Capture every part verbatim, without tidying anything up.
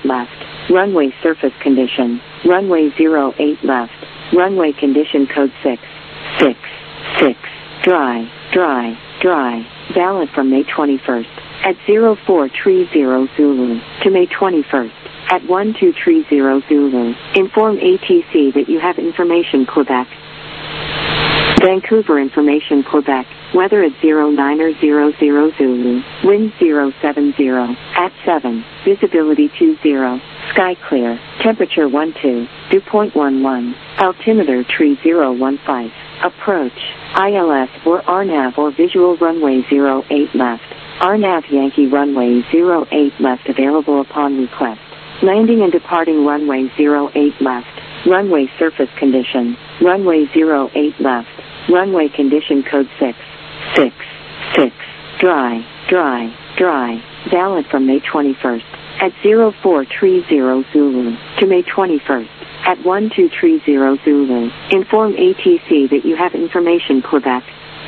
left. Runway surface condition. Runway zero eight left. Runway condition code six. six. six. Dry. Dry. Dry. Valid from May twenty-first. At zero four three zero Zulu to May twenty-first. At one two three zero Zulu. Inform A T C that you have information Quebec. Vancouver information Quebec. Weather at zero nine zero zero Zulu. Wind zero seven zero. At seven. Visibility two zero. Sky clear. Temperature one two. Dew point one one. Altimeter three zero one five. Approach. I L S or R NAV or visual runway zero eight left. R NAV Yankee runway zero eight left available upon request. Landing and departing runway zero eight left. Runway surface condition. Runway zero eight left. Runway condition code six. six. six. Dry. Dry. Dry. Valid from May twenty-first. At zero four three zero Zulu to May twenty-first. At one two three zero Zulu. Inform A T C that you have information Quebec.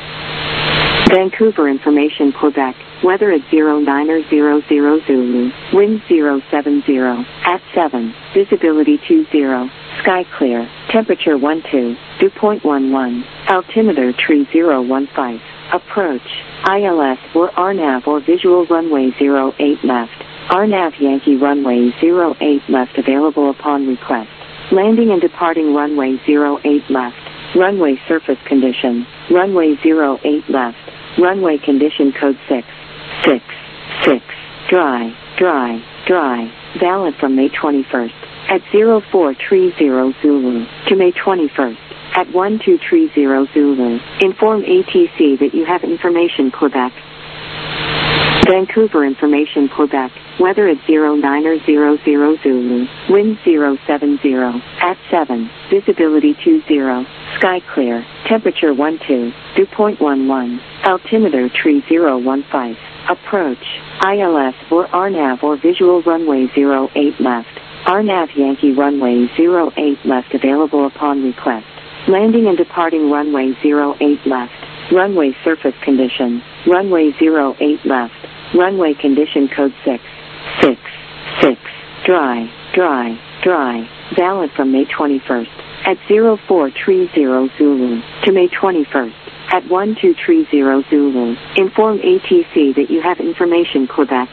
Vancouver information Quebec. Weather at zero nine zero zero Zulu. Wind zero seven zero. At seven. Visibility two zero. Sky clear. Temperature one two. Dew point one one. Altimeter three zero one five. Approach. I L S or R NAV or visual runway zero eight left. R NAV Yankee runway zero eight left available upon request. Landing and departing runway zero eight left. Runway surface condition. Runway zero eight left. Runway condition code six. six. six. Dry. Dry. Dry. Valid from May twenty-first. At zero four three zero Zulu to May twenty-first. At one two three zero Zulu. Inform A T C that you have information Quebec. Vancouver information Quebec. Weather at zero nine zero zero Zulu. Wind zero seven zero. At seven. Visibility two zero. Sky clear. Temperature one two. Dew point one one. Altimeter three zero one five. Approach. I L S or R NAV or visual runway zero eight left. R NAV Yankee runway zero eight left available upon request. Landing and departing runway zero eight left. Runway surface condition. Runway zero eight left. Runway condition code six. six. six. Dry. Dry. Dry. Valid from May twenty-first. At zero four three zero Zulu to May twenty-first. At one two three zero Zulu. Inform A T C that you have information Quebec.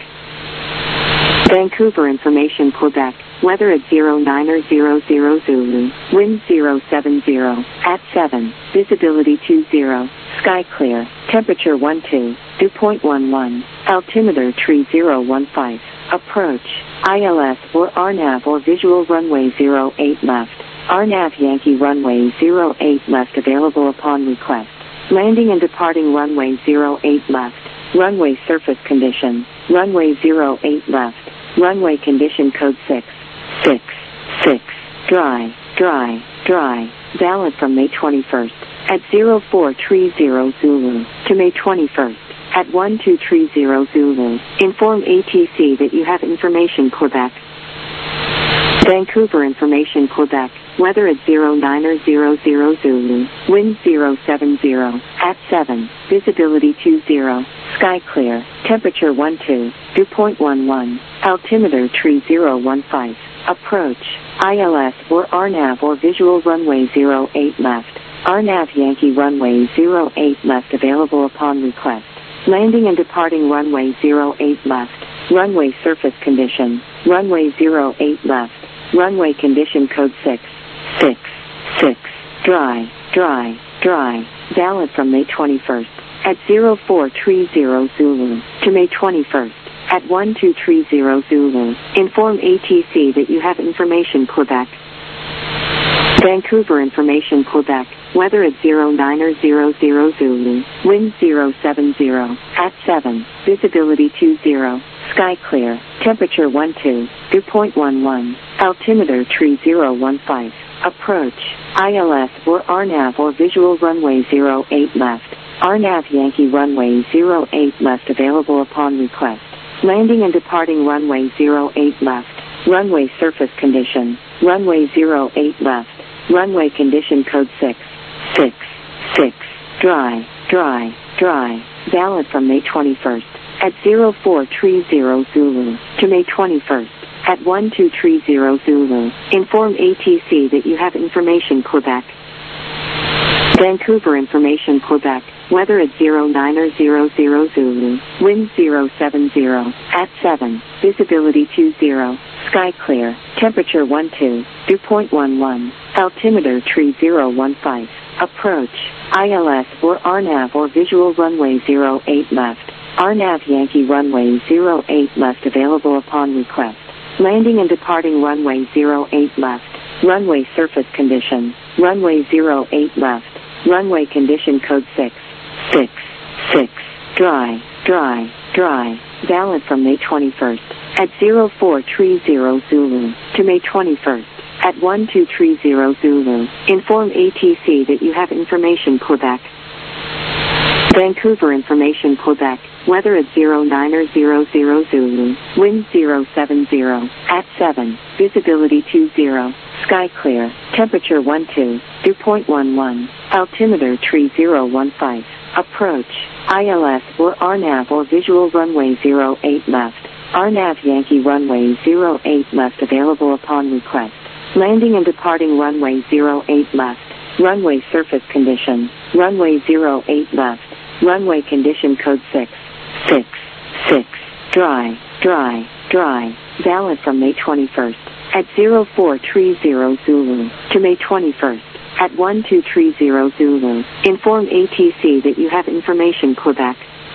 Vancouver information Quebec. Weather at zero nine zero zero Zulu. Wind zero seven zero. At seven. Visibility two zero. Sky clear. Temperature one two. Dew point one one. Altimeter three zero one five. Approach. I L S or R NAV or visual runway zero eight left. R NAV Yankee runway zero eight left available upon request. Landing and departing runway zero eight left. Runway surface condition. Runway zero eight left. Runway condition code six. six. six. Dry. Dry. Dry. Valid from May twenty-first. At zero four three zero Zulu to May twenty-first. At one two three zero Zulu. Inform A T C that you have information Quebec. Vancouver information Quebec. Weather at zero nine zero zero Zulu. Wind zero seven zero. At seven. Visibility two zero. Sky clear. Temperature one two. Dew point one one. Altimeter three zero one five. Approach. I L S or R NAV or visual runway zero eight left. R NAV Yankee runway zero eight left available upon request. Landing and departing runway zero eight left. Runway surface condition. Runway zero eight left. Runway condition code six. six. six. Dry. Dry. Dry. Valid from May twenty-first. At zero four three zero Zulu to May twenty-first. At one two three zero Zulu. Inform A T C that you have information Quebec. Vancouver information Quebec. Weather at zero nine zero zero Zulu. Wind zero seven zero. At seven. Visibility two zero. Sky clear. Temperature one two. Dew point one one. Altimeter three zero one five. Approach. I L S or R NAV or visual runway zero eight left. R NAV Yankee runway zero eight left available upon request. Landing and departing runway zero eight left. Runway surface condition. Runway zero eight left. Runway condition code six. six. six. Dry. Dry. Dry. Valid from May twenty-first. At zero four three zero Zulu to May twenty-first. at one two three zero Zulu. Inform A T C that you have information Quebec. Vancouver Information Quebec. Weather at zero nine zero zero Zulu. Wind zero seven zero. At seven. Visibility two zero. Sky clear. Temperature one two. Dew point one one. Altimeter three zero one five. Approach. I L S or R NAV or visual runway zero eight left. R NAV Yankee runway zero eight left available upon request. Landing and departing runway zero eight left. Runway surface condition. Runway zero eight left. Runway condition code six. six. six. Dry. Dry. Dry. Valid from May twenty-first. At zero four three zero Zulu. To May twenty-first. At one two three zero Zulu. Inform A T C that you have information Quebec. Vancouver Information Quebec. Weather at zero nine zero zero Zulu. Wind zero seven zero. At seven. Visibility two zero. Sky clear. Temperature one two. Dew point one one. Altimeter three zero one five. Approach. I L S or R NAV or visual runway zero eight left. R NAV Yankee runway zero eight left available upon request. Landing and departing runway zero eight left. Runway surface condition. Runway zero eight left. Runway condition code six. six. six. Dry. Dry. Dry. Valid from May twenty-first. At zero four three zero Zulu. To May twenty-first. At one two three zero Zulu. Inform A T C that you have information Quebec.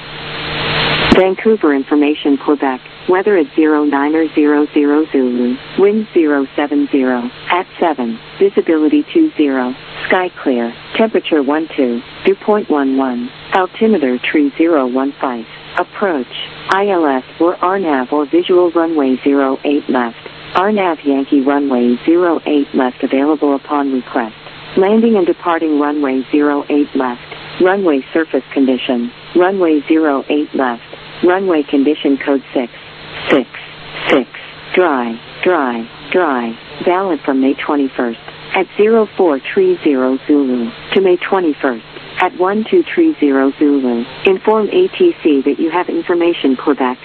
Vancouver Information Quebec. Weather at zero nine zero zero Zulu. Wind zero seven zero. At seven. Visibility two zero. Sky clear. Temperature one two. Dew point one one. Altimeter three zero one five. Approach. I L S or R NAV or visual runway zero eight left. R NAV Yankee runway zero eight left available upon request. Landing and departing runway zero eight left. Runway surface condition. Runway zero eight left. Runway condition code six. six. six. Dry. Dry. Dry. Valid from May twenty-first. At zero four three zero Zulu. To May twenty-first. At one two three zero Zulu. Inform A T C that you have information Quebec.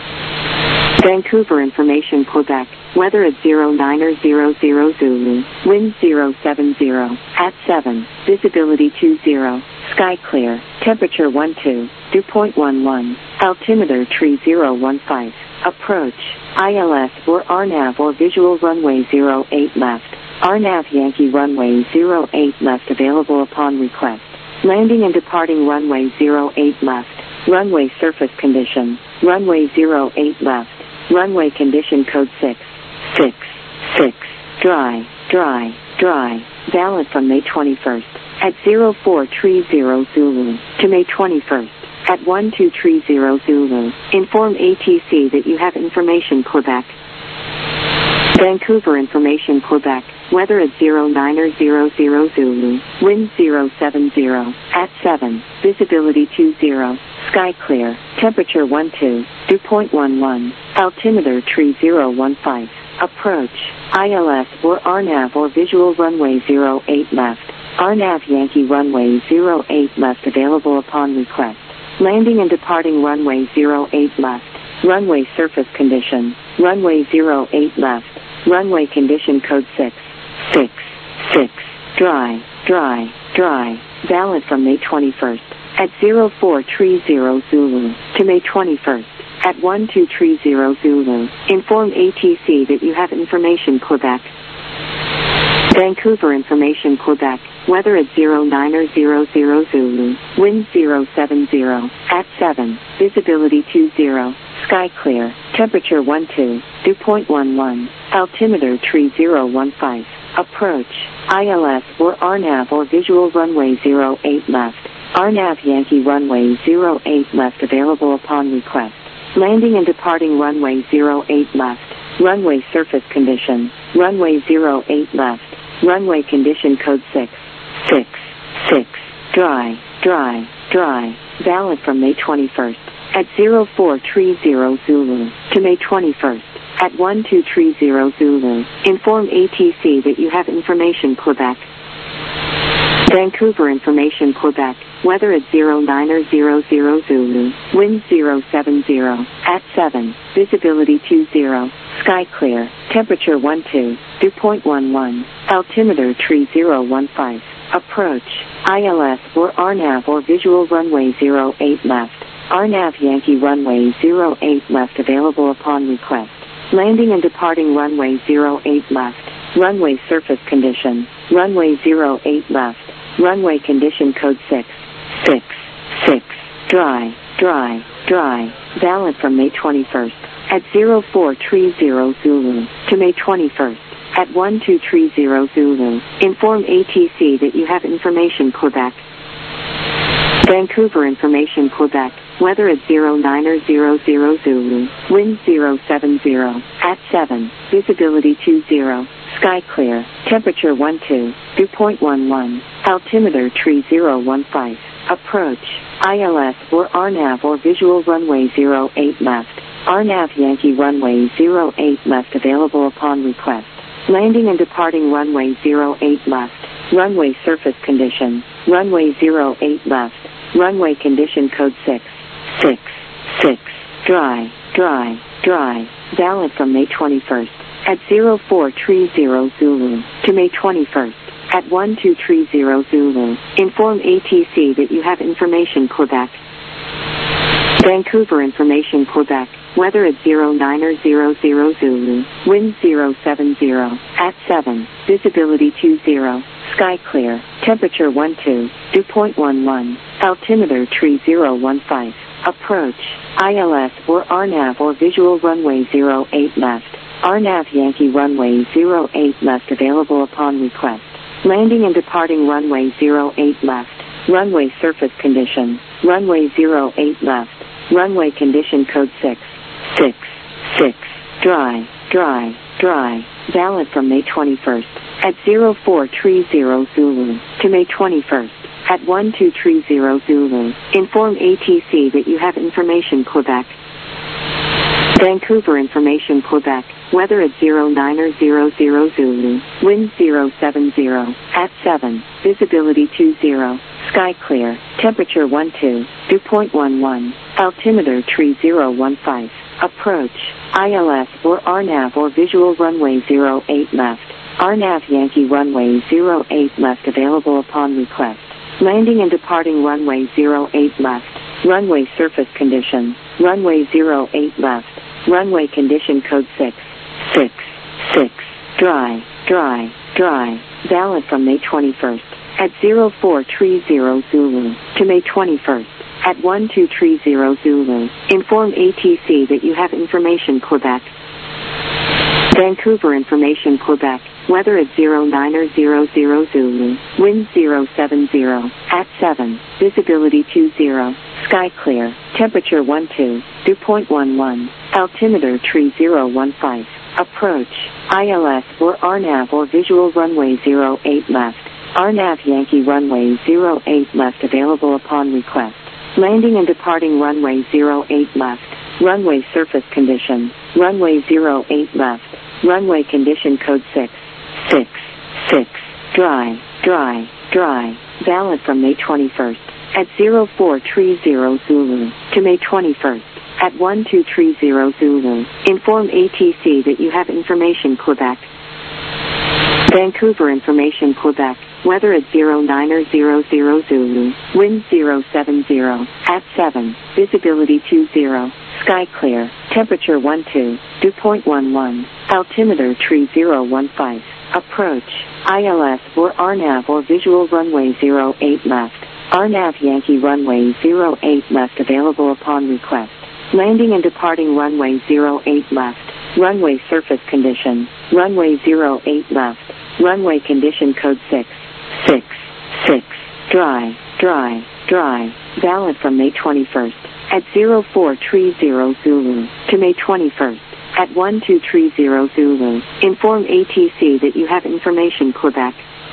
Vancouver Information Quebec. Weather at zero nine zero zero Zulu. Wind zero seven zero. At seven. Visibility two zero. Sky clear. Temperature one two. Dew point one one. Altimeter three zero one five. Approach. I L S or R NAV or visual runway zero eight left. R NAV Yankee runway zero eight left available upon request. Landing and departing runway zero eight left. Runway surface condition. Runway zero eight left. Runway condition code six. six. six. Dry. Dry. Dry. Valid from May twenty-first. At zero four three zero Zulu. To May twenty-first. At one two three zero Zulu. Inform A T C that you have information Quebec. Vancouver Information Quebec. Weather at zero nine zero zero Zulu. Wind zero seven zero. At seven. Visibility two zero. Sky clear. Temperature one two. Dew point one one. Altimeter three zero one five. Approach. I L S or R NAV or visual runway zero eight left. R NAV Yankee runway zero eight left available upon request. Landing and departing runway zero eight left. Runway surface condition. Runway zero eight left. Runway condition code six. six. six. Dry. Dry. Dry. Valid from May twenty-first. At zero four three zero Zulu. To May twenty-first. At one two three zero Zulu. Inform A T C that you have information Quebec. Vancouver Information Quebec. Weather at zero nine zero zero Zulu. Wind zero seven zero. At seven. Visibility two zero. Sky clear. Temperature one two. Dew point one one. Altimeter three zero one five. Approach. I L S or R NAV or visual runway zero eight left. R NAV Yankee runway zero eight left available upon request. Landing and departing runway zero eight left. Runway surface condition. Runway zero eight left. Runway condition code six. six. six. Dry. Dry. Dry. Valid from May twenty-first. At zero four three zero Zulu. To May twenty-first. At one two three zero Zulu. Inform A T C that you have information Quebec. Vancouver Information Quebec. weather at zero nine zero zero Zulu, wind zero seven zero, at seven, visibility two zero, sky clear, temperature one two, dew point one one, altimeter tree zero one five, approach, I L S or R NAV or visual runway zero eight left, R NAV Yankee runway zero eight left available upon request, landing and departing runway zero eight left, runway surface condition, runway zero eight left, runway condition code six, six, six, dry, dry, dry, valid from May twenty-first, at zero four three zero Zulu, to May twenty-first, at one two three zero Zulu, inform A T C that you have information Quebec. Vancouver information Quebec, weather at zero nine zero zero Zulu, wind zero seven zero, at seven, visibility two zero, sky clear, temperature one two, dew point one one, altimeter tree zero one five, approach, I L S or R NAV or visual runway zero eight left, R NAV Yankee runway zero eight left available upon request, landing and departing runway zero eight left, runway surface condition, runway zero eight left, runway condition code six, six, six, dry, dry, dry, valid from May twenty-first, at zero four three zero Zulu, to May twenty-first, at one two three zero Zulu, inform A T C that you have information Quebec. Vancouver information Quebec, weather at zero nine zero zero Zulu, wind zero seven zero, at seven, visibility two zero, sky clear, temperature one two, dew point one one, altimeter tree zero one five, approach, I L S or R NAV or visual runway zero eight left, R NAV Yankee runway zero eight left available upon request, landing and departing runway zero eight left, runway surface condition, runway zero eight left, runway condition code six, six, six, dry, dry, dry, valid from May twenty-first, at zero four three zero Zulu, to May twenty-first, at one two three zero Zulu, inform A T C that you have information Quebec. Vancouver information Quebec, weather at zero nine zero zero Zulu, wind zero seven zero, at seven, visibility two zero, sky clear, temperature one two, dew point one one, altimeter tree zero one five, approach, I L S or R NAV or visual runway zero eight left, R NAV Yankee runway zero eight left available upon request, landing and departing runway zero eight left, runway surface condition, runway zero eight left, runway condition code six, six, six, dry, dry, dry, valid from May twenty-first, at zero four three zero Zulu, to May twenty-first, at one two three zero Zulu, inform A T C that you have information Quebec. Vancouver information Quebec, weather at zero nine zero zero Zulu, wind zero seven zero, at seven, visibility two zero, sky clear, temperature one two, dew point one one, altimeter tree zero one five, approach, I L S or R NAV or visual runway zero eight left, R NAV Yankee runway zero eight left available upon request, landing and departing runway zero eight left, runway surface condition, runway zero eight left, runway condition code six, six, six, dry, dry, dry, valid from May twenty-first, at zero four three zero Zulu, to May twenty-first, at one two three zero Zulu, inform A T C that you have information Quebec. Vancouver information Quebec, weather at zero nine zero zero Zulu, wind zero seven zero, at seven, visibility two zero, sky clear, temperature one two, dew point one one, altimeter tree zero one five, approach, I L S or R NAV or visual runway zero eight left, R NAV Yankee runway zero eight left available upon request, landing and departing runway zero eight left, runway surface condition, runway zero eight left, runway condition code six, six, six, dry, dry, dry, valid from May twenty-first, at zero four three zero Zulu, to May twenty-first, at one two three zero Zulu, inform A T C that you have information Quebec.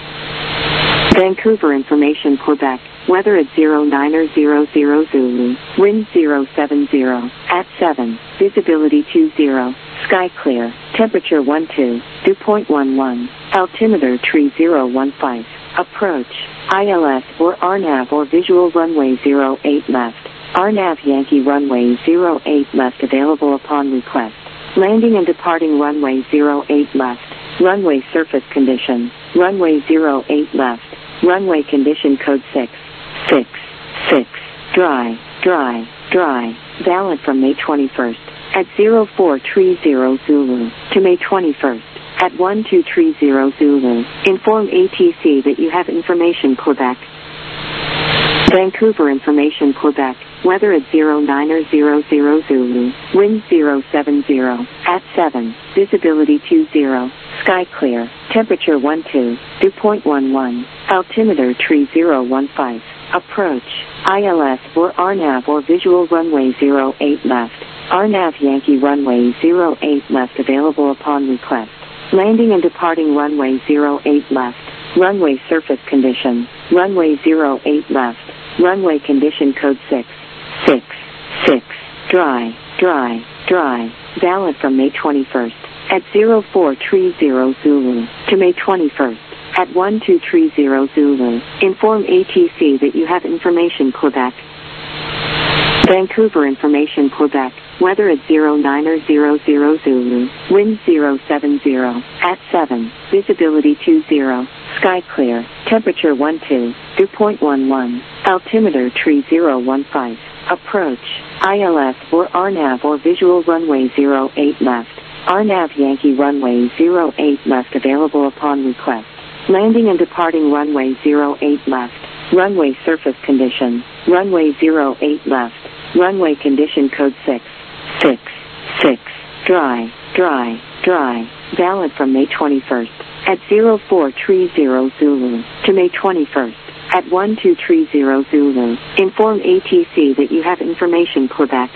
Vancouver information Quebec, weather at zero nine zero zero Zulu, wind zero seven zero, at seven, visibility two zero, sky clear, temperature one two, dew point one one, altimeter tree zero one five, approach, I L S or R NAV or visual runway zero eight left, R NAV Yankee runway zero eight left available upon request, landing and departing runway zero eight left, runway surface condition, runway zero eight left, runway condition code six, six, six, dry, dry, dry, valid from May twenty-first, at zero four three zero Zulu, to May twenty-first, at one two three zero Zulu, inform A T C that you have information Quebec. Vancouver information Quebec, weather at zero nine zero zero Zulu, wind zero seven zero, at seven, visibility two zero, sky clear, temperature one two, dew point one one, altimeter three zero one five, approach, I L S or R NAV or visual runway zero eight left, R NAV Yankee runway zero eight left available upon request, landing and departing runway zero eight left, runway surface condition, runway zero eight left, runway condition code six, six, six, dry, dry, dry, valid from May twenty-first, at zero four three zero Zulu, to May twenty-first, at one two three zero Zulu, inform A T C that you have information Quebec. Vancouver information Quebec, weather at zero nine zero zero Zulu, wind zero seven zero, at seven, visibility two zero, sky clear, temperature one two, dew point one one, altimeter three zero one five, approach, I L S or R NAV or visual runway zero eight left, R NAV Yankee runway zero eight left available upon request, landing and departing runway zero eight left, runway surface condition, runway zero eight left, runway condition code six, six, six, dry, dry, dry, valid from May twenty-first, at zero four three zero Zulu, to May twenty-first, at one two three zero Zulu, inform A T C that you have information Quebec.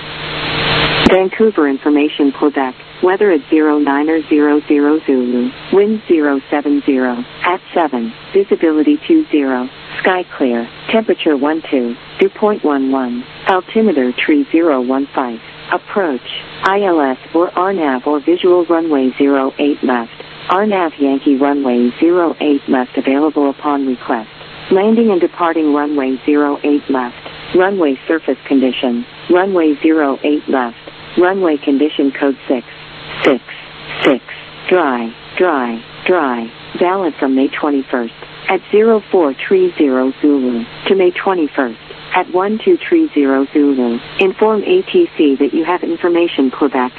Vancouver information Quebec, weather at zero nine zero zero Zulu, wind zero seven zero, at seven, visibility two zero, sky clear, temperature one two, dew point one one, altimeter three zero one five, approach, I L S or R NAV or visual runway zero eight left, R NAV Yankee runway zero eight left available upon request, landing and departing runway zero eight left, runway surface condition, runway zero eight left, runway condition code six, six, six, dry, dry, dry, valid from May twenty-first, at zero four three zero Zulu, to May twenty-first, at one two three zero Zulu, inform A T C that you have information Quebec.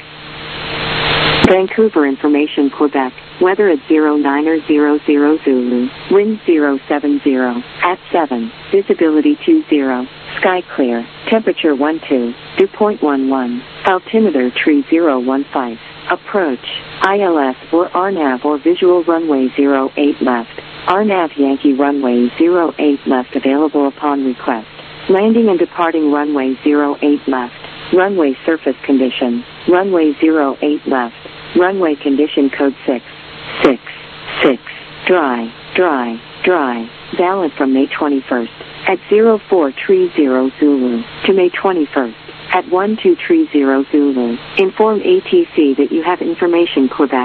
Vancouver information Quebec, weather at zero nine zero zero Zulu, wind zero seven zero, at seven, visibility two zero, sky clear, temperature one two, dew point one one, altimeter three zero one five, approach, I L S or R NAV or visual runway zero eight left, R NAV Yankee runway zero eight left available upon request, landing and departing runway zero eight left, runway surface condition, runway zero eight left, runway condition code six, six, six, dry, dry, dry, valid from May twenty-first, at zero four three zero Zulu, to May twenty-first, at one two three zero Zulu, inform A T C that you have information Quebec.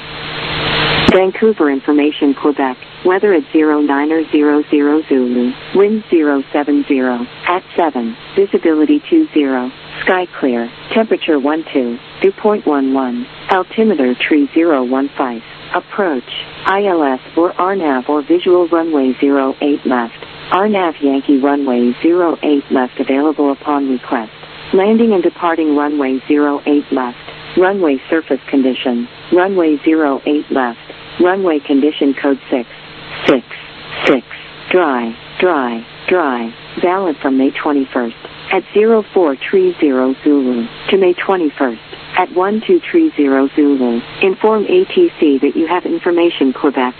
Vancouver information Quebec, weather at zero nine zero zero Zulu, wind zero seven zero, at seven, visibility two zero, sky clear, temperature one two, dew point one one, altimeter three zero one five, approach, I L S or R NAV or visual runway zero eight left, R NAV Yankee runway zero eight left available upon request, landing and departing runway zero eight left, runway surface condition, runway zero eight left, runway condition code six, six, six, dry, dry, dry, valid from May twenty-first, at zero four three zero Zulu, to May twenty-first, at one two three zero Zulu, inform A T C that you have information Quebec.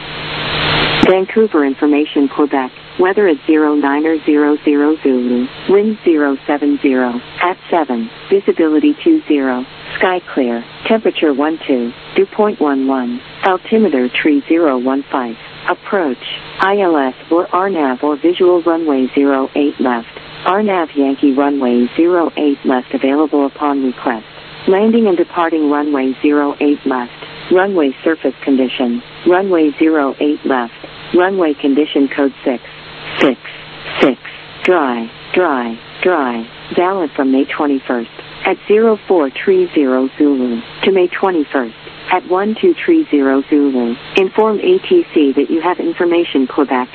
Vancouver information Quebec, weather at zero nine zero zero Zulu, wind zero seven zero, at seven, visibility two zero, sky clear, temperature one two, dew point one one, altimeter three zero one five, approach, I L S or R NAV or visual runway zero eight left, R NAV Yankee runway zero eight left available upon request, landing and departing runway zero eight left, runway surface condition, runway zero eight left, Runway condition code six six six. Dry, dry, dry. Valid from May twenty-first at zero four three zero Zulu to May twenty-first at one two three zero Zulu. Inform A T C that you have information Quebec.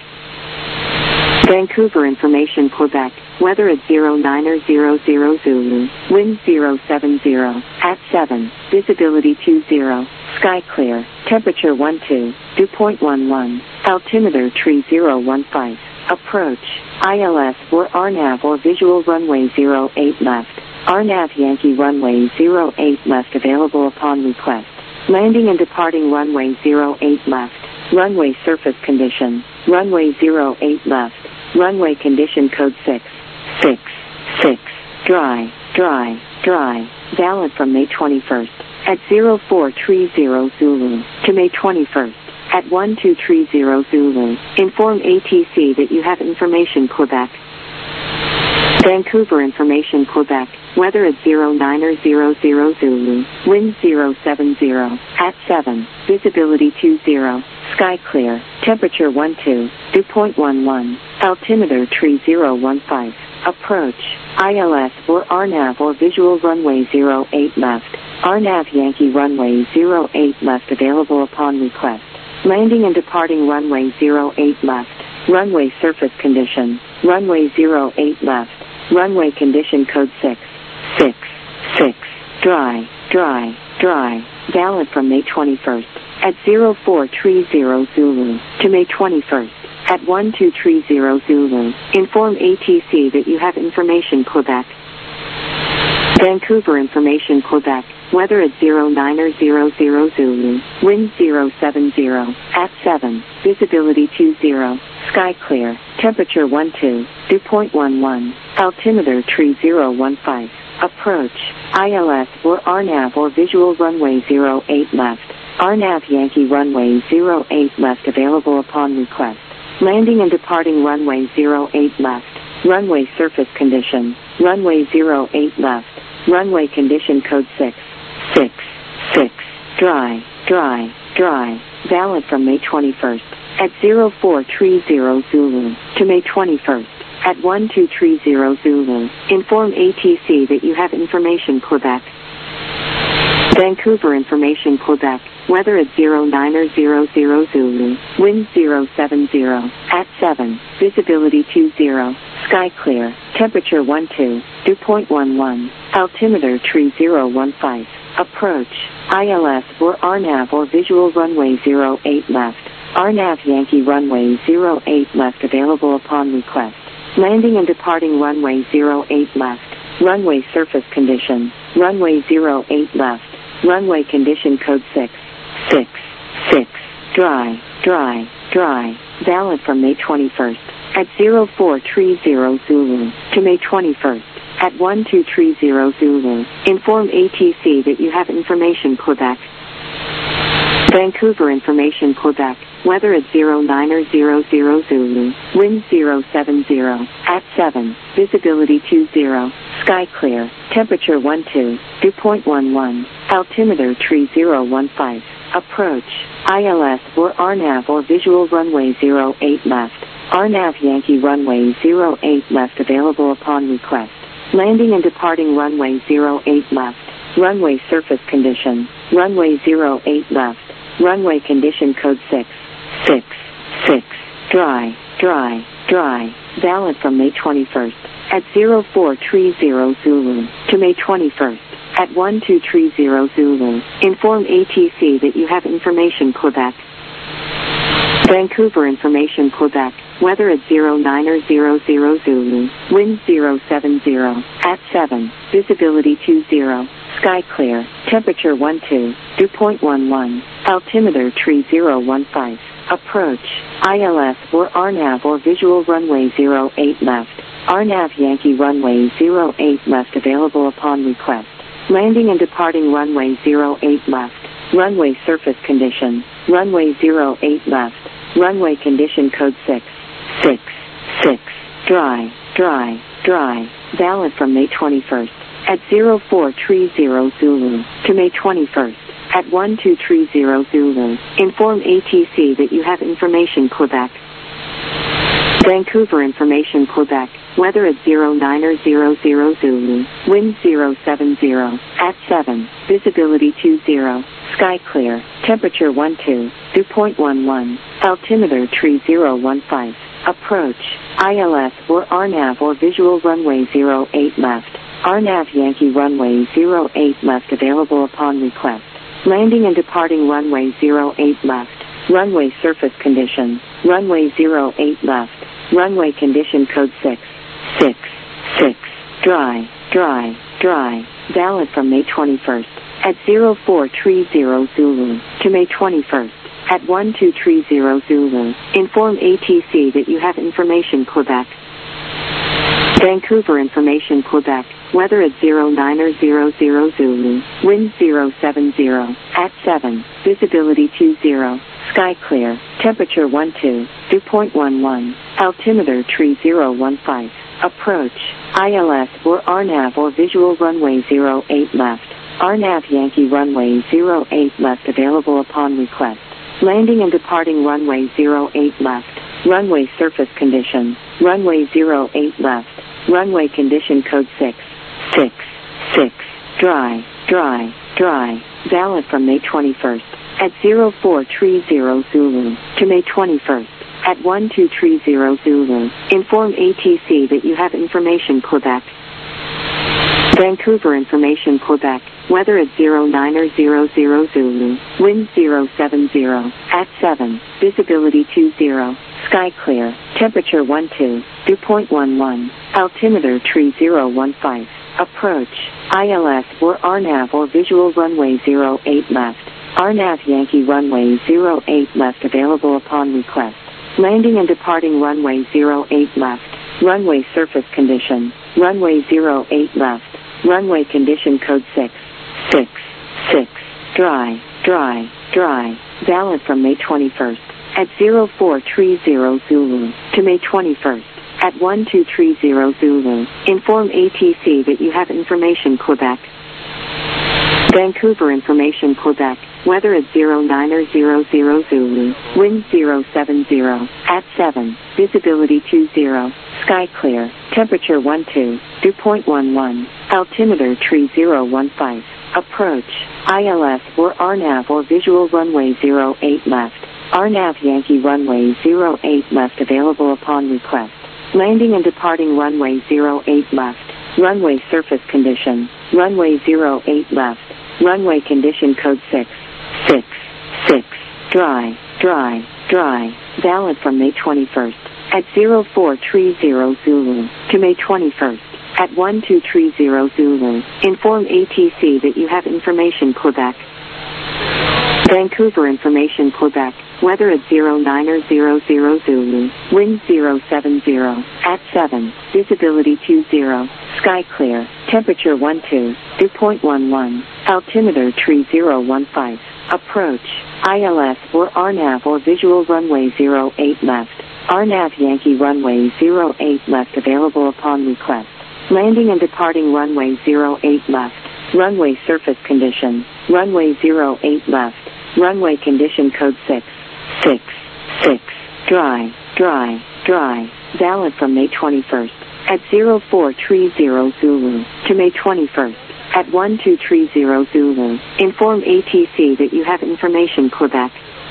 Vancouver information Quebec. Weather at zero nine zero zero Zulu. Wind zero seven zero. At seven. Visibility two zero. Sky clear. Temperature one two. Dew point one one. Altimeter three zero one five. Approach. I L S or R N A V or visual runway zero eight left. R N A V Yankee runway zero eight left available upon request. Landing and departing runway zero eight left. Runway surface condition. Runway zero eight left. Runway condition code six six six. Dry, dry, dry. Valid from May twenty-first at zero four three zero Zulu to May twenty-first at one two three zero Zulu. Inform A T C that you have information Quebec. Vancouver information Quebec. Weather at zero nine zero zero Zulu. Wind zero seven zero. At seven. Visibility two zero. Sky clear. Temperature one two. Dew point one one. Altimeter three zero one five. Approach. I L S or R N A V or visual runway zero eight left. R N A V Yankee runway zero eight left available upon request. Landing and departing runway zero eight left. Runway surface condition. Runway zero eight left. Runway condition code six six six. Dry, dry, dry. Valid from May twenty-first at zero four three zero Zulu to May twenty-first at one two three zero Zulu. Inform A T C that you have information Quebec. Vancouver information Quebec. Weather at zero nine zero zero Zulu. Wind zero seven zero. At seven. Visibility two zero. Sky clear. Temperature one two. Dew point one one. Altimeter three zero one five. Approach. I L S or R N A V or visual runway zero eight left. R N A V Yankee runway zero eight left available upon request. Landing and departing runway zero eight left. Runway surface condition. Runway zero eight left. Runway condition code six six six. Dry, dry, dry. Valid from May twenty-first at zero four three zero Zulu to May twenty-first at one two three zero Zulu. Inform A T C that you have information Quebec. Vancouver information Quebec. Weather at zero nine zero zero Zulu. Wind zero seven zero. At seven. Visibility two zero. Sky clear. Temperature one two. Dew point one one. Altimeter three zero one five. Approach. I L S or R N A V or visual runway zero eight left. R N A V Yankee runway zero eight left available upon request. Landing and departing runway zero eight left. Runway surface condition. Runway zero eight left. Runway condition code six six six. Dry, dry, dry. Valid from May twenty-first at zero four three zero Zulu to May twenty-first at one two three zero Zulu. Inform A T C that you have information Quebec. Vancouver information Quebec. Weather at zero nine zero zero Zulu. Wind zero seven zero. At seven. Visibility two zero. Sky clear. Temperature one two. Dew point one one. Altimeter three zero one five. Approach. I L S or R N A V or visual runway zero eight left. R N A V Yankee runway zero eight left available upon request. Landing and departing runway zero eight left. Runway surface condition. Runway zero eight left. Runway condition code six six six. Dry, dry, dry. Valid from May twenty-first at zero four three zero Zulu to May twenty-first at one two three zero Zulu. Inform A T C that you have information Quebec. Vancouver information Quebec. Weather at zero nine zero zero Zulu. Wind zero seven zero. At seven. Visibility two zero. Sky clear. Temperature one two. Dew point one one. Altimeter three zero one five. Approach. I L S or R N A V or visual runway zero eight left. R N A V Yankee runway zero eight left available upon request. Landing and departing runway zero eight left. Runway surface condition. Runway zero eight left. Runway condition code six six six. Dry, dry, dry. Valid from May twenty-first at zero four three zero Zulu to May twenty-first at one two three zero Zulu. Inform A T C that you have information Quebec. Vancouver Information Quebec. Weather at zero nine zero zero Zulu. Wind zero seven zero. At seven. Visibility two zero. Sky clear. Temperature one two. Dew point one one. Altimeter three zero one five. Approach. I L S or R NAV or visual runway zero eight left. R NAV Yankee runway zero eight left available upon request. Landing and departing runway zero eight left. Runway surface conditions. Runway zero eight left. Runway condition code six. six. six. Dry. Dry. Dry. Valid from May twenty-first. At zero four three zero Zulu. To May twenty-first. At one two three zero Zulu. Inform A T C that you have information Quebec. Vancouver Information Quebec. Weather at zero nine zero zero Zulu. Wind zero seven zero. At seven. Visibility two zero. Sky clear. Temperature one two. Dew point one one. Altimeter three zero one five. Approach. I L S or R NAV or visual runway zero eight left. R NAV Yankee runway zero eight left available upon request. Landing and departing runway zero eight left. Runway surface conditions. Runway zero eight left. Runway condition code six. six. six. Dry. Dry. Dry. Valid from May twenty-first. At zero four three zero Zulu. To May twenty-first. At one two three zero Zulu. Inform A T C that you have information Quebec. Vancouver Information Quebec. Weather at zero nine zero zero Zulu. Wind zero seven zero. At seven. Visibility two zero. Sky clear. Temperature one two. Dew point one one. Altimeter three zero one five. Approach. I L S or R NAV or visual runway zero eight left. R NAV Yankee runway zero eight left available upon request. Landing and departing runway zero eight left. Runway surface condition. Runway zero eight left. Runway condition code six. six. six. Dry. Dry. Dry. Valid from May twenty-first. At zero four three zero Zulu. To May twenty-first. At one two three zero Zulu. Inform A T C that you have information Quebec. Vancouver Information Quebec. Weather at zero nine zero zero Zulu. Wind zero seven zero. At seven. Visibility two zero. Sky clear. Temperature one two. Dew point one one. Altimeter three zero one five. Approach. I L S or R NAV or visual runway zero eight left. R NAV Yankee runway zero eight left available upon request. Landing and departing runway zero eight left. Runway surface condition. Runway zero eight left. Runway condition code six. six. six. Dry. Dry. Dry. Valid from May twenty-first. At zero four three zero Zulu. To May twenty-first. At one two three zero Zulu. Inform A T C that you have information Quebec. Vancouver Information Quebec. Weather at zero nine zero zero Zulu. Wind zero seven zero. At seven. Visibility two zero. Sky clear. Temperature one two. Dew point one one. Altimeter three zero one five. Approach. I L S or R NAV or visual runway zero eight left. R NAV Yankee runway zero eight left available upon request. Landing and departing runway zero eight left. Runway surface condition. Runway zero eight left. Runway condition code six. six. six. Dry. Dry. Dry. Valid from May twenty-first. At zero four three zero Zulu. To May twenty-first. At one two three zero Zulu. Inform A T C that you have information Quebec.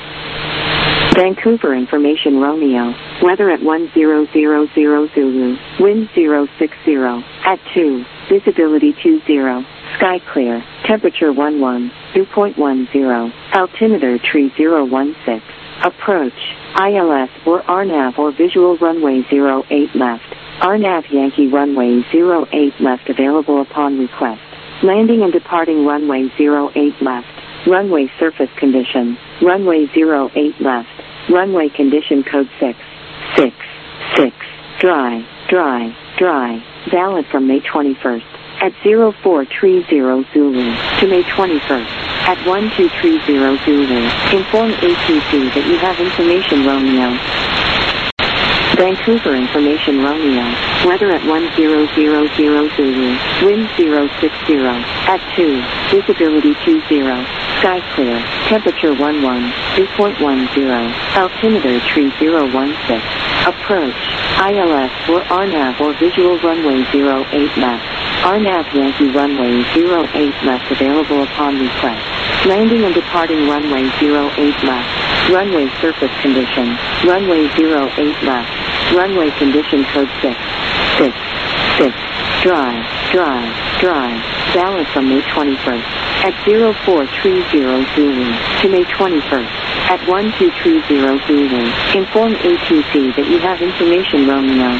Vancouver Information Romeo. Weather at one zero zero zero Zulu. Wind zero six zero. At two. Visibility two zero. Sky clear. Temperature one one. Dew point one zero. Altimeter three zero one six. Approach. I L S or R NAV or visual runway zero eight left. R NAV Yankee runway zero eight left available upon request. Landing and departing runway zero eight left. Runway surface condition. Runway zero eight left. Runway condition code six. six. six. Dry. Dry. Dry. Valid from May twenty-first. At zero four three zero Zulu. To May twenty-first. At one two three zero Zulu. Inform A T C that you have information Romeo. Vancouver Information Romeo, weather at one zero zero zero Zulu, wind zero six zero, at two, visibility two zero, sky clear, temperature one one, dew point one zero, altimeter tree zero one six, approach, I L S for R NAV or visual runway zero eight left, R NAV Yankee runway zero eight left available upon request, landing and departing runway zero eight left, runway surface condition, runway zero eight left, runway condition code six, six, six, dry, dry, dry, valid from May twenty-first, at zero four three zero Zulu, to May twenty-first, at one two three zero Zulu, inform A T C that you have information Romeo.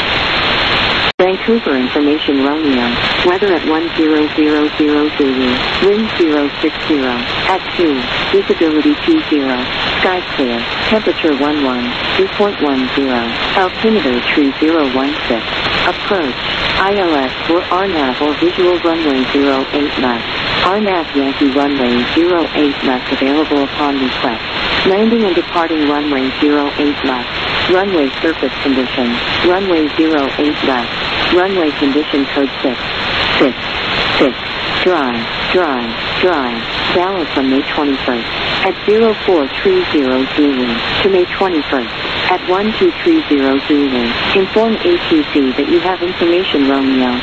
Vancouver Information Romeo, weather at one zero zero zero Zulu, wind zero six zero, at two, visibility two zero, sky clear, temperature one one, dew point one zero, altimeter tree zero one six, approach, I L S for R NAV or visual runway zero eight left, R NAV Yankee runway zero eight left available upon request, landing and departing runway zero eight left, runway surface condition, runway zero eight left, runway condition code six, six, six, dry, dry, dry, valid from May twenty-first, at zero four three zero Zulu, to May twenty-first, at one two three zero Zulu, inform A T C that you have information Romeo.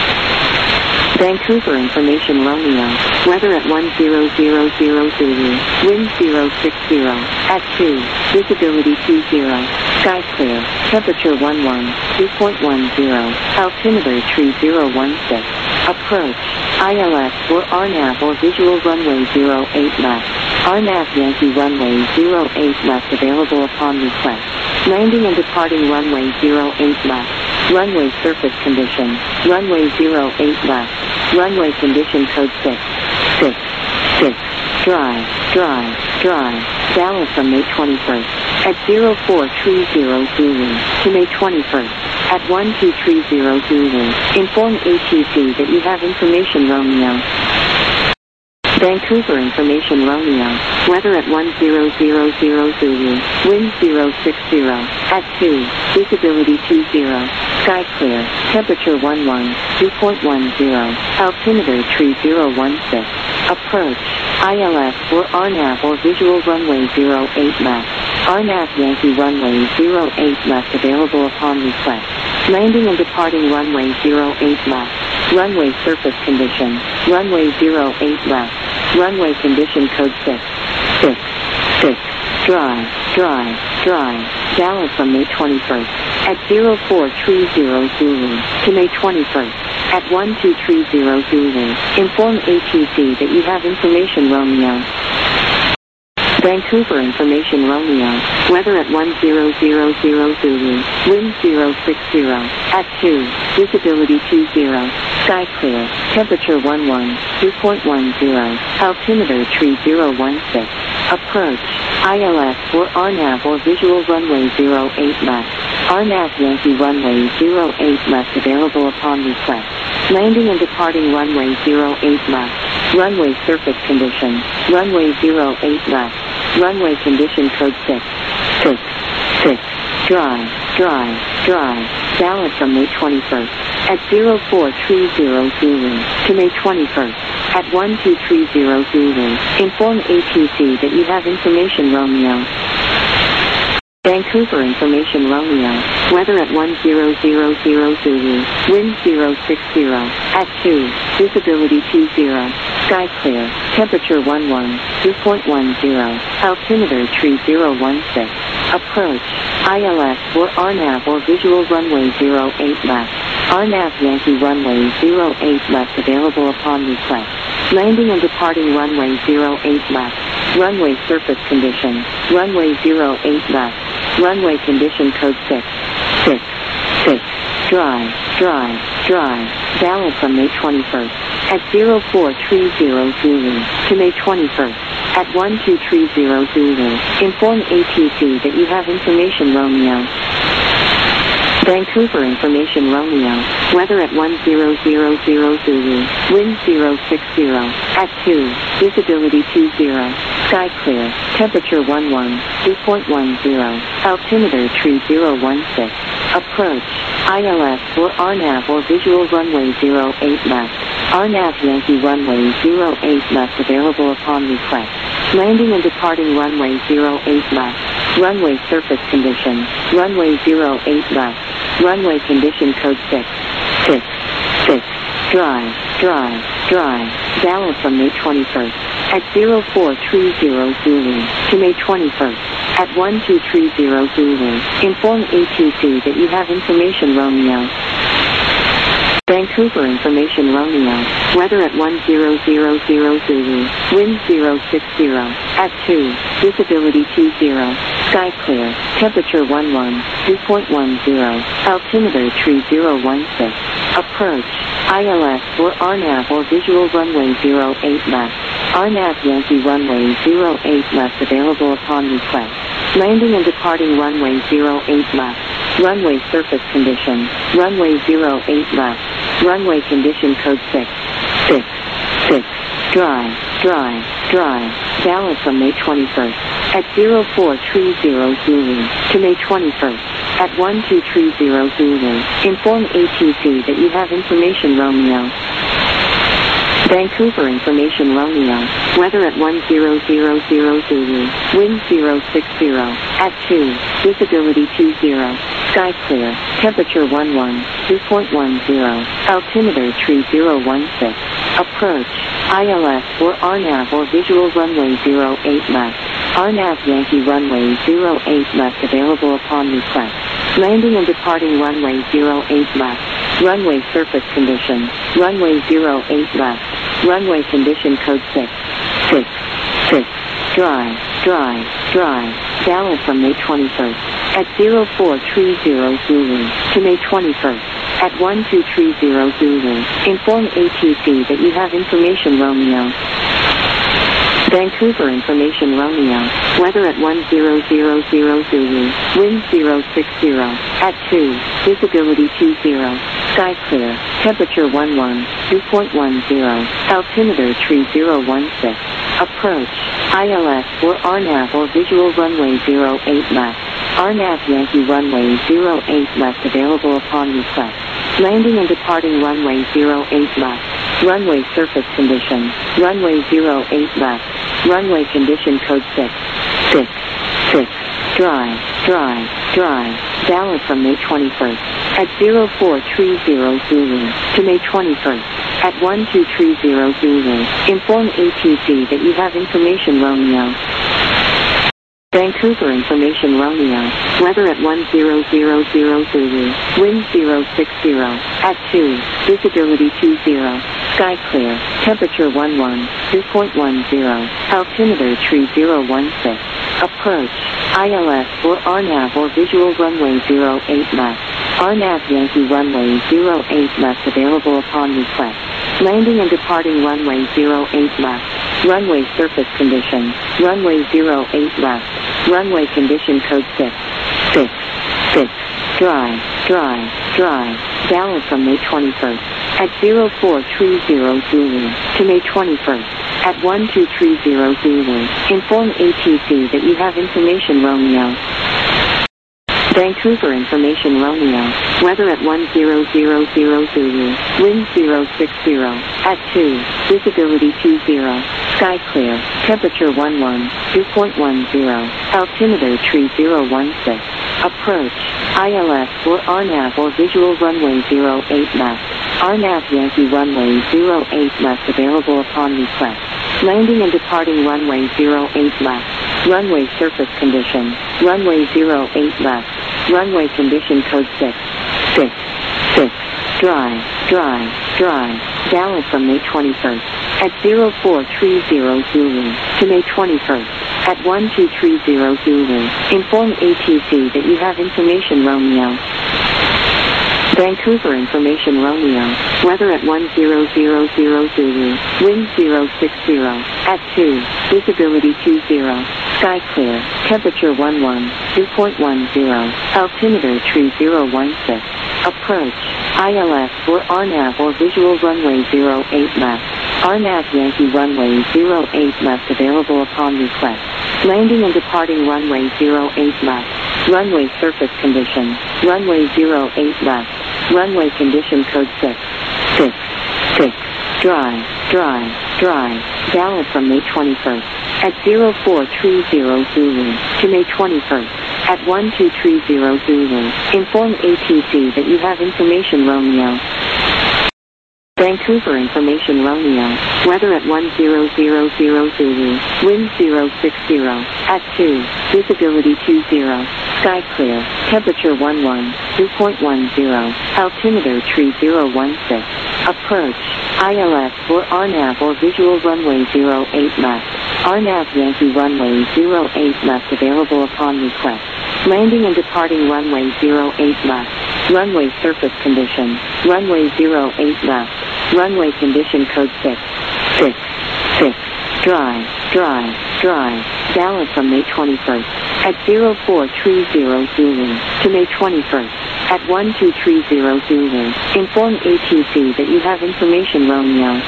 Vancouver Information Romeo, weather at one zero zero zero Zulu, wind zero six zero, at two, visibility two zero, sky clear, temperature one one, dew point one zero, altimeter tree zero one six, approach, I L S for R NAV or visual runway zero eight left, R NAV Yankee runway zero eight left available upon request, landing and departing runway zero eight left, runway surface condition, runway zero eight left, runway condition code six, six, six, dry, dry, dry, valid from May twenty-first, at zero four three zero Zulu, to May twenty-first, at one two three zero Zulu, inform A T C that you have information Romeo. Vancouver Information Romeo, weather at one zero zero zero Zulu, wind zero six zero, at two, visibility two zero, sky clear, temperature one one, dew point one zero, altimeter tree zero one six, approach, I L S for R NAV or visual runway zero eight left, R NAV Yankee runway zero eight left available upon request, landing and departing runway zero eight left, runway surface condition, runway zero eight left, runway condition code six, six, six, dry, dry, dry, valid from May twenty-first, at zero four three zero Zulu, to May twenty-first, at one two three zero Zulu, inform A T C that you have information Romeo. Vancouver Information Romeo, weather at one zero zero zero Zulu, wind zero six zero, at two, visibility two zero, sky clear, temperature one one, dew point one zero, altimeter tree zero one six, approach, I L S for R NAV or visual runway zero eight left, R NAV Yankee runway zero eight left available upon request, landing and departing runway zero eight left, runway surface condition, runway zero eight left, runway condition code six, six, six, dry, dry, dry, valid from May twenty-first, at zero four three zero Zulu, to May twenty-first, at one two three zero Zulu, inform A T C that you have information Romeo. Vancouver Information Romeo, weather at one zero zero zero Zulu, wind zero six zero, at two, visibility two zero, sky clear, temperature one one, dew point one zero, altimeter tree zero one six, approach, I L S for R NAV or visual runway zero eight left, R NAV Yankee runway zero eight left available upon request, landing and departing runway zero eight left, runway surface condition, runway zero eight left, runway condition code six, six, six, dry, dry, dry, valid from May twenty-first, at zero four three zero Zulu, to May twenty-first, at one two three zero Zulu, inform A T C that you have information Romeo. Vancouver Information Romeo, weather at one zero zero zero Zulu, wind zero six zero, at two, visibility two zero, Sky clear. Temperature one one. Dew point one zero. Altimeter tree zero one six. Approach. I L S or R NAV or visual runway zero eight left. R NAV Yankee runway zero eight left available upon request. Landing and departing runway zero eight left. Runway surface condition. Runway zero eight left. Runway condition code six. six. six. Dry. Dry. Dry. Valid from May twenty-first. At zero four three zero Zulu to May twenty-first. At one two three zero Zulu. Inform A T C that you have information Romeo. Vancouver information Romeo. Weather at one zero zero zero Zulu. Wind zero six zero. At two. Visibility two zero. Sky clear. Temperature one one. Dew point one zero. Altimeter tree zero one six. Approach. I L S or R NAV or visual runway zero eight left. R NAV Yankee runway zero eight left available upon request. Landing and departing runway zero eight left. Runway surface condition. Runway zero eight left. Runway condition code six. six. six. Dry. Dry. Dry. Valid from May twenty-first. At zero four three zero Zulu to May twenty-first. At one two three zero Zulu. Inform A T C that you have information Romeo. Vancouver information Romeo. Weather at one zero zero zero Zulu. Wind zero six zero. At two. Visibility two zero. Sky clear. Temperature one one. Dew point one zero. Altimeter tree zero one six. Approach. I L S or R NAV or visual runway zero eight left. R NAV Yankee runway zero eight left available upon request. Landing and departing runway zero eight left. Runway surface condition. Runway zero eight left. Runway condition code six. six. six. Dry. Dry. Dry. Valid from May twenty-first. At zero four three zero Zulu to May twenty-first. At one two three zero Zulu. Inform A T C that you have information Romeo. Vancouver information Romeo. Weather at one zero zero zero Zulu. Wind zero six zero. At two. Visibility two zero. Sky clear. Temperature one one. Dew point one zero. Altimeter tree zero one six. Approach. I L S or R NAV or visual runway zero eight left. R NAV Yankee runway zero eight left available upon request. Landing and departing runway zero eight left. Runway surface condition. Runway zero eight left. Runway condition code six. six. six. Dry. Dry. Dry. Valid from May twenty-first. At zero four three zero Zulu to May twenty-first. At one two three zero Zulu. Inform A T C that you have information Romeo. Vancouver information Romeo. Weather at one zero zero zero Zulu. Wind zero six zero. At two. Visibility two zero. Sky clear. Temperature one one. Dew point one zero. Altimeter tree zero one six. Approach. I L S or R NAV or visual runway zero eight left. R NAV Yankee runway zero eight left available upon request. Landing and departing runway zero eight left. Runway surface condition. Runway zero eight left. Runway condition code six. six. six. Dry. Dry. Dry. Valid from May twenty-first. At zero four three zero Zulu to May twenty-first. At one two three zero Zulu. Inform A T C that you have information Romeo. Vancouver information Romeo. Weather at one zero zero zero Zulu. Wind zero six zero. At two. Visibility two zero. Sky clear. Temperature one one. Dew point one zero. Altimeter tree zero one six. Approach. I L S or R NAV or visual runway zero eight left. R NAV Yankee runway zero eight left available upon request. Landing and departing runway zero eight left. Runway surface condition. Runway zero eight left. Runway condition code six. six. six. Dry. Dry. Dry. Valid from May twenty-first. At zero four three zero Zulu to May twenty-first. At one two three zero Zulu. Inform A T C that you have information Romeo. Vancouver information Romeo. Weather at one zero zero zero Zulu. Wind zero six zero. At two. Visibility two zero. Sky clear. Temperature one one. Dew point one zero. Altimeter tree zero one six. Approach. I L S or R NAV or visual runway zero eight left. R N A V Yankee runway zero eight left available upon request. Landing and departing runway zero eight left. Runway surface condition. Runway zero eight left. Runway condition code six. six. six. Dry. Dry. Dry. Valid from May twenty-first. At zero four three zero Zulu to May twenty-first. At one two three zero Zulu. Inform A T C that you have information Romeo. Vancouver information Romeo. Weather at one zero zero zero Zulu. Wind zero six zero. At two. Visibility two zero. Sky clear. Temperature one one. dew point one zero. Altimeter three zero one six. Approach. I L S for R N A V or visual runway zero eight left. R N A V Yankee runway zero eight left available upon request. Landing and departing runway zero eight left. Runway surface condition. Runway zero eight left. Runway condition code six. six. six. Dry. Dry. Dry. Valid from May twenty-first. At zero four three zero Zulu to May twenty-first. At one two three zero Zulu. Inform A T C that you have information Romeo.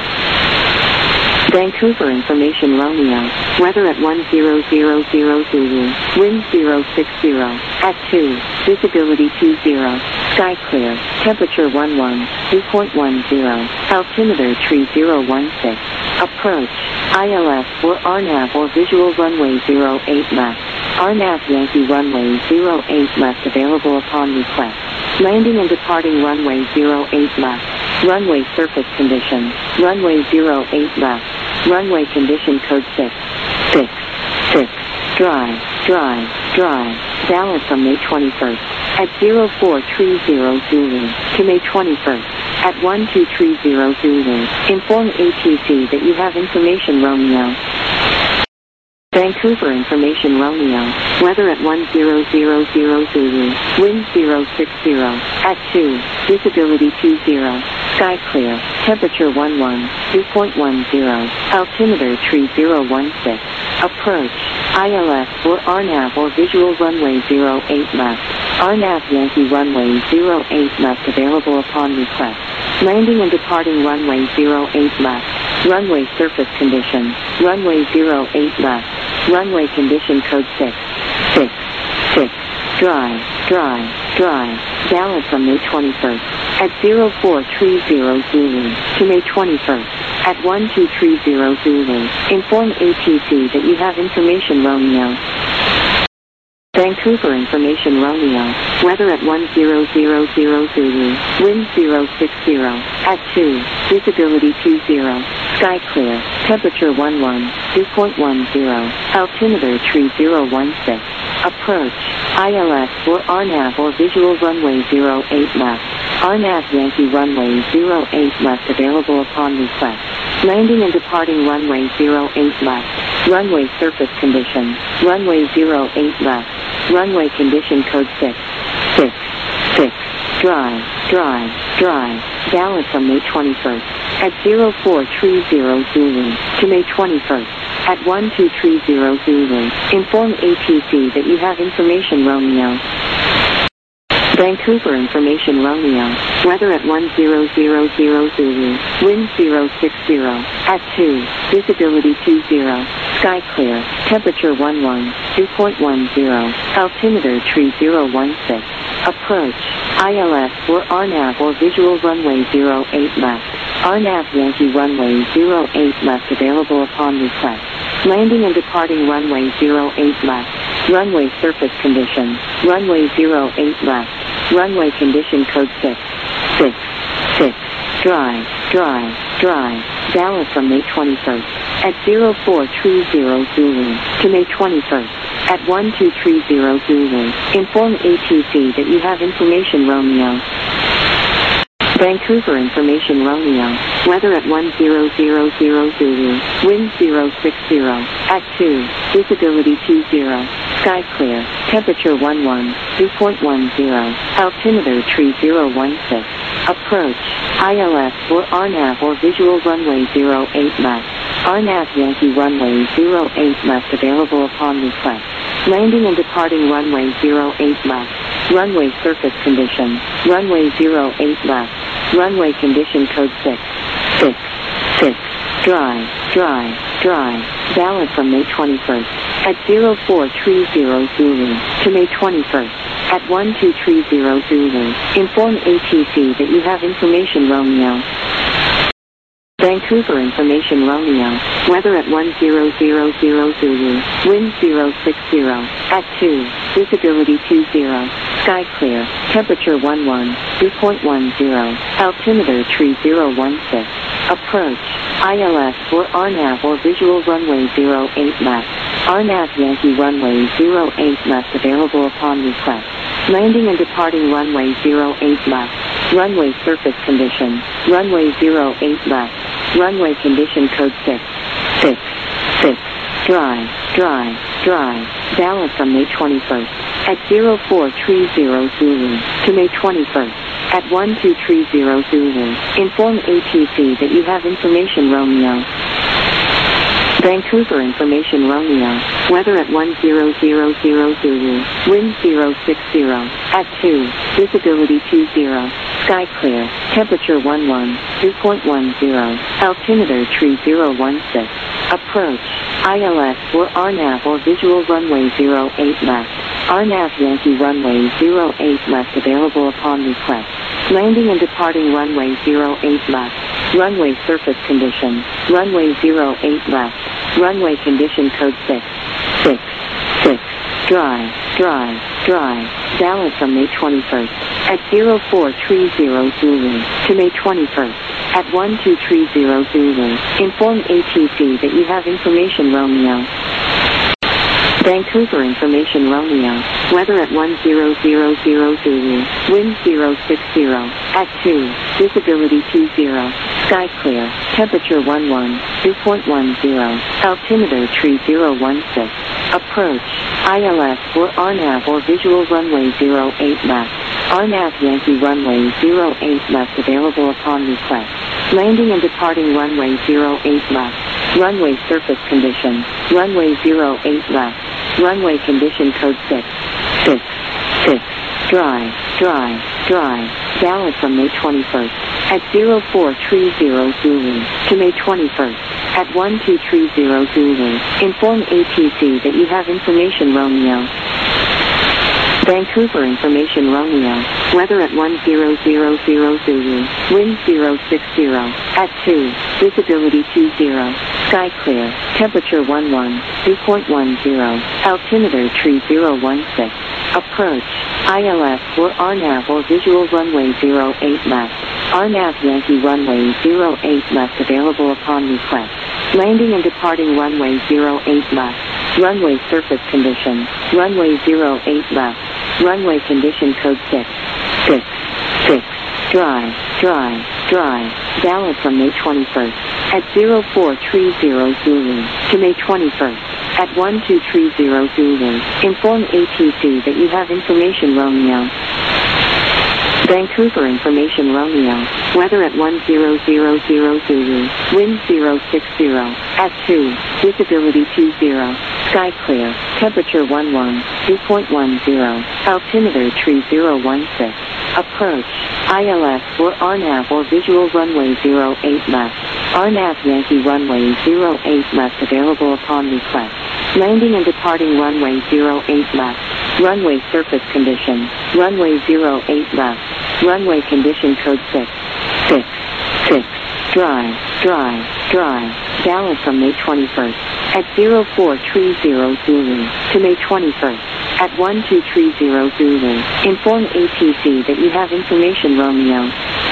Vancouver information Romeo. Weather at one zero zero zero Zulu. Wind zero six zero. At two. Visibility two zero. Sky clear. Temperature one one. dew point one zero. Altimeter three zero one six. Approach. I L S for R N A V or visual runway zero eight left. R N A V Yankee runway zero eight left available upon request. Landing and departing runway zero eight left. Runway surface condition. Runway zero eight left. Runway condition code six. six. six. Dry. Dry. Dry. Valid from May twenty-first. At zero four three zero Zulu to May twenty-first. At one two three zero Zulu. Inform A T C that you have information Romeo. Vancouver information Romeo. Weather at one zero zero zero Zulu. Wind zero six zero. At two. Visibility two zero. Sky clear. Temperature one one. dew point one zero. Altimeter three zero one six. Approach. I L S for R N A V or visual runway zero eight left. R N A V Yankee runway zero eight left available upon request. Landing and departing runway zero eight left. Runway surface condition. Runway zero eight left. Runway condition code six. six. six. Dry. Dry. Dry. Valid from May twenty-first. At zero four three zero Zulu to May twenty-first. At one two three zero Zulu. Inform A T C that you have information Romeo. Vancouver information Romeo. Weather at one zero zero zero Zulu. Wind zero six zero. At two. Visibility two zero. Sky clear. Temperature one one. dew point one zero. Altimeter three zero one six. Approach. I L S for R N A V or visual runway zero eight left. R N A V Yankee runway zero eight left available upon request. Landing and departing runway zero eight left. Runway surface condition. Runway zero eight left. Runway condition code six. six. six. Dry. Dry. Dry. Valid from May twenty-first. At zero four three zero Zulu to May twenty-first. At one two three zero Zulu. Inform A T C that you have information Romeo. Vancouver information Romeo. Weather at one zero zero zero Zulu. Wind zero six zero. At two. Visibility two zero. Sky clear. Temperature one one. dew point one zero. Altimeter three zero one six. Approach. I L S for R N A V or visual runway zero eight left. R N A V Yankee runway zero eight left available upon request. Landing and departing runway zero eight left. Runway surface condition. Runway zero eight left. Runway condition code six. six. six. Dry. Dry. Dry. Valid from May twenty-first. At zero four three zero Zulu to May twenty-first. At one two three zero Zulu. Inform A T C that you have information Romeo. Vancouver information Romeo. Weather at one zero zero zero Zulu. Wind zero six zero. At two. Visibility two zero. Sky clear. Temperature one one. dew point one zero. Altimeter three zero one six. Approach. I L S for R N A V or visual runway zero eight left. R N A V Yankee runway zero eight left available upon request. Landing and departing runway zero eight left. Runway surface condition. Runway zero eight left. Runway condition code six. six. six. dry, dry, dry. Valid from May twenty-first at zero four three zero Zulu to May twenty-first at one two three zero Zulu. Inform A T C that you have information Romeo. Vancouver information Romeo. Weather at one zero zero zero Zulu. Wind zero six zero. At two. Visibility two zero. Sky clear. Temperature one one. Dew point one zero. Altimeter three zero one six. Approach. I L S or R NAV or visual runway zero eight left. R NAV Yankee runway zero eight left available upon request. Landing and departing runway zero eight left. Runway surface condition. Runway zero eight left. Runway condition code six. six. six. Dry, dry, dry. Valid from May twenty-first at zero four three zero Zulu to May twenty-first at one two three zero Zulu. Inform A T C that you have information Romeo. Vancouver information Romeo. Weather at one zero zero zero Zulu. Wind zero six zero. At two. Visibility two zero. Sky clear. Temperature one one. Dew point one zero. Altimeter three zero one six. Approach. I L S or R NAV or visual runway zero eight left. R NAV Yankee runway zero eight left available upon request. Landing and departing runway zero eight left. Runway surface condition. Runway zero eight left. Runway condition code six. six. six. Dry, dry, dry. Valid from May twenty-first at zero four three zero Zulu to May twenty-first at one two three zero Zulu. Inform A T C that you have information Romeo. Vancouver information Romeo. Weather at one zero zero zero Zulu. Wind zero six zero. At two. Visibility two zero. Sky clear. Temperature one one. Dew point one zero. Altimeter three zero one six. Approach. I L S or R NAV or visual runway zero eight left. R NAV Yankee runway zero eight left available upon request. Landing and departing runway zero eight left. Runway surface condition. Runway zero eight left. Runway condition code six. six. six. Dry, dry, dry. Valid from May twenty-first at zero four three zero Zulu to May twenty-first at one two three zero Zulu. Inform A T C that you have information Romeo. Vancouver information Romeo. Weather at one zero zero zero Zulu. Wind zero six zero. At two. Visibility two zero. Sky clear. Temperature one one. Dew point one zero. Altimeter three zero one six. Approach. I L S or R NAV or visual runway zero eight left. R NAV Yankee runway zero eight left available upon request. Landing and departing runway zero eight left. Runway surface condition. Runway zero eight left. Runway condition code six. six. six. Dry, dry, dry. Valid from May twenty-first at zero four three zero Zulu to May twenty-first at one two three zero Zulu. Inform A T C that you have information Romeo. Vancouver information Romeo. Weather at one zero zero zero Zulu. Wind zero six zero. At two. Visibility two zero. Sky clear. Temperature one one. Dew point one zero. Altimeter three zero one six. Approach. I L S or R NAV or visual runway zero eight left. R NAV Yankee runway zero eight left available upon request. Landing and departing runway zero eight left. Runway surface condition. Runway zero eight left. Runway condition code six. six. six. Dry, dry, dry. Valid from May twenty-first at zero four three zero Zulu to May twenty-first at one two three zero Zulu. Inform A T C that you have information Romeo.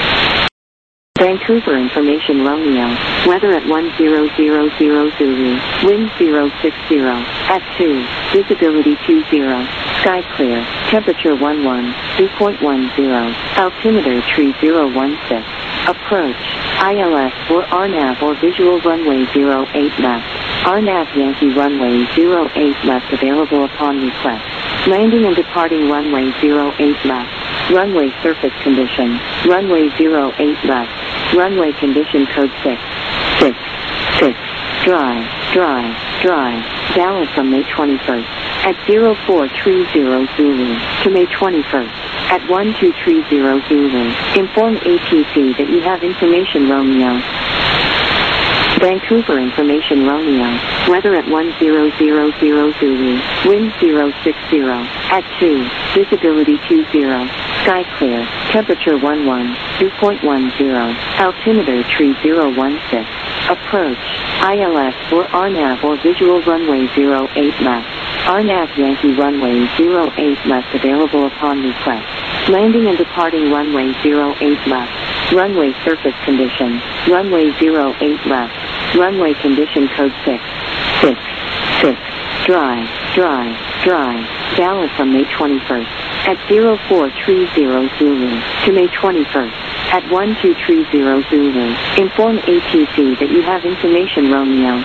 Vancouver information Romeo. Weather at one zero zero zero Zulu. Wind zero six zero. At two. Visibility two zero. Sky clear. Temperature one one. Dew point one zero. Altimeter three zero one six. Approach. I L S or R NAV or visual runway zero eight left. R NAV Yankee runway zero eight left available upon request. Landing and departing runway zero eight left. Runway surface condition. Runway zero eight left. Runway condition code six. six. six. Dry, dry, dry. Valid from May twenty-first at zero four three zero Zulu to May twenty-first at one two three zero Zulu. Inform A T C that you have information Romeo. Vancouver Information Romeo, weather at one zero zero zero Zulu, wind zero six zero, at two, visibility two zero, sky clear, temperature one one, dew point one zero, altimeter tree zero one six, approach, I L S or R NAV or visual runway zero eight left, R NAV Yankee runway zero eight left available upon request, landing and departing runway zero eight left, runway surface condition, runway zero eight left, runway condition code six, six, six, dry, dry, dry, valid from May twenty-first, at zero four three zero Zulu, to May twenty-first, at one two three zero Zulu, inform A T C that you have information Romeo.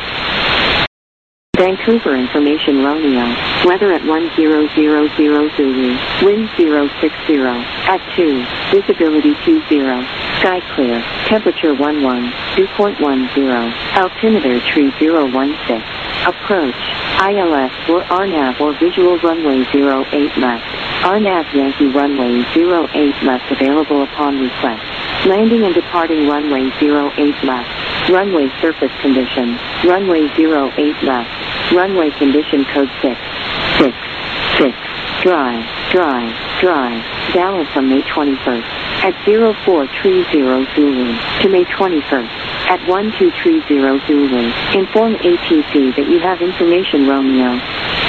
Vancouver Information Romeo, weather at one zero zero zero Zulu, wind zero six zero, at two, visibility two zero, sky clear, temperature one one, dew point one zero, altimeter tree zero one six, approach, I L S or R NAV or visual runway zero eight left, R NAV Yankee runway zero eight left available upon request, landing and departing runway zero eight left, runway surface condition, runway zero eight left, runway condition code six, six, six, dry, dry, dry, valid from May twenty-first, at zero four three zero Zulu, to May twenty-first, at one two three zero Zulu, inform A T C that you have information Romeo.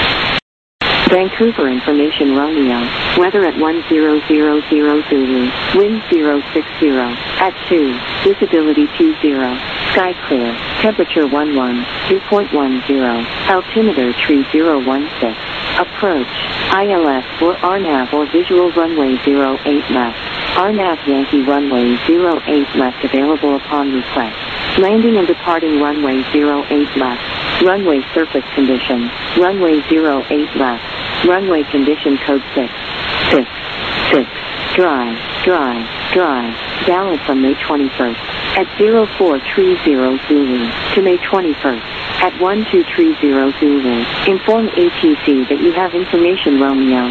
Vancouver Information Romeo, weather at one zero zero zero Zulu, wind zero six zero, at two, visibility two zero, sky clear, temperature one one, dew point one zero, altimeter tree zero one six, approach, I L S or R NAV or visual runway zero eight left, R NAV Yankee runway zero eight left available upon request, landing and departing runway zero eight left, runway surface condition, runway zero eight left, runway condition code six, six, six, dry, dry, dry, valid from May twenty-first, at zero four three zero Zulu, to May twenty-first, at one two three zero Zulu, inform A T C that you have information Romeo.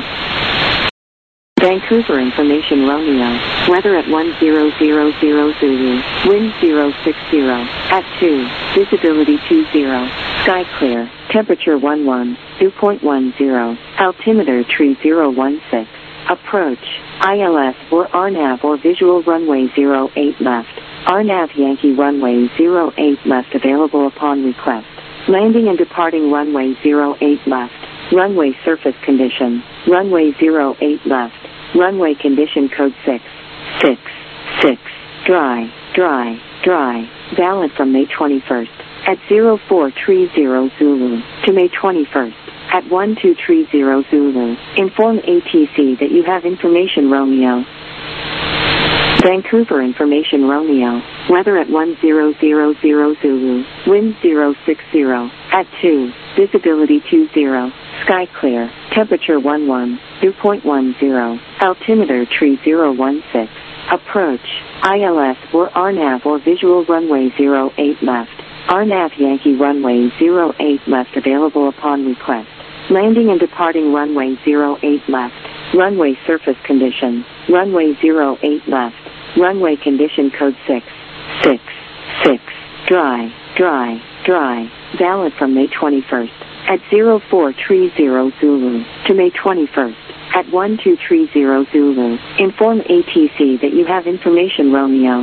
Vancouver Information Romeo, weather at one zero zero zero Zulu, wind zero six zero, at two, visibility two zero, sky clear, temperature one one, dew point one zero, altimeter tree zero one six, approach, I L S or R NAV or visual runway zero eight left, R NAV Yankee runway zero eight left available upon request, landing and departing runway zero eight left, runway surface condition, runway zero eight left, runway condition code six, six, six, dry, dry, dry, valid from May twenty-first, at zero four three zero Zulu, to May twenty-first, at one two three zero Zulu, inform A T C that you have information Romeo. Vancouver Information Romeo, weather at one zero zero zero Zulu, wind zero six zero, at two, visibility two zero, sky clear, temperature one one, dew point one zero, altimeter tree zero one six, approach, I L S or R NAV or visual runway zero eight left, R NAV Yankee runway zero eight left available upon request, landing and departing runway zero eight left, runway surface condition, runway zero eight left, runway condition code six, six, six, dry, dry, dry, valid from May twenty-first, at zero four three zero Zulu, to May twenty-first, at one two three zero Zulu, inform A T C that you have information Romeo.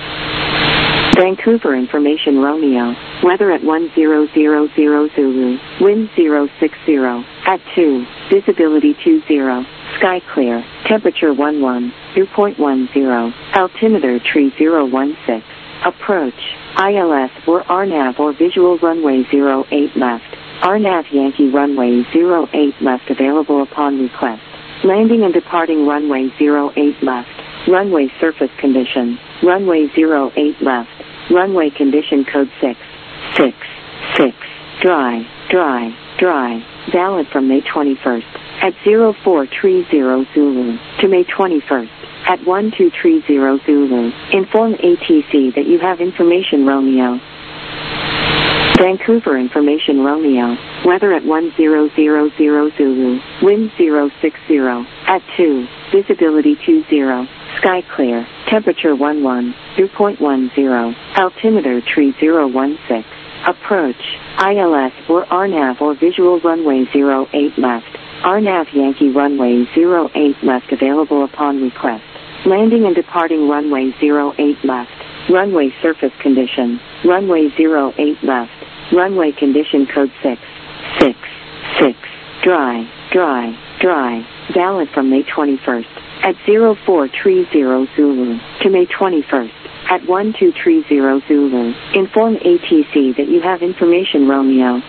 Vancouver Information Romeo, weather at one zero zero zero Zulu, wind zero six zero, at two, visibility two zero, sky clear, temperature one one, dew point one zero, altimeter tree zero one six, approach, I L S or R NAV or visual runway zero eight left, R NAV Yankee runway zero eight left available upon request, landing and departing runway zero eight left, runway surface condition, runway zero eight left, runway condition code six, six, six, dry, dry, dry, valid from May twenty-first, at zero four three zero Zulu, to May twenty-first, at one two three zero Zulu, inform A T C that you have information Romeo. Vancouver Information Romeo, weather at one zero zero zero Zulu, wind zero six zero, at two, visibility two zero, sky clear, temperature one one, dew point one zero, altimeter tree zero one six, approach, I L S or R NAV or visual runway zero eight left, R NAV Yankee runway zero eight left available upon request, landing and departing runway zero eight left, runway surface condition, runway zero eight left, runway condition code six, six, six, dry, dry, dry, valid from May twenty-first, at zero four three zero Zulu, to May twenty-first, at one two three zero Zulu, inform A T C that you have information Romeo.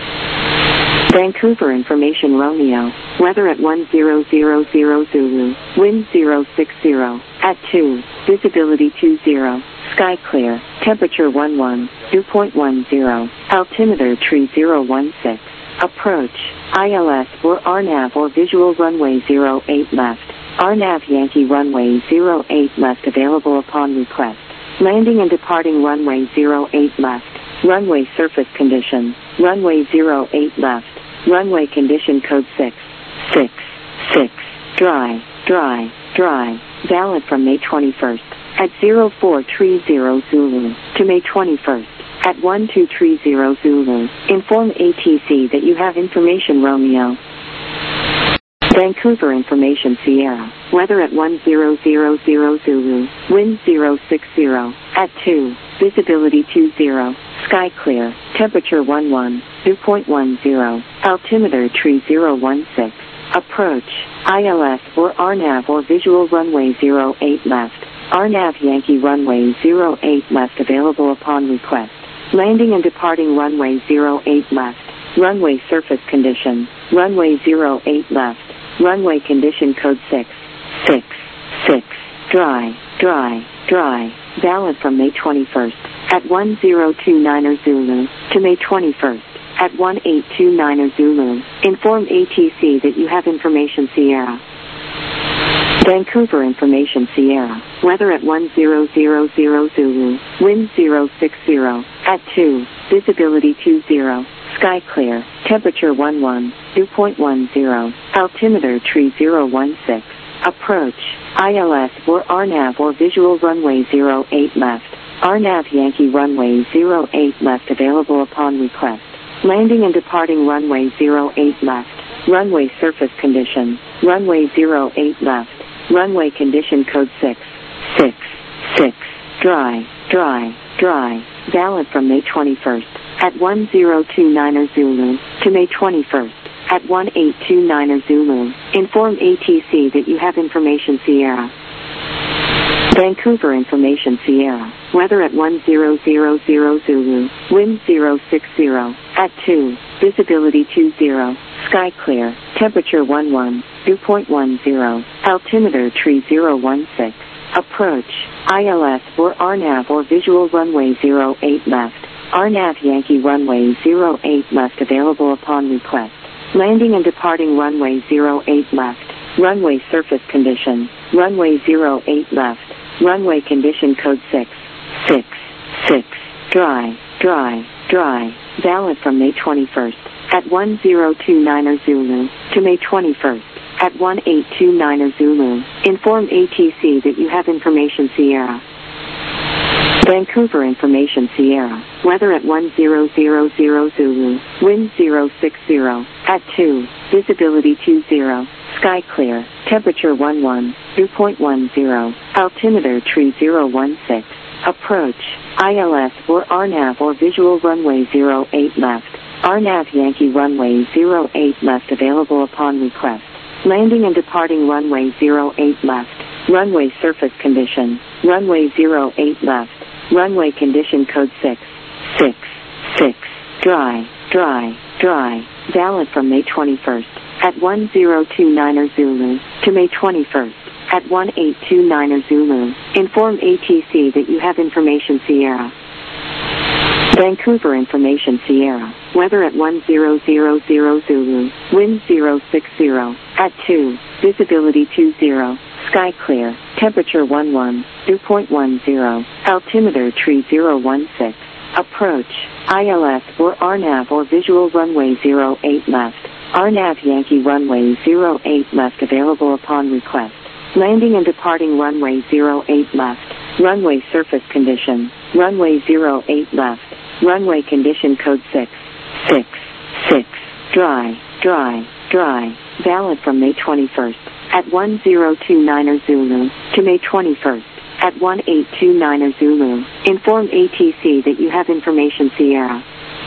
Vancouver information Romeo, weather at one zero zero zero Zulu, wind zero six zero, at two, visibility two zero, sky clear, temperature one one, dew point one zero, altimeter tree zero one six, approach, I L S or R NAV or visual runway zero eight left, R NAV Yankee runway zero eight left available upon request, landing and departing runway zero eight left, runway surface condition, runway zero eight left, runway condition code six, six, six, dry, dry, dry, valid from May twenty-first, at zero four three zero Zulu, to May twenty-first, at one two three zero Zulu, inform A T C that you have information Romeo. Vancouver information Sierra, weather at one zero zero zero Zulu, wind zero six zero, at two, visibility two zero, sky clear, temperature one one, dew point one zero, altimeter tree zero one six, approach, I L S or R NAV or visual runway zero eight left, R NAV Yankee runway zero eight left available upon request, landing and departing runway zero eight left, runway surface condition, runway zero eight left, runway condition code six, six, six, dry, dry, dry, valid from May twenty-first, at one zero two nine Zulu, to May twenty-first, at one eight two nine Zulu, inform A T C that you have information Sierra. Vancouver information Sierra, weather at one zero zero zero Zulu, wind zero six zero, at two, visibility two zero, sky clear, temperature one one, dew point one zero, altimeter tree zero one six, approach, I L S or R NAV or visual runway zero eight left, R NAV Yankee runway zero eight left available upon request, landing and departing runway zero eight left, runway surface condition, runway zero eight left, runway condition code six, six, six, dry, dry, dry, valid from May twenty-first, at one zero two nine Zulu, to May twenty-first, at one eight two nine Zulu, inform A T C that you have information Sierra. Vancouver information Sierra, weather at one zero zero zero Zulu, wind zero six zero, at two, visibility two zero, sky clear, temperature one one, dew point one zero, altimeter tree zero one six, approach, I L S or R NAV or visual runway zero eight left, R NAV Yankee runway zero eight left available upon request, landing and departing runway zero eight left, runway surface condition, runway zero eight left, runway condition code six, six, six, dry, dry, dry, valid from May twenty-first, at one zero two nine Zulu, to May twenty-first, at one eight two nine Zulu, inform A T C that you have information Sierra. Vancouver information Sierra, weather at one zero zero zero Zulu, wind zero six zero, at two, visibility two zero, sky clear, temperature one one, dew point one zero, altimeter tree zero one six, approach, I L S or R NAV or visual runway zero eight left, R NAV Yankee runway zero eight left available upon request, landing and departing runway zero eight left, runway surface condition, runway zero eight left, runway condition code six, six, six, dry, dry, dry, valid from May twenty-first, at one zero two nine Zulu, to May twenty-first, at one eight two nine Zulu, inform A T C that you have information Sierra. Vancouver information Sierra, weather at one zero zero zero Zulu, wind zero six zero, at two, visibility two zero, sky clear, temperature one one, dew point one zero, altimeter tree zero one six, approach, I L S or R NAV or visual runway zero eight left, R NAV Yankee runway zero eight left available upon request, Landing and departing runway zero eight left. Runway surface condition. Runway zero eight left. Runway condition code six. six. six. Dry. Dry. Dry. Valid from May twenty-first. At one zero two niner Zulu to May twenty-first. At one eight two niner Zulu. Inform A T C that you have information Sierra.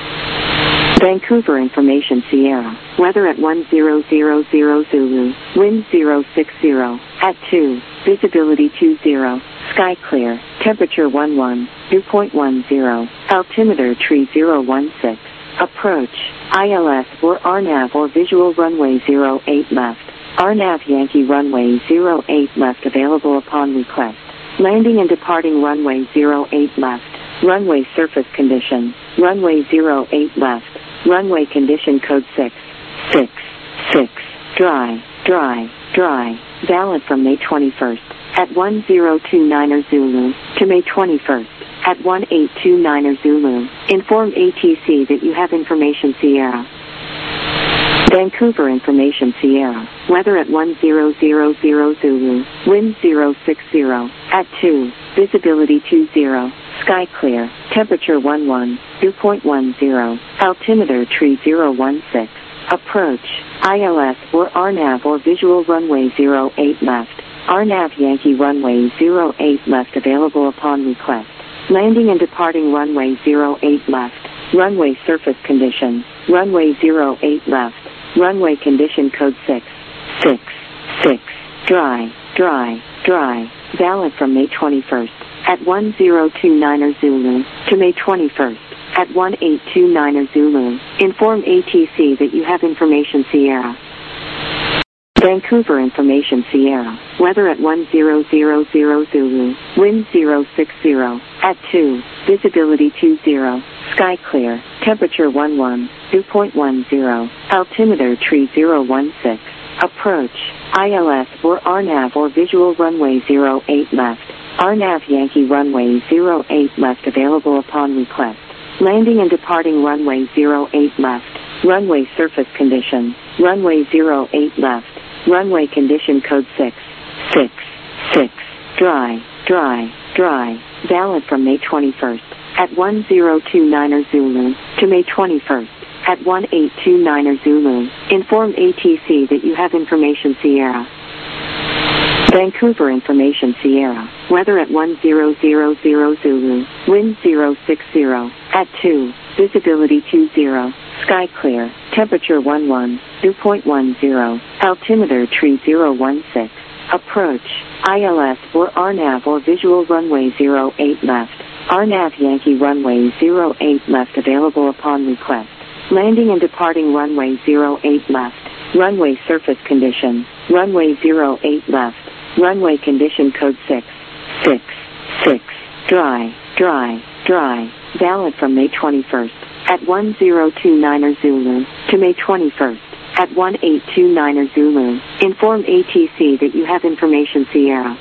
Vancouver information Sierra. Weather at one zero zero zero Zulu. Wind zero six zero. At two. Visibility two zero. Sky clear. Temperature one one. Dew point one zero. Altimeter tree zero one six. Approach. I L S or R NAV or visual runway zero eight left. R NAV Yankee runway zero eight left available upon request. Landing and departing runway zero eight left. Runway surface condition. Runway zero eight left. Runway condition code six. six. six. Dry. Dry. Dry. Valid from May twenty-first. At one zero two niner Zulu to May twenty-first. At one eight two niner Zulu. Inform A T C that you have information Sierra. Vancouver information Sierra. Weather at one zero zero zero Zulu. Wind zero six zero. At two. Visibility two zero. Sky clear. Temperature one one. Dew point one zero. Altimeter tree zero one six. Approach. I L S or R NAV or visual runway zero eight left. R NAV Yankee runway zero eight left available upon request. Landing and departing runway zero eight left. Runway surface condition. Runway zero eight left. Runway condition code six. six. six. Dry. Dry. Dry. Valid from May twenty-first. At one zero two niner Zulu to May twenty-first. At one eight two niner Zulu. Inform A T C that you have information Sierra. Vancouver information Sierra. Weather at one zero zero zero Zulu. Wind zero six zero. At two. Visibility two zero. Sky clear. Temperature one one. Dew point one zero. Altimeter tree zero one six. Approach. I L S or R NAV or visual runway zero eight left. R NAV Yankee runway zero eight left available upon request. Landing and departing runway zero eight left. Runway surface condition. Runway zero eight left. Runway condition code six. six. six. Dry. Dry. Dry. Valid from May twenty-first. At one zero two niner Zulu to May twenty-first. At one eight two niner Zulu. Inform A T C that you have information Sierra. Vancouver information Sierra. Weather at one zero zero zero Zulu. Wind zero six zero. At two. Visibility two zero. Sky clear. Temperature one one. Dew point one zero. Altimeter tree zero one six. Approach. I L S or R NAV or visual runway zero eight left. R NAV Yankee runway zero eight left available upon request. Landing and departing runway zero eight left. Runway surface condition. Runway zero eight left. Runway condition code six. six. six. Dry. Dry. Dry. Valid from May twenty-first. At one zero two niner Zulu to May twenty-first. At one eight two niner Zulu. Inform A T C that you have information Sierra.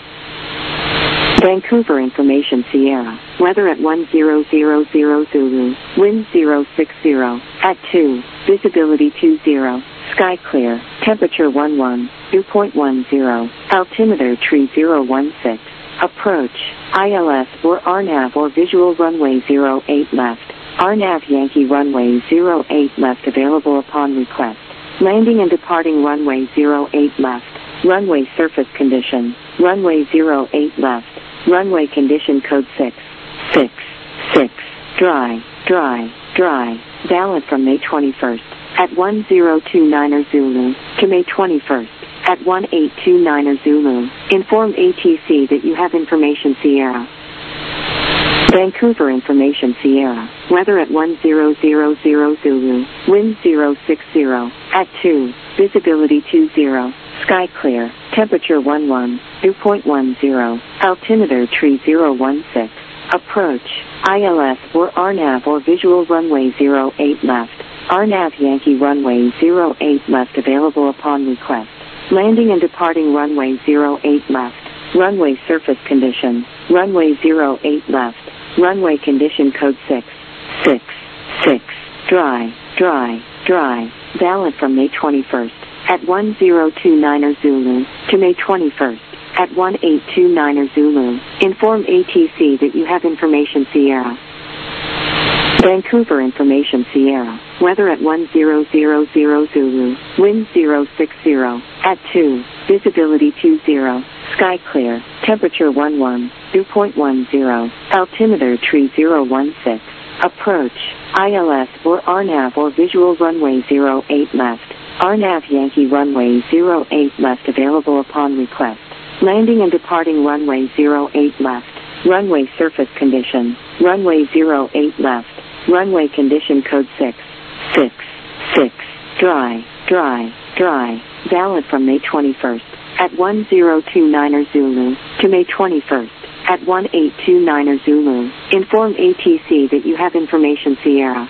Vancouver information Sierra. Weather at one zero zero zero Zulu. Wind zero six zero. At two. Visibility two zero. Sky clear. Temperature one one. Dew point one zero. Altimeter tree zero one six. Approach. I L S or R NAV or visual runway zero eight left. R NAV Yankee runway zero eight left available upon request. Landing and departing runway zero eight left. Runway surface condition. Runway zero eight left. Runway condition code six. six. six. Dry. Dry. Dry. Valid from May twenty-first. At one zero two niner Zulu to May twenty-first. At one eight two niner Zulu. Inform A T C that you have information Sierra. Vancouver information Sierra. Weather at one zero zero zero Zulu. Wind zero six zero. At two. Visibility two zero. Sky clear. Temperature one one. Dew point one zero. Altimeter tree zero one six. Approach. I L S or R NAV or visual runway zero eight left. R NAV Yankee runway zero eight left available upon request. Landing and departing runway zero eight left. Runway surface condition. Runway zero eight left. Runway condition code six. six. six. Dry. Dry. Dry. Valid from May twenty-first. At one zero two niner Zulu to May twenty-first. at one eight two niner Zulu. Inform A T C that you have information Sierra. Vancouver Information Sierra. Weather at one zero zero zero Zulu. Wind zero six zero. At two. Visibility two zero. Sky clear. Temperature one one. Dew point one zero. Altimeter tree zero one six. Approach. I L S or R NAV or visual runway zero eight left. R NAV Yankee runway zero eight left available upon request. Landing and departing runway zero eight left. Runway surface condition. Runway zero eight left. Runway condition code six. six. six. Dry. Dry. Dry. Valid from May twenty-first. At one zero two niner Zulu. To May twenty-first. At one eight two niner Zulu. Inform A T C that you have information Sierra.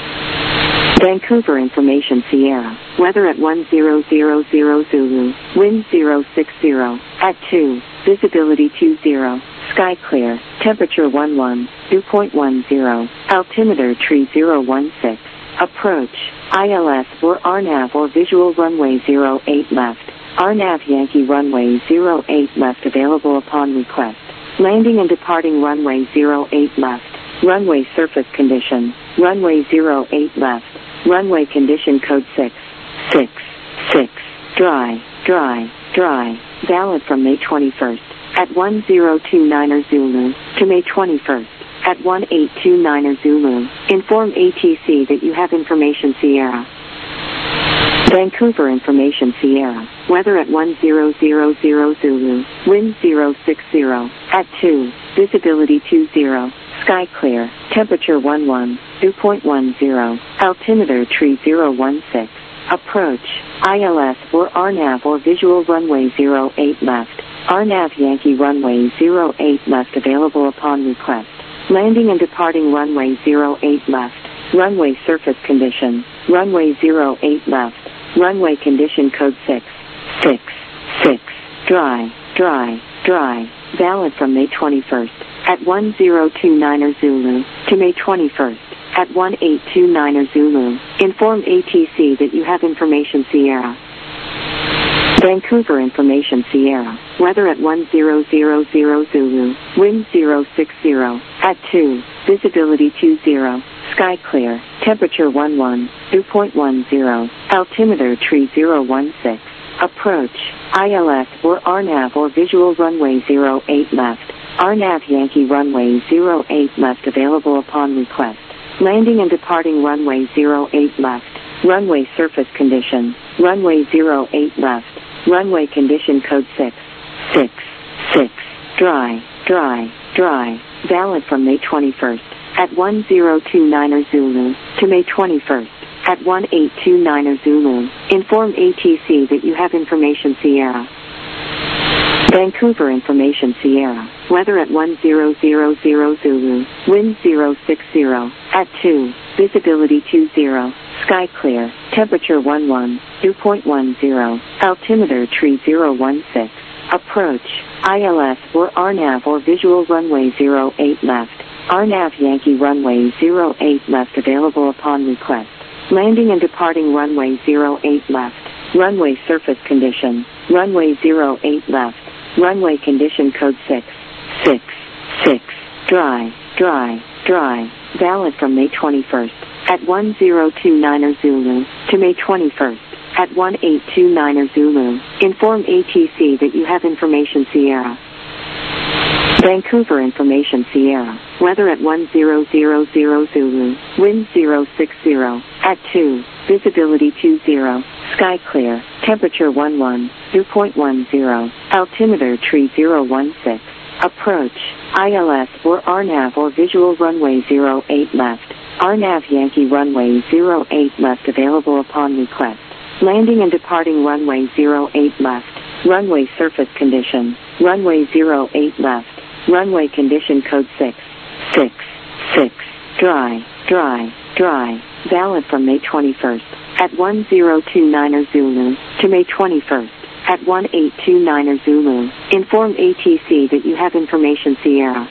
Vancouver Information Sierra. Weather at one zero zero zero Zulu. Wind zero six zero. At two. Visibility two zero. Sky clear. Temperature one one. Dew point one zero. Altimeter tree zero one six. Approach. I L S or R NAV or visual runway zero eight left. R NAV Yankee runway zero eight left available upon request. Landing and departing runway zero eight left. Runway surface condition. Runway zero eight left. Runway condition code six. six. six. Dry. Dry. Dry. Valid from May twenty-first. At one zero two niner Zulu. To May twenty-first. At one eight two niner Zulu. Inform A T C that you have information Sierra. Vancouver Information Sierra. Weather at one zero zero zero Zulu. Wind zero six zero. At two. Visibility two zero. Sky clear. Temperature one one. Dew point one zero. Altimeter tree zero one six. Approach. I L S or R NAV or visual runway zero eight left. R NAV Yankee runway zero eight left available upon request. Landing and departing runway zero eight left. Runway surface condition. Runway zero eight left. Runway condition code six. six. six. Dry. Dry. Dry. Valid from May twenty-first. At one zero two niner Zulu. To May twenty-first. At one eight two niner Zulu. Inform A T C that you have information Sierra. Vancouver Information Sierra. Weather at one zero zero zero Zulu. Wind zero six zero. At two. Visibility two zero. Sky clear. Temperature one one. Dew point one zero. Altimeter tree zero one six. Approach. I L S or R NAV or visual runway zero eight left. R NAV Yankee runway zero eight left available upon request. Landing and departing runway zero eight left. Runway surface condition. Runway zero eight left. Runway condition code six. six. six. Dry. Dry. Dry. Valid from May twenty-first. At one zero two niner Zulu. To May twenty-first. At one eight two niner Zulu. Inform A T C that you have information Sierra. Vancouver Information Sierra. Weather at one zero zero zero Zulu. Wind zero six zero. At two. Visibility two zero. Sky clear. Temperature one one. Dew point one zero. Altimeter tree zero one six. Approach. I L S or R NAV or visual runway zero eight left. R NAV Yankee runway zero eight left available upon request. Landing and departing runway zero eight left. Runway surface condition. Runway zero eight left. Runway condition code six. six. six. Dry. Dry. Dry. Valid from May twenty-first. At one zero two niner Zulu. To May twenty-first. At one eight two niner Zulu. Inform A T C that you have information Sierra. Vancouver Information Sierra. Weather at one zero zero zero Zulu. Wind zero six zero. At two. Visibility two zero. Sky clear. Temperature one one. Dew point one zero. Altimeter tree zero one six. Approach. I L S or R NAV or visual runway zero eight left. R NAV Yankee runway zero eight left available upon request. Landing and departing runway zero eight left. Runway surface condition. Runway zero eight left. Runway condition code six. six. six. Dry. Dry. Dry. Valid from May twenty-first. At one zero two niner Zulu. To May twenty-first. At one eight two niner Zulu. Inform A T C that you have information Sierra.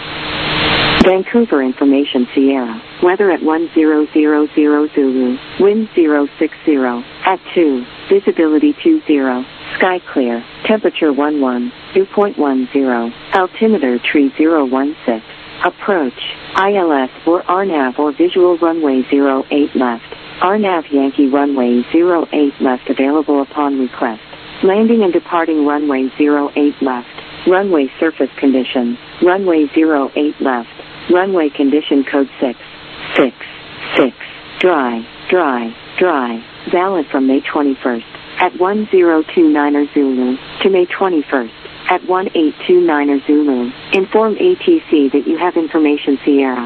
Vancouver Information Sierra. Weather at one zero zero zero Zulu. Wind zero six zero. At two. Visibility two zero. Sky clear. Temperature one one. dew point one zero, altimeter tree zero one six, approach, I L S or R NAV or visual runway zero eight left, R NAV Yankee runway zero eight left available upon request, landing and departing runway zero eight left, runway surface condition, runway zero eight left, runway condition code six, six, six, dry, dry, dry, valid from May twenty-first, at one zero two niner Zulu, to May twenty-first, at one eight two niner Zulu, inform A T C that you have information Sierra.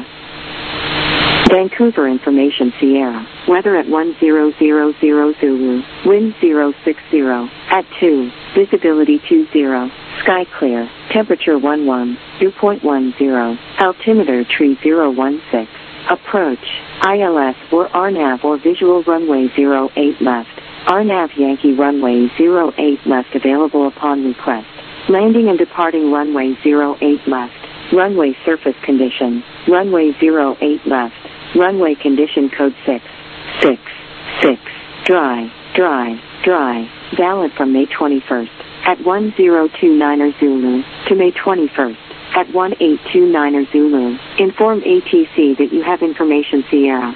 Vancouver information Sierra, weather at one zero zero zero Zulu, wind zero six zero, at two, visibility two zero, sky clear, temperature one one, dew point one zero, altimeter tree zero one six, approach, I L S or R NAV or visual runway zero eight left, R NAV Yankee runway zero eight left available upon request, landing and departing runway zero eight left, runway surface condition, runway zero eight left, runway condition code six, six, six, dry, dry, dry, valid from May twenty-first, at one zero two niner Zulu, to May twenty-first, at one eight two niner Zulu, inform A T C that you have information Sierra.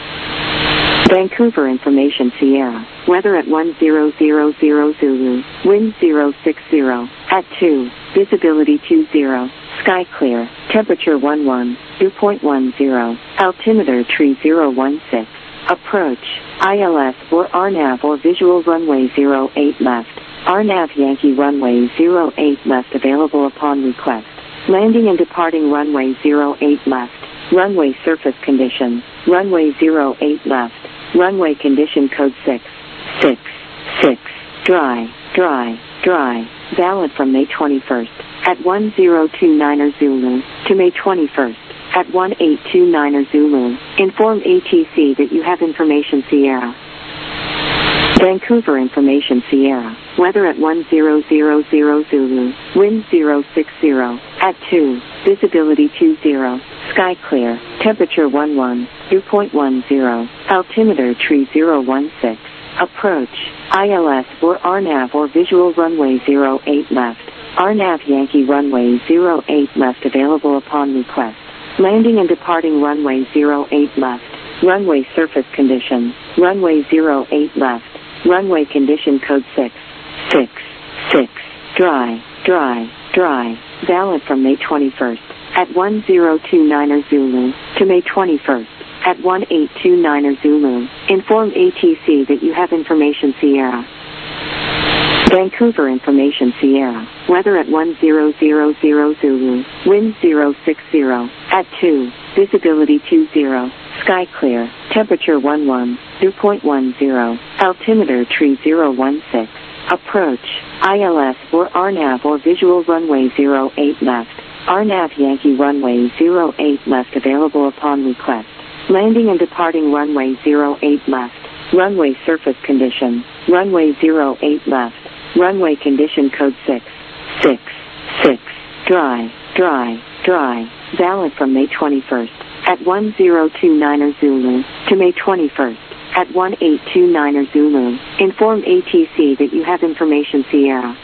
Vancouver information Sierra, weather at one zero zero zero Zulu, wind zero six zero, at two, visibility two zero, sky clear, temperature one one, dew point one zero, altimeter tree zero one six, approach, I L S or R NAV or visual runway zero eight left, R NAV Yankee runway zero eight left available upon request, landing and departing runway zero eight left, runway surface condition, runway zero eight left, runway condition code six, six, six, dry, dry, dry, valid from May twenty-first, at one zero two niner Zulu, to May twenty-first, at one eight two niner Zulu, inform A T C that you have information Sierra. Vancouver information Sierra, weather at one zero zero zero Zulu, wind zero six zero, at two, visibility two zero, sky clear, temperature one one, dew point one zero, altimeter tree zero one six, approach, I L S or R NAV or visual runway zero eight left, R NAV Yankee runway zero eight left available upon request, landing and departing runway zero eight left, runway surface condition, runway zero eight left, runway condition code six, six, six, dry, dry, dry, valid from May twenty-first, at one zero two niner Zulu, to May twenty-first, at one eight two niner Zulu, inform A T C that you have information Sierra. Vancouver information Sierra, weather at one zero zero zero Zulu, wind zero six zero, at two, visibility two zero, sky clear, temperature one one, dew point one zero, altimeter tree zero one six, approach, I L S or R NAV or visual runway zero eight left, R NAV Yankee runway zero eight left available upon request, landing and departing runway zero eight left, runway surface condition, runway zero eight left, runway condition code six, six, six, dry, dry, dry, valid from May twenty-first, at one zero two niner Zulu, to May twenty-first, at one eight two niner Zulu, inform A T C that you have information Sierra.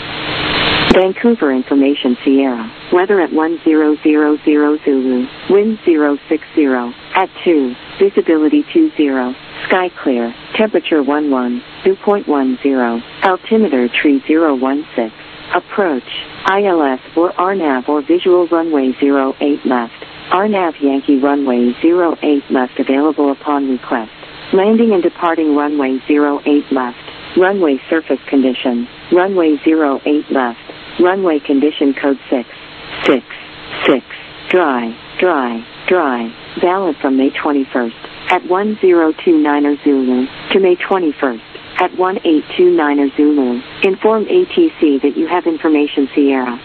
Vancouver information Sierra, weather at one zero zero zero Zulu, wind zero six zero, at two, visibility two zero, sky clear, temperature one one, dew point one zero, altimeter tree zero one six, approach, I L S or R NAV or visual runway zero eight left, R NAV Yankee runway zero eight left available upon request, landing and departing runway zero eight left, runway surface condition, runway zero eight left, runway condition code six, six, six, dry, dry, dry, valid from May twenty-first, at one zero two niner Zulu, to May twenty-first, at one eight two niner Zulu, inform A T C that you have information Sierra.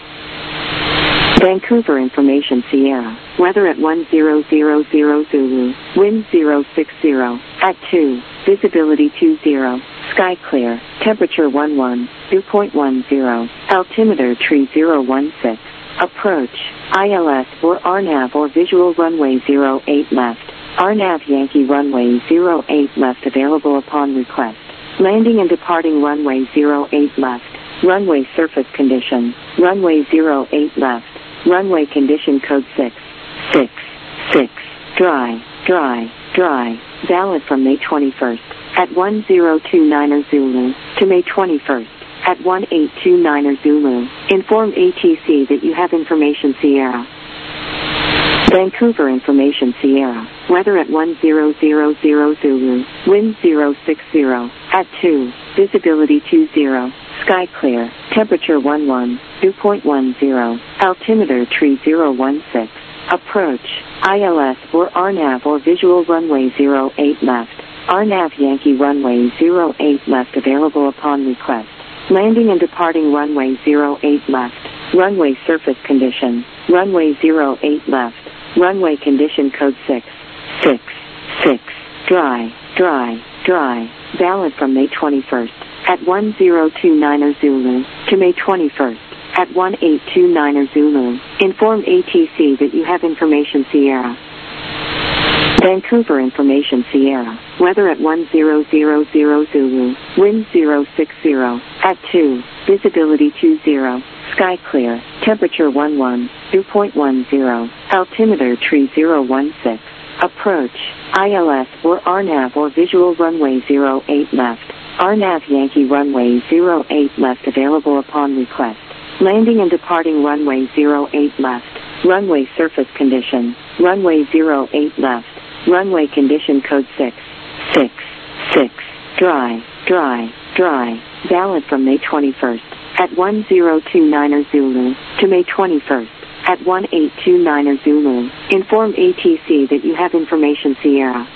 Vancouver information Sierra, weather at one zero zero zero Zulu, wind zero six zero, at two, visibility two zero, sky clear, temperature one one, dew point one zero, altimeter tree zero one six, approach, I L S or R NAV or visual runway zero eight left, R NAV Yankee runway zero eight left available upon request, landing and departing runway zero eight left, runway surface condition, runway zero eight left, runway condition code six, six, six, dry, dry, dry, valid from May twenty-first, at one zero two niner Zulu, to May twenty-first, at one eight two niner Zulu, inform A T C that you have information Sierra. Vancouver Information Sierra, weather at one zero zero zero Zulu, wind zero six zero, at two, visibility two zero, sky clear, temperature one one, dew point one zero, altimeter tree zero one six, approach, I L S or R NAV or visual runway zero eight left, R NAV Yankee runway zero eight left available upon request, landing and departing runway zero eight left, runway surface condition, runway zero eight left, runway condition code six, six, six, dry, dry, dry, valid from May twenty-first, at one zero two niner Zulu, to May twenty-first, at one eight two niner Zulu, inform A T C that you have information Sierra. Vancouver Information Sierra, weather at one zero zero zero Zulu, wind zero six zero, at two, visibility two zero, sky clear, temperature one one, dew point one zero, altimeter tree zero one six, approach, I L S or R NAV or visual runway zero eight left, R NAV Yankee runway zero eight left available upon request, landing and departing runway zero eight left, runway surface condition, runway zero eight left, runway condition code six, six, six, dry, dry, dry, valid from May twenty-first, at one zero two niner Zulu, to May twenty-first, at one eight two niner Zulu, inform A T C that you have information Sierra.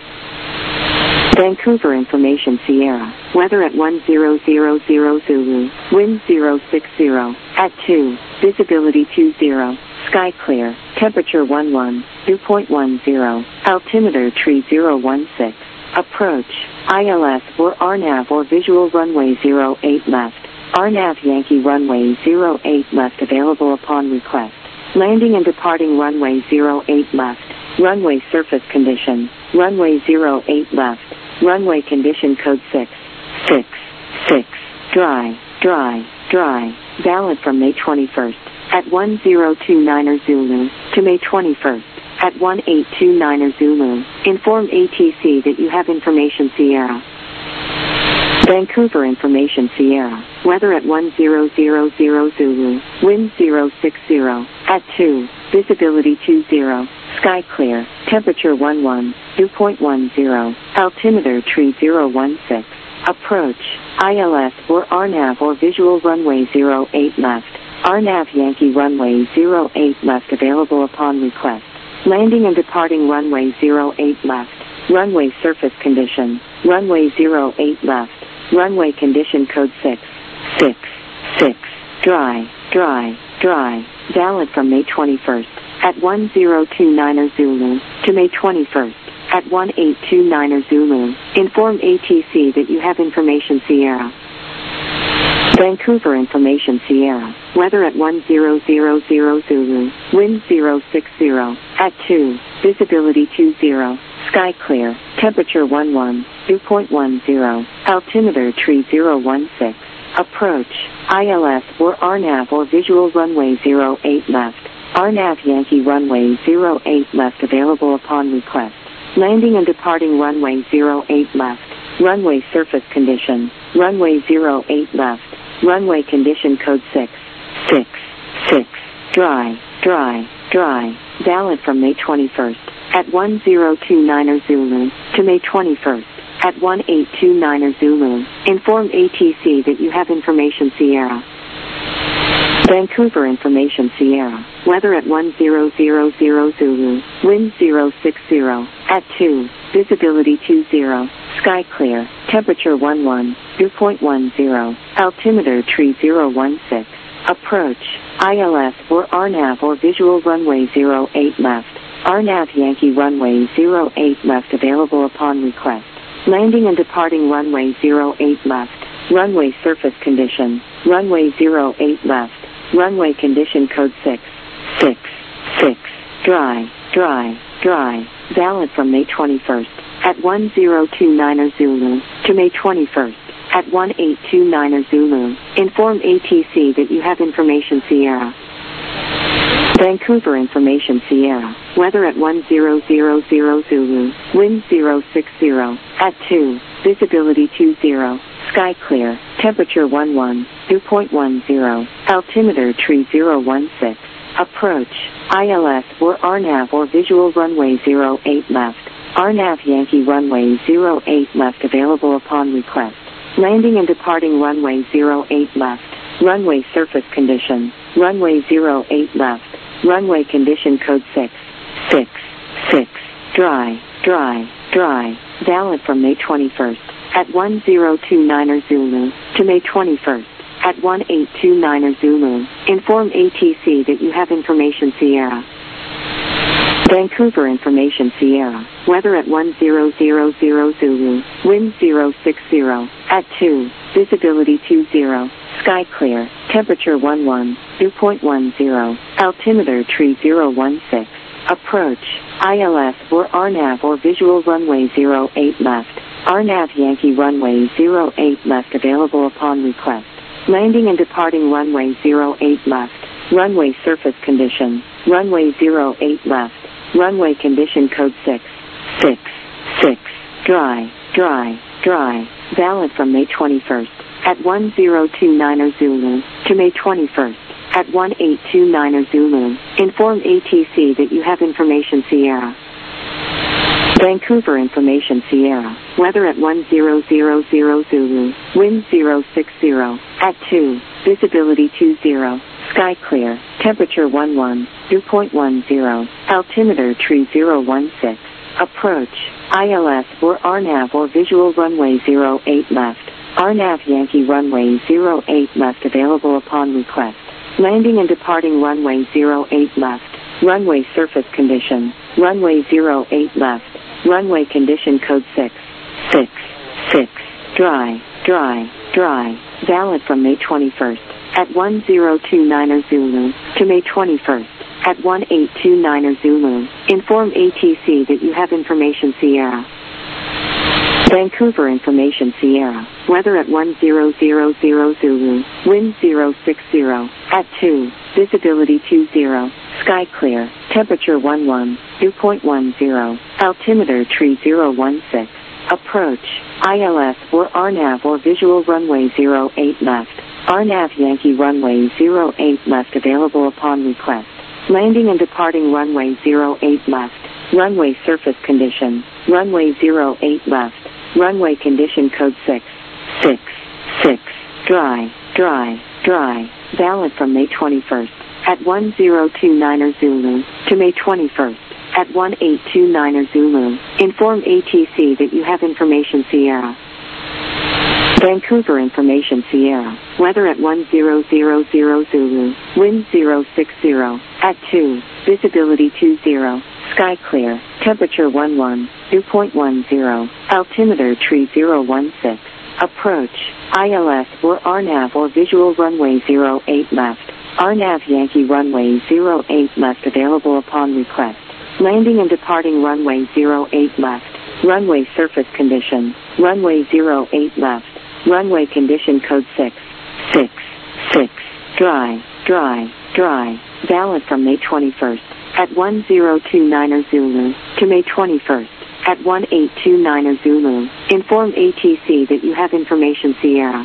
Vancouver Information Sierra, weather at one zero zero zero Zulu, wind zero six zero, at two, visibility two zero, sky clear, temperature one one, dew point one zero, altimeter tree zero one six, approach, I L S or R NAV or visual runway zero eight left, R NAV Yankee runway zero eight left available upon request, landing and departing runway zero eight left, runway surface condition, runway zero eight left, runway condition code six, six, six, dry, dry, dry, valid from May twenty-first, at one zero two niner Zulu, to May twenty-first, at one eight two niner Zulu, inform A T C that you have information Sierra. Vancouver Information Sierra, weather at one zero zero zero Zulu, wind zero six zero, at two, visibility two zero, sky clear, temperature one one, dew point one zero, altimeter tree zero one six, approach, I L S or R NAV or visual runway zero eight left, R NAV Yankee runway zero eight left available upon request, landing and departing runway zero eight left, runway surface condition, runway zero eight left, runway condition code six, six, six, dry, dry, dry, valid from May twenty-first, at one zero two niner Zulu, to May twenty-first, at one eight two niner Zulu, inform A T C that you have information Sierra. Vancouver Information Sierra, weather at one zero zero zero Zulu, wind zero six zero, at two, visibility two zero, sky clear, temperature one one, dew point one zero, altimeter tree zero one six, approach, I L S or R NAV or visual runway zero eight left, R NAV Yankee runway zero eight left available upon request, landing and departing runway zero eight left, runway surface condition, runway zero eight left, runway condition code six, six, six, dry, dry, dry, valid from May twenty-first, at one zero two niner Zulu, to May twenty-first, at one eight two niner Zulu, inform A T C that you have information Sierra. Vancouver Information Sierra, weather at one zero zero zero Zulu, wind zero six zero, at two, visibility two zero, sky clear, temperature one one, dew point one zero, altimeter tree zero one six, approach, I L S or R NAV or visual runway zero eight left, R NAV Yankee runway zero eight left available upon request, landing and departing runway zero eight left, runway surface condition, runway zero eight left, runway condition code six, six, six, dry, dry, dry, valid from May twenty-first, at one zero two niner Zulu, to May twenty-first, at one eight two niner Zulu. Inform A T C that you have information Sierra. Vancouver Information Sierra. Weather at one zero zero zero Zulu. Wind zero six zero. At two. Visibility two zero. Sky clear. Temperature one one. Dew point one zero. Altimeter tree zero one six. Approach. I L S or R NAV or visual runway zero eight left. R NAV Yankee runway zero eight left available upon request. Landing and departing runway zero eight left. Runway surface condition. Runway zero eight left. Runway condition code six. six. six. Dry. Dry. Dry. Valid from May twenty-first. At one zero two niner Zulu. To May twenty-first. At one eight two niner Zulu. Inform A T C that you have information Sierra. Vancouver Information Sierra. Weather at one zero zero zero Zulu. Wind zero six zero. At two. Visibility two zero. Sky clear. Temperature one one. Dew point one zero. Altimeter tree zero one six. Approach. I L S or R NAV or visual runway zero eight left. R NAV Yankee runway zero eight left available upon request. Landing and departing runway zero eight left. Runway surface condition. Runway zero eight left. Runway condition code six. six. six. Dry. Dry. Dry. Valid from May twenty-first. At one zero two niner Zulu. To May twenty-first. At one eight two niner Zulu. Inform A T C that you have information Sierra. Vancouver Information Sierra. Weather at one zero zero zero Zulu. Wind zero six zero. At two. Visibility two zero. Sky clear. Temperature one one. Dew point one zero. Altimeter tree zero one six. Approach. I L S or R NAV or visual runway zero eight left. R NAV Yankee runway zero eight left available upon request. Landing and departing runway zero eight left. Runway surface condition. Runway zero eight left. Runway condition code six. six. six. Dry. Dry. Dry. Valid from May twenty-first. At one zero two niner Zulu. To May twenty-first. At one eight two niner Zulu. Inform A T C that you have information Sierra. Vancouver Information Sierra. Weather at one zero zero zero Zulu. Wind zero six zero. At two. Visibility two zero. Sky clear. Temperature one one. Dew point one zero. Altimeter tree zero one six. Approach. I L S or R NAV or visual runway zero eight left. R NAV Yankee runway zero eight left available upon request. Landing and departing runway zero eight left. Runway surface condition. Runway zero eight left. Runway condition code six. six. six. Dry. Dry. Dry. Valid from May twenty-first. At one zero two niner Zulu. To May twenty-first. At one eight two niner Zulu. Inform A T C that you have information Sierra. Vancouver Information Sierra. Weather at one zero zero zero Zulu. Wind zero six zero. At two. Visibility two zero. Sky clear. Temperature one one. Dew point one zero. Altimeter tree zero one six. Approach. I L S or R NAV or visual runway zero eight left. R NAV Yankee runway zero eight left available upon request. Landing and departing runway zero eight left. Runway surface condition. Runway zero eight left. Runway condition code six. six. six. Dry. Dry. Dry. Valid from May twenty-first. At one zero two niner Zulu. To May twenty-first. At one eight two niner Zulu. Inform A T C that you have information Sierra.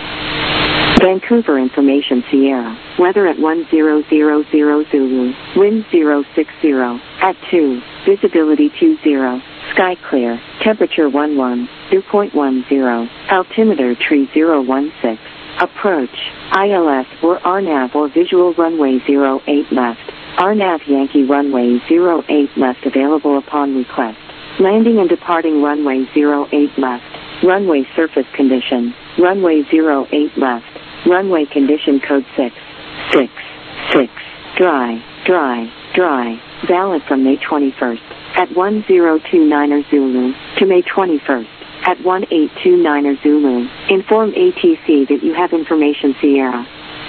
Vancouver Information Sierra. Weather at one zero zero zero Zulu. Wind zero six zero. At two. Visibility two zero. Sky clear. Temperature one one. Dew point one zero. Altimeter tree zero one six. Approach. I L S or R NAV or visual runway zero eight left. R NAV Yankee runway zero eight left available upon request. Landing and departing runway zero eight left. Runway surface condition. Runway zero eight left. Runway condition code six. six. six. Dry. Dry. Dry. Valid from May twenty-first. At one zero two niner Zulu. To May twenty-first. At one eight two niner Zulu. Inform A T C that you have information Sierra.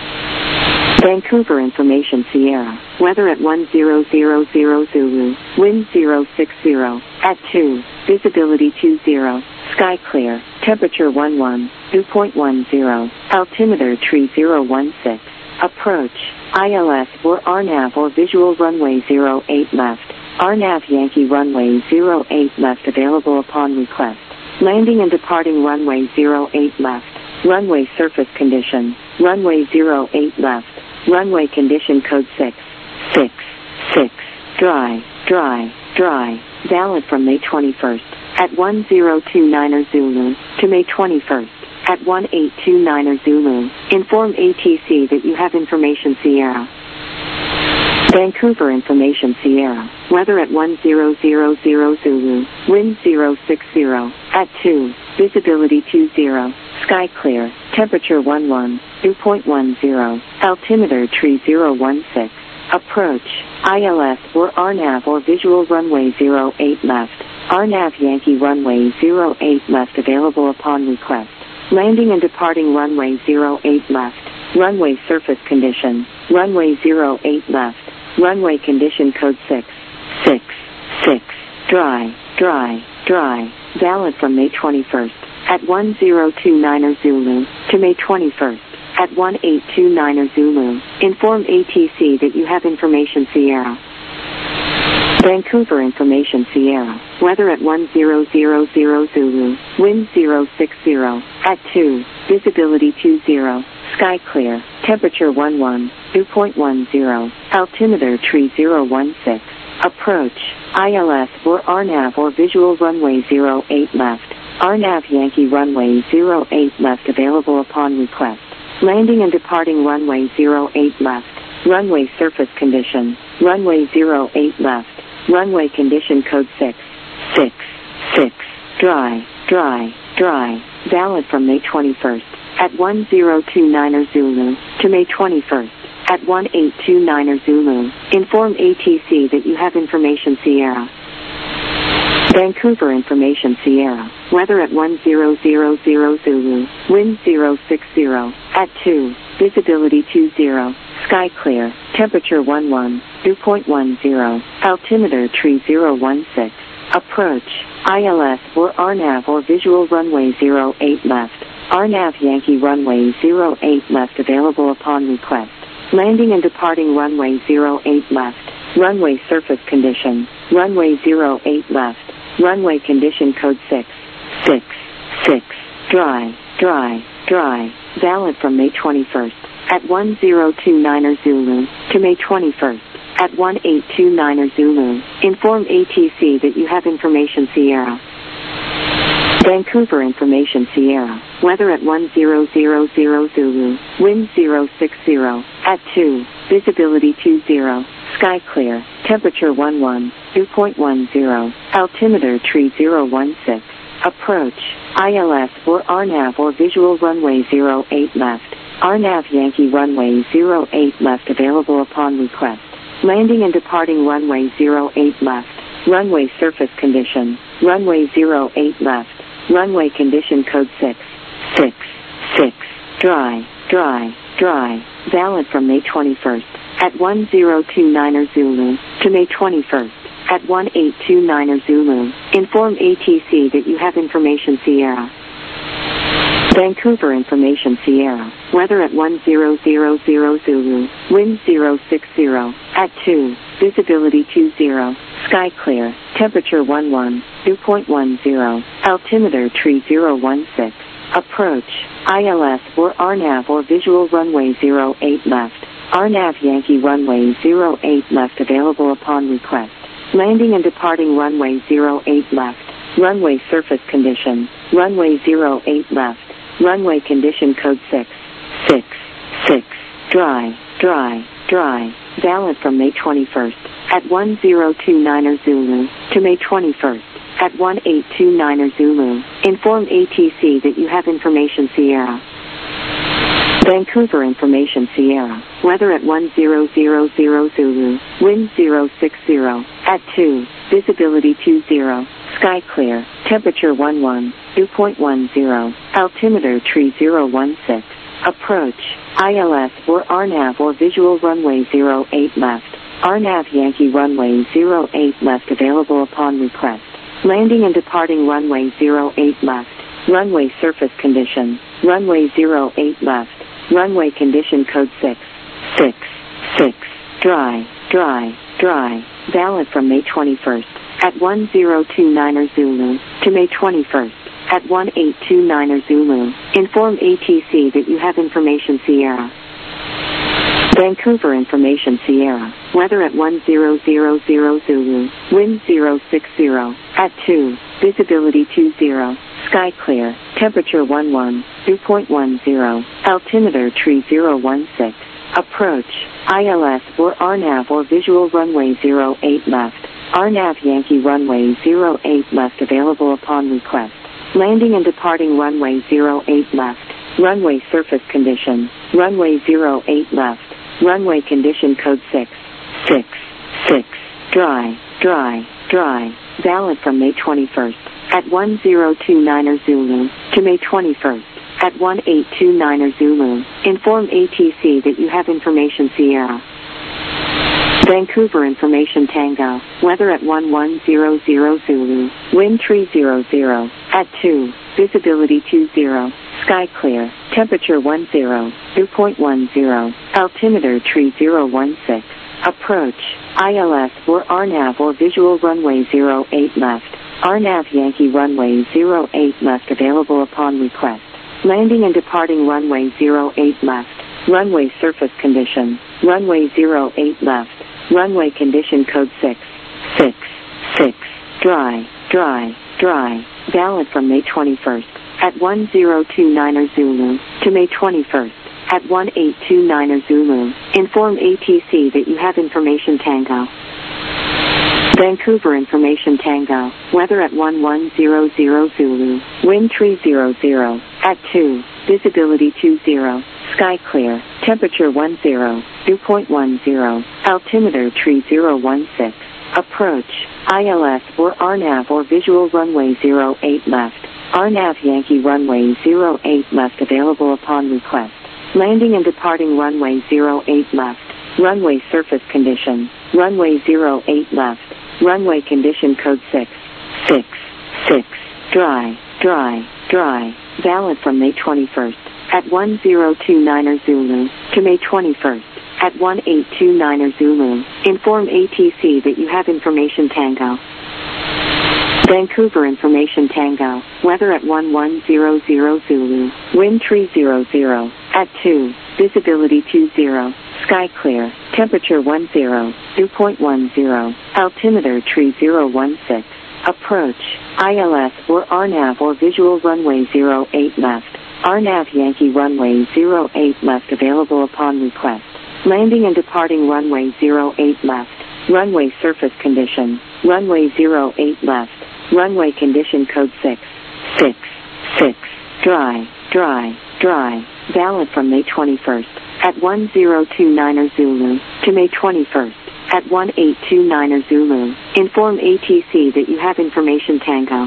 Vancouver Information Sierra. Weather at one zero zero zero Zulu. Wind zero six zero. At two. Visibility two zero. Sky clear. Temperature one one. dew point one zero, altimeter tree zero one six, approach, I L S or R NAV or visual runway zero eight left, R NAV Yankee runway zero eight left available upon request, landing and departing runway zero eight left, runway surface condition, runway zero eight left, runway condition code six, six, six, dry, dry, dry, valid from May twenty-first, at one zero two niner Zulu, to May twenty-first, at one eight two niner Zulu, inform A T C that you have information Sierra. Vancouver Information Sierra, weather at one zero zero zero Zulu, wind zero six zero, at two, visibility two zero, sky clear, temperature one one, dew point one zero, altimeter tree zero one six, approach, I L S or R NAV or visual runway zero eight left, R NAV Yankee runway zero eight left available upon request, landing and departing runway zero eight left, runway surface condition, runway zero eight left, runway condition code six, six, six, dry, dry, dry, valid from May twenty-first, at one zero two niner Zulu, to May twenty-first, at one eight two niner Zulu, inform A T C that you have information Sierra. Vancouver Information Sierra, weather at one zero zero zero Zulu, wind zero six zero, at two, visibility two zero, sky clear, temperature one one, dew point one zero, altimeter tree zero one six, approach, I L S or R NAV or visual runway zero eight left, R NAV Yankee runway zero eight left available upon request, landing and departing runway zero eight left, runway surface condition, runway zero eight left, runway condition code six, six, six, dry, dry, dry, valid from May twenty-first, at one zero two niner Zulu, to May twenty-first, at one eight two niner Zulu, inform A T C that you have information Sierra. Vancouver Information Sierra, weather at one zero zero zero Zulu, wind zero six zero, at two, visibility two zero, sky clear, temperature one one, dew point one zero, altimeter tree zero one six, approach, I L S or R NAV or visual runway zero eight left, R NAV Yankee runway zero eight left available upon request, landing and departing runway zero eight left, runway surface condition, runway zero eight left, runway condition code six, six, six, dry, dry, dry, valid from May twenty-first, at one zero two niner Zulu, to May twenty-first, at one eight two niner Zulu, inform A T C that you have information Sierra. Vancouver Information Sierra, weather at one zero zero zero Zulu, wind zero six zero, at two, visibility two zero, sky clear, temperature one one, dew point one zero, altimeter tree zero one six, approach, I L S or R NAV or visual runway zero eight left, R NAV Yankee runway zero eight left available upon request, landing and departing runway zero eight left, runway surface condition, runway zero eight left, runway condition code six, six, six, dry, dry, dry, valid from May twenty-first, at one zero two niner Zulu, to May twenty-first, at one eight two niner Zulu, inform A T C that you have information Sierra. Vancouver Information Sierra, weather at one zero zero zero Zulu, wind zero six zero, at two, visibility two zero, sky clear, temperature one one, dew point one zero, altimeter tree zero one six, approach, I L S or R NAV or visual runway zero eight left, R NAV Yankee runway zero eight left available upon request, landing and departing runway zero eight left, runway surface condition, runway zero eight left, runway condition code six, six, six, dry, dry, dry, valid from May twenty-first, at one zero two niner Zulu, to May twenty-first, at one eight two niner Zulu, inform A T C that you have information Sierra. Vancouver Information Sierra, weather at one zero zero zero Zulu, wind zero six zero, at two, visibility two zero, sky clear, temperature one one, dew point one zero, altimeter tree zero one six, approach, I L S or R NAV or visual runway zero eight left, R NAV Yankee runway zero eight left available upon request, landing and departing runway zero eight left, runway surface condition, runway zero eight left, runway condition code six, six, six, dry, dry, dry, valid from May twenty-first, at one zero two niner Zulu, to May twenty-first, at one eight two niner Zulu, inform A T C that you have information Sierra. Vancouver information Sierra, weather at one zero zero zero Zulu, wind zero six zero, at two, visibility two zero, sky clear, temperature one one, dew point one zero, altimeter tree zero one six, approach, I L S or R NAV or visual runway zero eight left, R NAV Yankee runway zero eight left available upon request, landing and departing runway zero eight left, runway surface condition, runway zero eight left, runway condition code six, six, six, dry, dry, dry, valid from May twenty-first, at one zero two niner Zulu, to May twenty-first, at one eight two niner Zulu, inform A T C that you have information Sierra. Vancouver information Tango, weather at one one zero zero Zulu, wind tree zero zero, at two, visibility two zero, sky clear, temperature one zero, dew point one zero, altimeter tree zero one six, approach, I L S or R NAV or visual runway zero eight left, R NAV Yankee runway zero eight left available upon request, landing and departing runway zero eight left, runway surface condition, runway zero eight left, runway condition code six, six, six, dry, dry, dry, valid from May twenty-first, at one zero two niner Zulu, to May twenty-first, at one eight two niner Zulu, inform A T C that you have information Tango. Vancouver information Tango, weather at one one zero zero Zulu, wind tree zero zero, at two, visibility two zero, sky clear, temperature one zero, dew point one zero, altimeter tree zero one six, approach, I L S or R NAV or visual runway zero eight left, R NAV Yankee runway zero eight left available upon request, landing and departing runway zero eight left, runway surface condition, runway zero eight left, runway condition code six, six, six, dry, dry, dry, valid from May twenty-first, at one zero two niner Zulu, to May twenty-first, at one eight two niner Zulu, inform A T C that you have information Tango. Vancouver information Tango, weather at one one zero zero Zulu, wind tree zero zero, at two, visibility two zero, sky clear, temperature one zero, dew point one zero, altimeter tree zero one six, approach, I L S or R NAV or visual runway zero eight left, R NAV Yankee runway zero eight left available upon request, landing and departing runway zero eight left, runway surface condition, runway zero eight left, runway condition code six, six, six, dry, dry, dry, valid from May twenty-first, at one zero two niner Zulu, to May twenty-first, at one eight two niner Zulu, inform A T C that you have information Tango.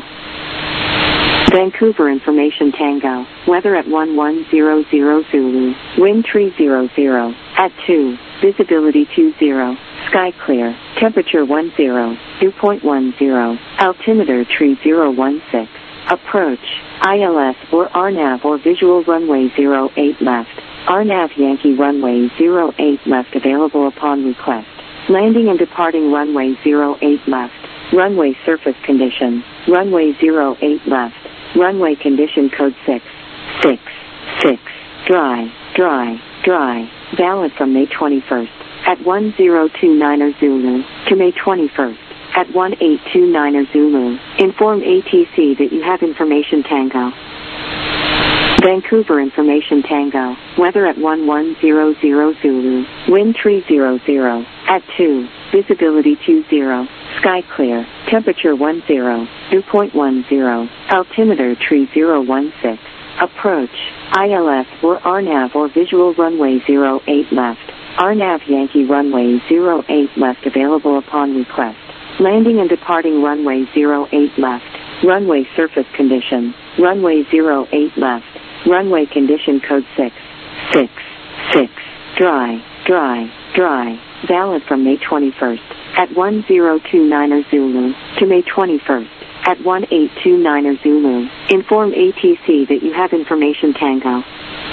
Vancouver information Tango, weather at one one zero zero Zulu, wind tree zero zero, at two, visibility two zero, sky clear, temperature one zero, dew point one zero, altimeter tree zero one six, approach, I L S or R NAV or visual runway zero eight left, R NAV Yankee runway zero eight left available upon request, landing and departing runway zero eight left, runway surface condition, runway zero eight left, runway condition code six, six, six, dry, dry, dry, valid from May twenty-first, at one zero two niner Zulu, to May twenty-first, at one eight two niner Zulu, inform A T C that you have information Tango. Vancouver information Tango, weather at one one zero zero Zulu, wind tree zero zero, at two, visibility two zero, sky clear, temperature one zero, dew point one zero, altimeter tree zero one six, approach, I L S or R NAV or visual runway zero eight left, R NAV Yankee runway zero eight left available upon request, landing and departing runway zero eight left, runway surface condition, runway zero eight left, runway condition code six, six, six, dry, dry, dry, valid from May twenty-first, at one zero two niner Zulu, to May twenty-first, at one eight two niner Zulu. Inform A T C that you have information Tango.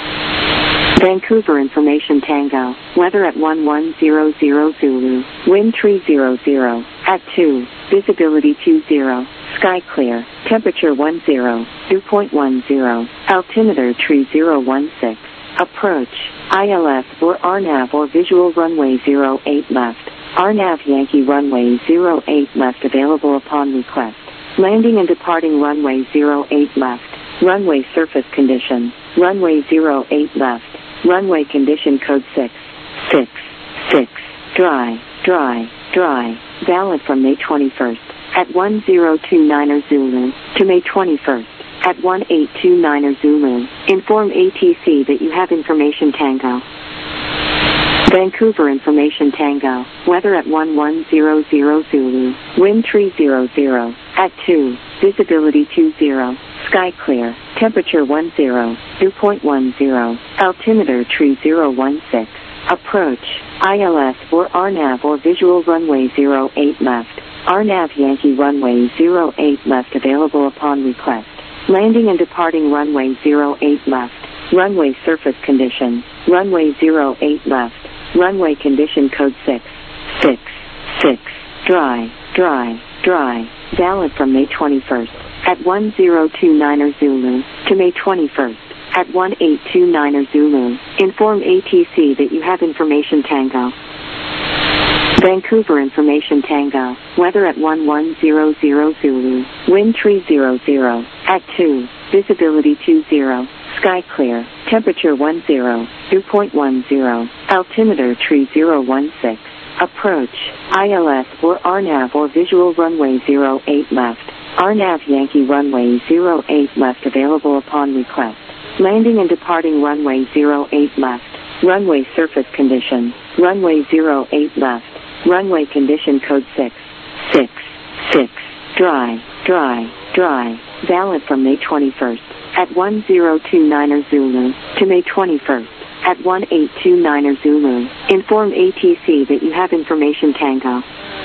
Vancouver Information Tango. Weather at one one zero zero Zulu. Wind three zero zero. At two. Visibility two zero. Sky clear. Temperature one zero. Dew point one zero. Altimeter three zero one six. Approach. I L S or R NAV or visual runway zero eight left. R NAV Yankee runway zero eight left available upon request. Landing and departing runway zero eight left. Runway surface condition. Runway zero eight left. Runway condition code six. six. six. Dry. Dry. Dry. Valid from May twenty-first. At one zero two niner Zulu. To May twenty-first. At one eight two niner Zulu. Inform A T C that you have information Tango. Vancouver Information Tango. Weather at one one zero zero Zulu. Wind three zero zero. At two. Visibility two zero. Sky clear. Temperature one zero. Dew point one zero. Altimeter three zero one six. Approach. I L S or R NAV or visual runway zero eight left. R NAV Yankee runway zero eight left available upon request. Landing and departing runway zero eight left. Runway surface condition. Runway zero eight left. Runway condition code six. six. six. Dry. Dry. Dry. Valid from May twenty-first. At one zero two niner Zulu. To May twenty-first. At one eight two niner Zulu. Inform A T C that you have information Tango. Vancouver Information Tango. Weather at one one zero zero Zulu. Wind three zero zero. At two. Visibility two zero. Sky clear. Temperature one zero. Dew point one zero. Altimeter three zero one six. Approach. I L S or R NAV or visual runway zero eight left. R NAV Yankee runway zero eight left available upon request. Landing and departing runway zero eight left. Runway surface condition. Runway zero eight left. Runway condition code six. six. six. Dry. Dry. Dry. Valid from May twenty-first. At one zero two niner Zulu. To May twenty-first. At one eight two niner Zulu. Inform A T C that you have information Tango.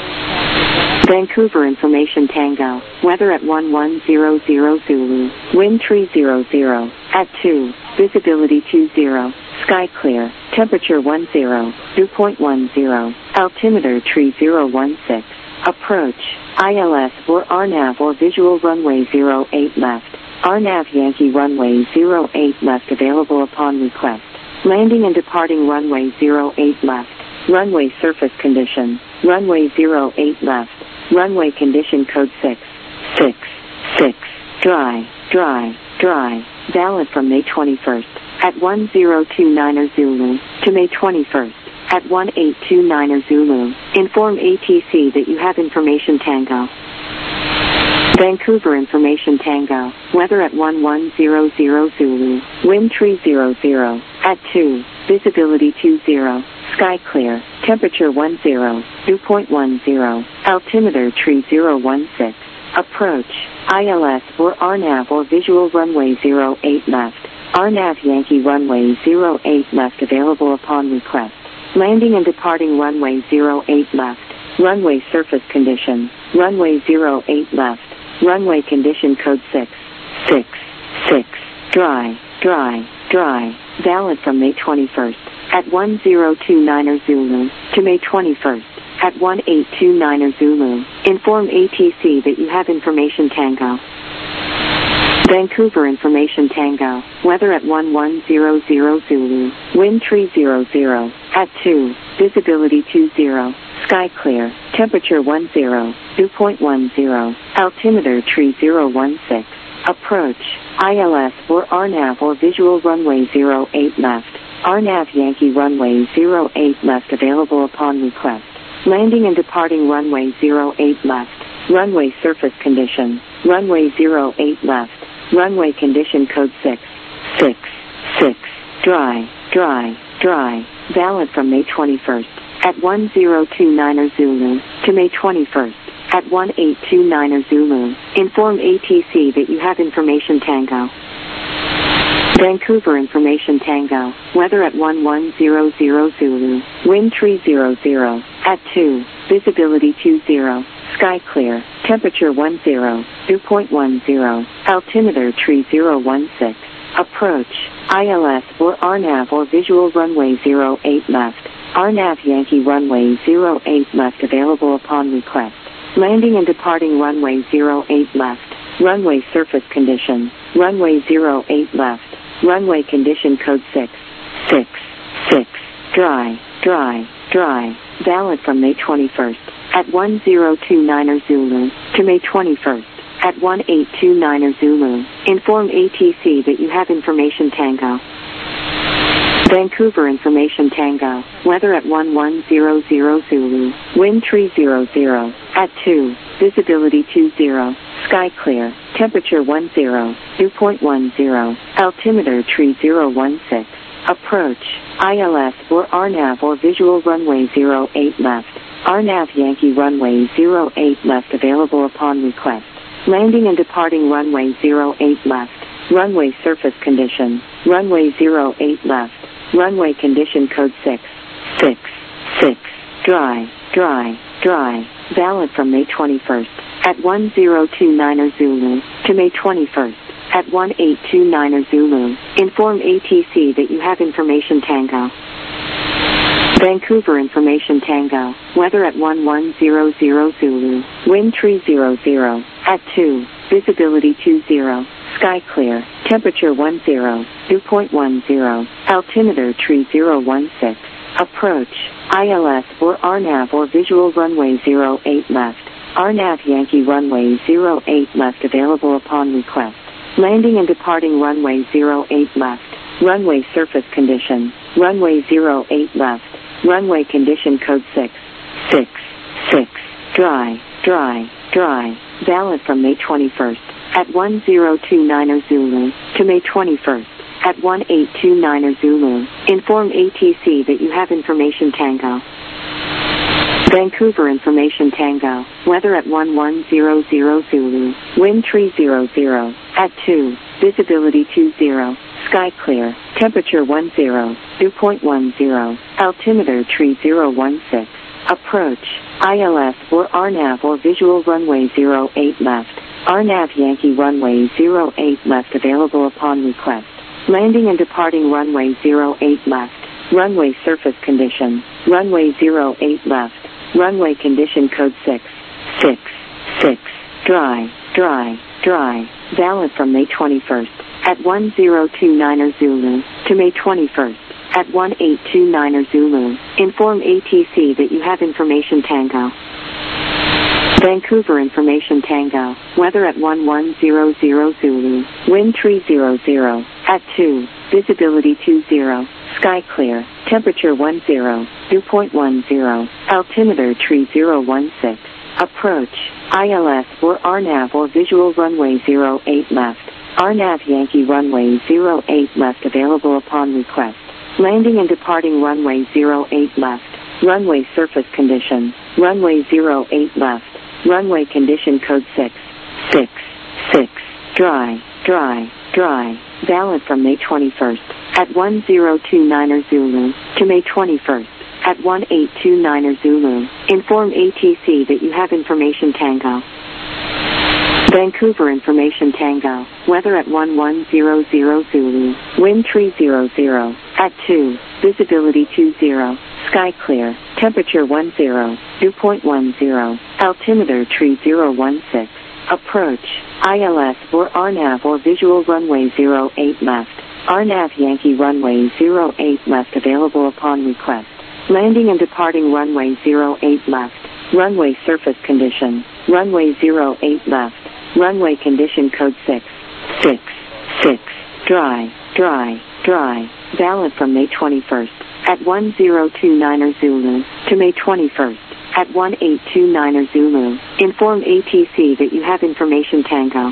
Vancouver Information Tango. Weather at one one zero zero Zulu. Wind three zero zero. At two. Visibility two zero. Sky clear. Temperature one zero. Dew point one zero. Altimeter three zero one six. Approach. I L S or R NAV or visual runway zero eight left. R NAV Yankee runway zero eight left available upon request. Landing and departing runway zero eight left. Runway surface condition. Runway zero eight left. Runway condition code six. six. six. Dry. Dry. Dry. Valid from May twenty-first. At one zero two niner Zulu. To May twenty-first. At one eight two niner Zulu. Inform A T C that you have information Tango. Vancouver Information Tango. Weather at one one zero zero Zulu. Wind three zero zero. At two. Visibility two zero. Sky clear. Temperature one zero. Dew point one zero. Altimeter three zero one six. Approach. I L S or R NAV or visual runway zero eight left. R NAV Yankee runway zero eight left available upon request. Landing and departing runway zero eight left. Runway surface condition. Runway zero eight left. Runway condition code six. six. six. Dry. Dry. Dry. Valid from May twenty-first. At one zero two niner Zulu. To May twenty-first. At one eight two niner Zulu. Inform A T C that you have information Tango. Vancouver Information Tango. Weather at one one zero zero Zulu. Wind three zero zero. At two. Visibility two zero. Sky clear. Temperature one zero. Dew point one zero. Altimeter three zero one six. Approach. I L S or R NAV or visual runway zero eight left. R NAV Yankee runway zero eight left available upon request. Landing and departing runway zero eight left. Runway surface condition. Runway zero eight left. Runway condition code six. six. six. Dry. Dry. Dry. Valid from May twenty-first. At one zero two niner Zulu. To May twenty-first. At one eight two niner Zulu. Inform A T C that you have information Tango. Vancouver Information Tango. Weather at one one zero zero Zulu. Wind three zero zero. At two. Visibility two zero. Sky clear. temperature one zero, dew point one zero, altimeter tree zero one six, approach, I L S or R NAV or visual runway zero eight left, R NAV Yankee runway zero eight left available upon request, landing and departing runway zero eight left, runway surface condition, runway zero eight left, runway condition code six, six, six, dry, dry, dry, valid from May twenty-first, at one zero two niner Zulu, to May twenty-first, at one eight two niner Zulu, inform A T C that you have information Tango. Vancouver information Tango, weather at one one zero zero Zulu, wind three zero zero, at two, visibility two zero, sky clear, temperature one zero, dew point one zero, altimeter tree zero one six, approach, I L S or R NAV or visual runway zero eight left, R NAV Yankee runway zero eight left available upon request, landing and departing runway zero eight left, runway surface condition, runway zero eight left, runway condition code six, six, six, dry, dry, dry, valid from May twenty-first, at one zero two niner Zulu, to May twenty-first, at one eight two niner Zulu, inform A T C that you have information Tango. Vancouver information Tango, weather at one one zero zero Zulu, wind three zero zero, at two, visibility two zero, sky clear, temperature one zero, dew point one zero, altimeter tree zero one six, approach, I L S or R NAV or visual runway zero eight left, R NAV Yankee runway zero eight left available upon request, landing and departing runway zero eight left, runway surface condition, runway zero eight left, runway condition code six, six, six, dry, dry, dry, valid from May twenty-first, at one zero two niner Zulu, to May twenty-first, at one eight two niner Zulu, inform A T C that you have information Tango. Vancouver information Tango, weather at one one zero zero Zulu, wind three zero zero, at two, visibility two zero, sky clear, temperature one zero, dew point one zero, altimeter tree zero one six, approach, I L S or R NAV or visual runway zero eight left, R NAV Yankee runway zero eight left available upon request, landing and departing runway zero eight left, runway surface condition, runway zero eight left, runway condition code six, six, six, dry, dry, dry, valid from May twenty-first, at one zero two niner Zulu, to May twenty-first, at one eight two niner Zulu, inform A T C that you have information Tango. Vancouver information Tango, weather at one one zero zero Zulu, wind three zero zero, at two, visibility two zero, sky clear, temperature one zero, dew point one zero, altimeter tree zero one six, approach, I L S or R NAV or visual runway zero eight left, R NAV Yankee runway zero eight left available upon request, landing and departing runway zero eight left, runway surface condition, runway zero eight left, runway condition code six, six, six, dry, dry, dry, valid from May twenty-first, at one zero two niner Zulu, to May twenty-first, at one eight two niner Zulu, inform A T C that you have information Tango. Vancouver information Tango, weather at one one zero zero Zulu, wind three zero zero, at two, visibility two zero, sky clear, temperature one zero, dew point one zero, altimeter tree zero one six, approach, I L S or R NAV or visual runway zero eight left, R NAV Yankee runway zero eight left available upon request, landing and departing runway zero eight left, runway surface condition, runway zero eight left, runway condition code six, six, six, dry, dry, dry, valid from May twenty-first, at one zero two niner Zulu, to May twenty-first, at one eight two niner Zulu, inform A T C that you have information Tango.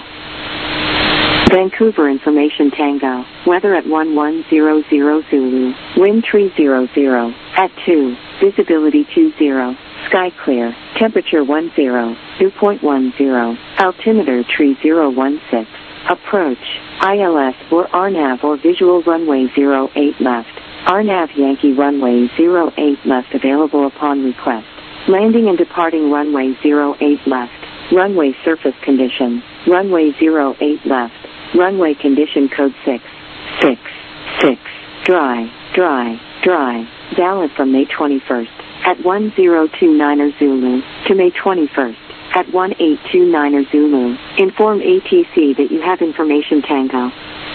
Vancouver information Tango, weather at one one zero zero Zulu, wind three zero zero, at two, visibility two zero, sky clear, temperature one zero, dew point one zero, altimeter tree zero one six, approach, I L S or R NAV or visual runway zero eight left, R NAV Yankee runway zero eight left available upon request, landing and departing runway zero eight left, runway surface condition, runway zero eight left, runway condition code six, six, six, dry, dry, dry, valid from May twenty-first, at one zero two niner Zulu, to May twenty-first, at one eight two niner Zulu, inform A T C that you have information Tango.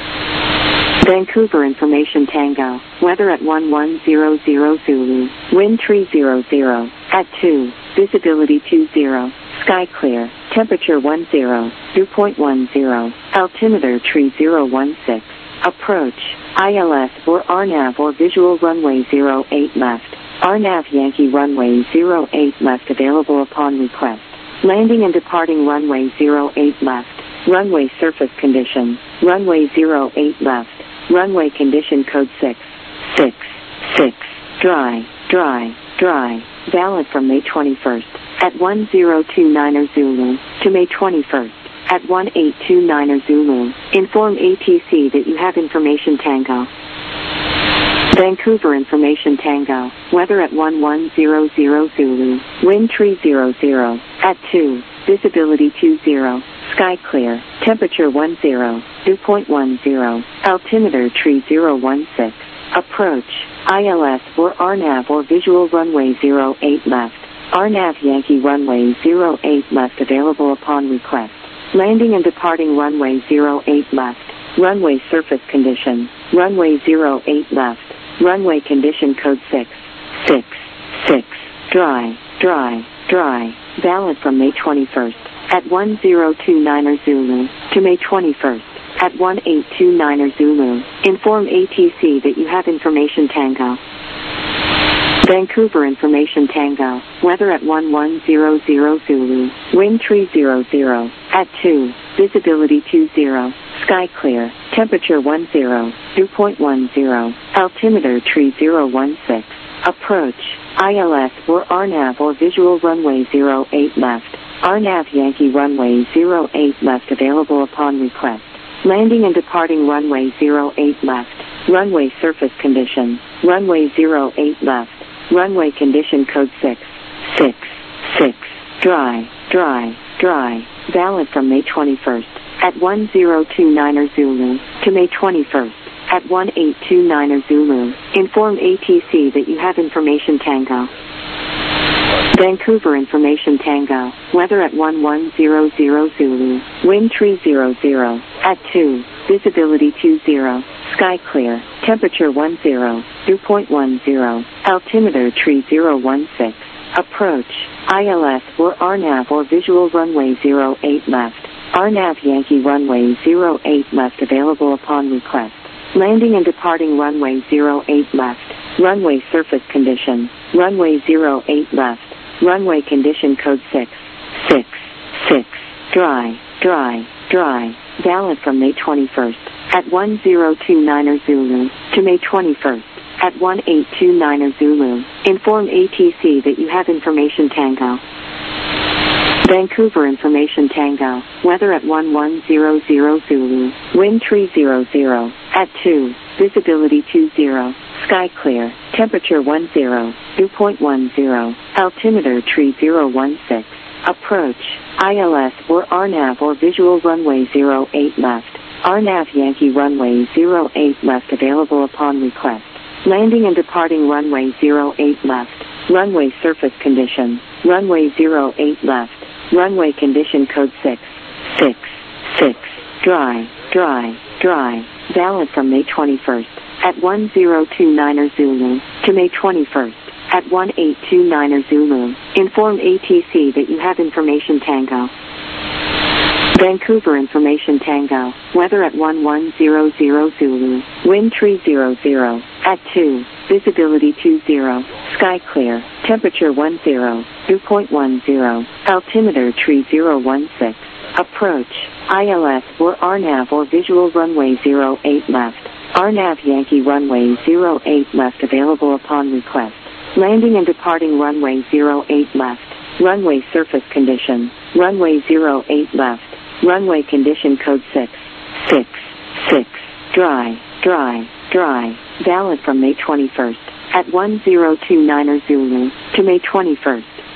Vancouver information Tango, weather at one one zero zero Zulu, wind three zero zero, at two, visibility two zero, sky clear, temperature one zero, dew point one zero, altimeter three zero one six, approach, I L S or R NAV or visual runway zero eight left, R NAV Yankee runway zero eight left available upon request, landing and departing runway zero eight left, runway surface condition, runway zero eight left, runway condition code six, six, six, dry, dry, dry, valid from May twenty-first, at one zero two niner Zulu, to May twenty-first, at one eight two niner Zulu, inform A T C that you have information Tango. Vancouver information Tango, weather at one one zero zero Zulu, wind three zero zero, at two, visibility two zero, sky clear, temperature one zero, dew point one zero, altimeter three zero one six, approach, I L S or R NAV or visual runway zero eight left, R NAV Yankee runway zero eight left available upon request, landing and departing runway zero eight left, runway surface condition, runway zero eight left, runway condition code six, six, six, dry, dry, dry, valid from May twenty-first, at one zero two niner Zulu, to May twenty-first, at one eight two niner Zulu, inform A T C that you have information Tango. Vancouver information Tango, weather at one one zero zero Zulu, wind three zero zero, at two, visibility two zero, sky clear, temperature one zero, dew point one zero, altimeter three zero one six, approach, I L S or R NAV or visual runway zero eight left, R NAV Yankee runway zero eight left available upon request, landing and departing runway zero eight left, runway surface condition, runway zero eight left, runway condition code six, six, six, dry, dry, dry, valid from May twenty-first, at one zero two niner Zulu, to May twenty-first, at one eight two niner Zulu, inform A T C that you have information Tango. Vancouver information Tango, weather at one one zero zero Zulu, wind three zero zero, at two, visibility two zero, sky clear, temperature one zero, dew point one zero, altimeter three zero one six, approach, I L S or R NAV or visual runway zero eight left, R NAV Yankee runway zero eight left available upon request, landing and departing runway zero eight left, runway surface condition, runway zero eight left, runway condition code six, six, six, dry, dry, dry, valid from May twenty-first, at one zero two niner Zulu, to May twenty-first, at one eight two niner Zulu, inform A T C that you have information Tango. Vancouver information Tango, weather at one one zero zero Zulu, wind three zero zero, at two, visibility two zero, sky clear, temperature one zero, dew point one zero, altimeter three zero one six, approach, I L S or R NAV or visual runway zero eight left, R NAV Yankee runway zero eight left available upon request, landing and departing runway zero eight left, runway surface condition, runway zero eight left, runway condition code six, six, six, dry, dry, dry, valid from May twenty-first, at one zero two niner Zulu, to May twenty-first, at one eight two niner Zulu, inform A T C that you have information Tango. Vancouver information Tango, weather at one one zero zero Zulu, wind three zero zero, at two, visibility two zero, sky clear, temperature one zero, dew point one zero, altimeter three zero one six, approach, I L S or R NAV or visual runway zero eight left, R NAV Yankee runway zero eight left available upon request, landing and departing runway zero eight left, runway surface condition, runway zero eight left, runway condition code six, six, six, dry, dry, dry, valid from May twenty-first, at one zero two niner Zulu, to May twenty-first,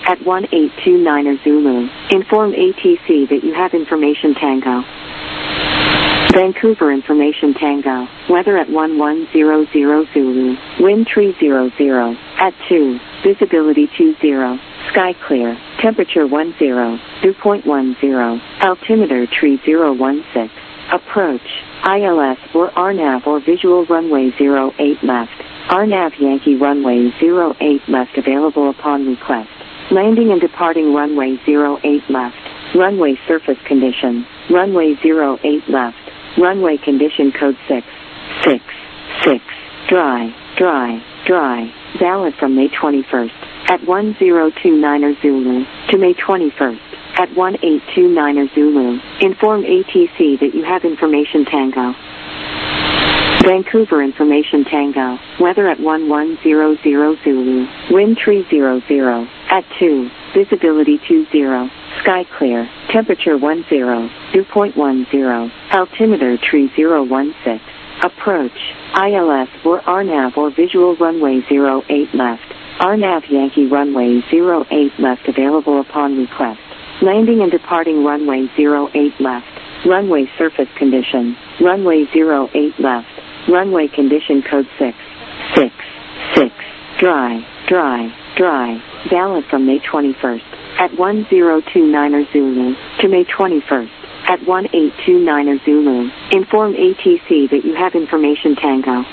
at one eight two nine er Zulu. Inform A T C that you have information Tango. Vancouver Information Tango. Weather at one one zero zero Zulu. Wind three zero zero. At two. Visibility two zero. Sky clear. Temperature one zero. Dew point one zero. Altimeter three zero one six. Approach. I L S or R NAV or visual runway zero eight left. R NAV Yankee runway zero eight left available upon request. Landing and departing runway zero eight left. Runway surface condition. Runway zero eight left. Runway condition code six. six. six. Dry. Dry. Dry. Valid from May twenty-first. At one zero two nine er Zulu. To May twenty-first. At one eight two nine er Zulu. Inform A T C that you have information Tango. Vancouver Information Tango. Weather at one one zero zero Zulu. Wind three zero zero. At two. Visibility two zero. Sky clear. Temperature one zero. Dew point one zero. Altimeter three zero one six. Approach. I L S or R NAV or visual runway zero eight left. R NAV Yankee runway zero eight left available upon request. Landing and departing runway zero eight left. Runway surface condition. Runway zero eight left. Runway condition code six. six. six. Dry. Dry. Dry. Valid from May twenty-first. At one zero two nine er Zulu. To May twenty-first. At one eight two nine er Zulu. Inform A T C that you have information Tango.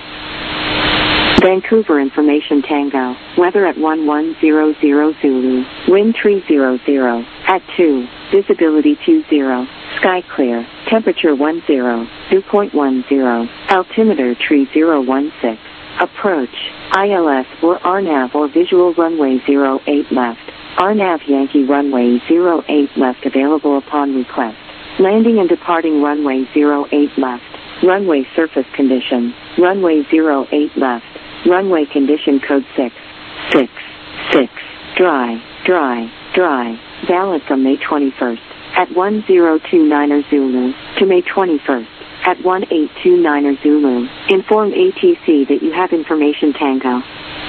Vancouver Information Tango. Weather at one one zero zero Zulu. Wind three zero zero. At two. Visibility two zero. Sky clear. Temperature one zero. Dew point one zero. Altimeter three zero one six. Approach. I L S or R NAV or visual runway zero eight left. R NAV Yankee runway zero eight left available upon request. Landing and departing runway zero eight left. Runway surface condition. Runway zero eight left. Runway condition code six. six. six. Dry. Dry. Dry. Valid from May twenty-first. At one zero two nine er Zulu. To May twenty-first. At one eight two nine er Zulu. Inform A T C that you have information Tango.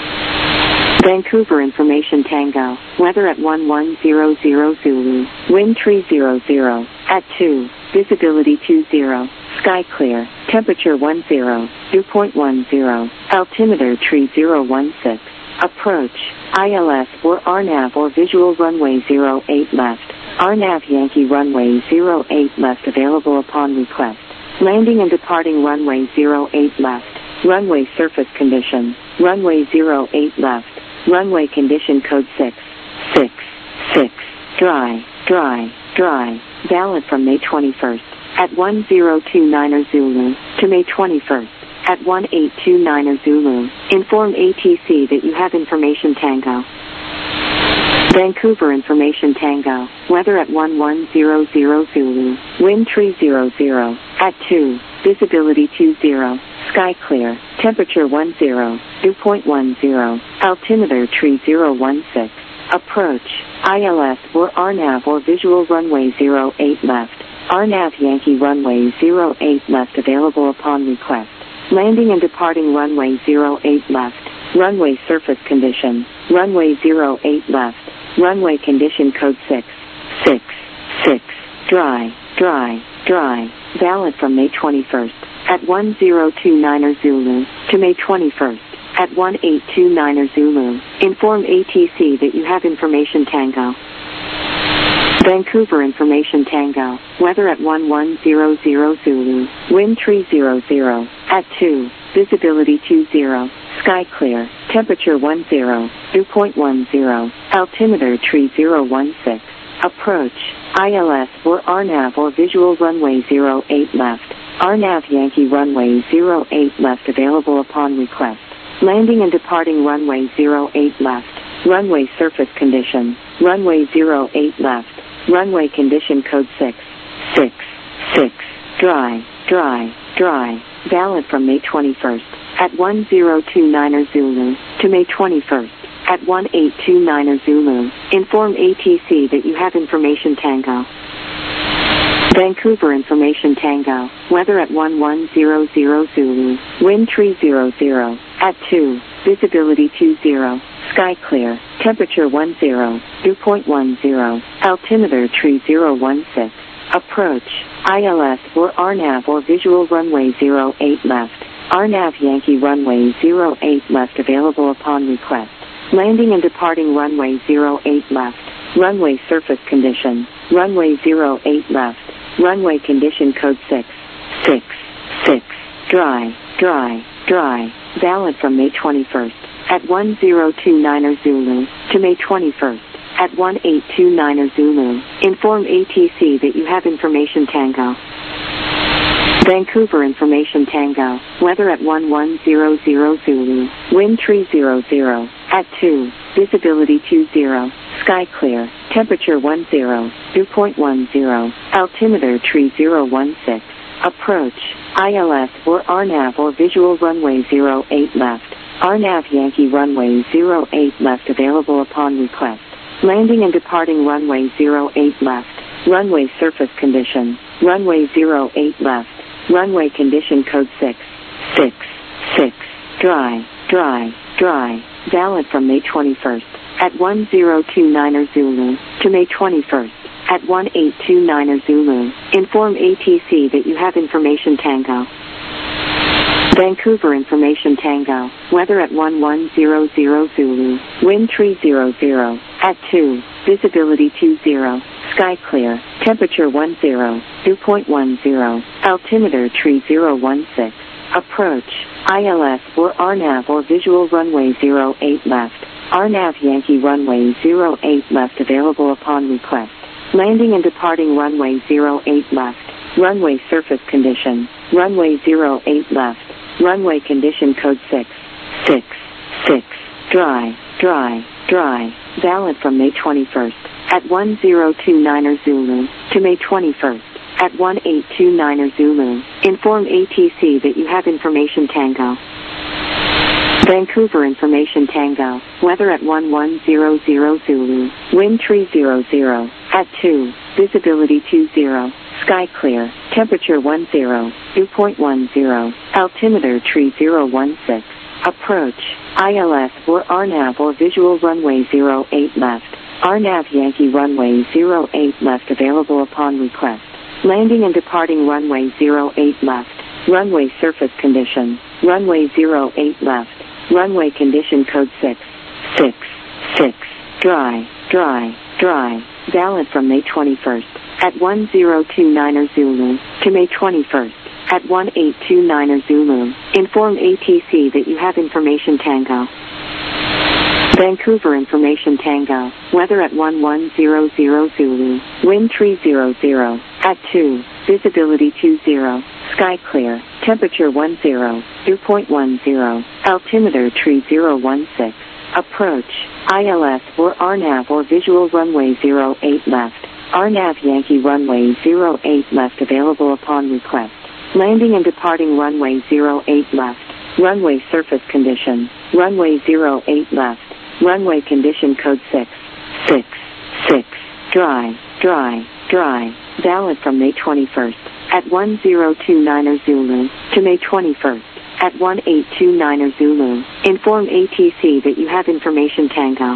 Vancouver Information Tango. Weather at one one zero zero Zulu. Wind three zero zero. At two. Visibility two zero. Sky clear. Temperature one zero. Dew point one zero. Altimeter three zero one six. Approach. I L S or R NAV or visual runway zero eight left. R NAV Yankee runway zero eight left available upon request. Landing and departing runway zero eight left. Runway surface condition. Runway zero eight left. Runway condition code six. six. six. Dry. Dry. Dry. Valid from May twenty-first. At one zero two nine er Zulu. To May twenty-first. At one eight two nine er Zulu. Inform A T C that you have information Tango. Vancouver Information Tango. Weather at one one zero zero Zulu. Wind three zero zero. At two. Visibility two zero. Sky clear. Temperature one zero. Dew point one zero. Altimeter three zero one six. Approach. I L S or R NAV or visual runway zero eight left. R NAV Yankee runway zero eight left available upon request. Landing and departing runway zero eight left. Runway surface condition. Runway zero eight left. Runway condition code six. six. six. Dry. Dry. Dry. Valid from May twenty-first. At one zero two nine er Zulu. To May twenty-first. At one eight two nine er Zulu. Inform A T C that you have information Tango. Vancouver Information Tango. Weather at one one zero zero Zulu. Wind three zero zero. At two. Visibility two zero. Sky clear. Temperature one zero. Dew point one zero. Altimeter three zero one six. Approach. I L S or R NAV or visual runway zero eight left. R NAV Yankee runway zero eight left available upon request. Landing and departing runway zero eight left. Runway surface condition. Runway zero eight left. Runway condition code six. six. six. Dry. Dry. Dry. Valid from May twenty-first. At one zero two nine er Zulu. To May twenty-first. At one eight two nine er Zulu. Inform A T C that you have information Tango. Vancouver Information Tango. Weather at one one zero zero Zulu. Wind three zero zero. At two. Visibility two zero. sky clear, temperature one zero, dew point one zero, altimeter tree zero one six, approach, I L S or R NAV or visual runway zero eight left, R NAV Yankee runway zero eight left available upon request, landing and departing runway zero eight left, runway surface condition, runway zero eight left, runway condition code six, six, six, dry, dry, dry, valid from May twenty-first, at one zero two nine Zulu, to May twenty-first, at one eight two nine Zulu, inform A T C that you have information Tango. Vancouver information Tango, weather at one one zero zero Zulu, wind tree zero zero, at two, visibility two zero, sky clear, temperature one zero, dew point one zero, altimeter tree zero one six, approach, I L S or R NAV or visual runway zero eight left, R NAV Yankee runway zero eight left available upon request, landing and departing runway zero eight left, runway surface condition, runway zero eight left, runway condition code six, six, six, dry, dry, dry, valid from May twenty-first, at one zero two nine Zulu, to May twenty-first, at one eight two nine Zulu, inform A T C that you have information Tango. Vancouver information Tango, weather at one one zero zero Zulu, wind tree zero zero, at two, visibility two zero, sky clear, temperature one zero, dew point one zero, altimeter tree zero one six, approach, I L S or R NAV or visual runway zero eight left, R NAV Yankee runway zero eight left available upon request, landing and departing runway zero eight left, runway surface condition, runway zero eight left, runway condition code six, six, six, dry, dry, dry, valid from May twenty-first, at one zero two nine Zulu, to May twenty-first, at one eight two nine Zulu, inform A T C that you have information Tango. Vancouver information Tango, weather at one one zero zero Zulu, wind tree zero zero, at two, visibility two zero, sky clear, temperature one zero, dew point one zero, altimeter tree zero one six, approach, I L S or R NAV or visual runway zero eight left, R NAV Yankee runway zero eight left available upon request, landing and departing runway zero eight left, runway surface condition, runway zero eight left, runway condition code six, six, six, dry, dry, dry, valid from May twenty-first, at one zero two nine Zulu, to May twenty-first, at one eight two nine Zulu, inform A T C that you have information Tango. Vancouver information Tango, weather at one one zero zero Zulu, wind tree zero zero, at two, visibility two zero, sky clear, temperature one zero, dew point one zero, altimeter tree zero one six, approach, I L S or R NAV or visual runway zero eight left, R NAV Yankee runway zero eight left available upon request, landing and departing runway zero eight left, runway surface condition, runway zero eight left, runway condition code six, six, six, dry, dry, dry, valid from May twenty-first, at one zero two nine Zulu, to May twenty-first, at one eight two nine Zulu, inform A T C that you have information Tango.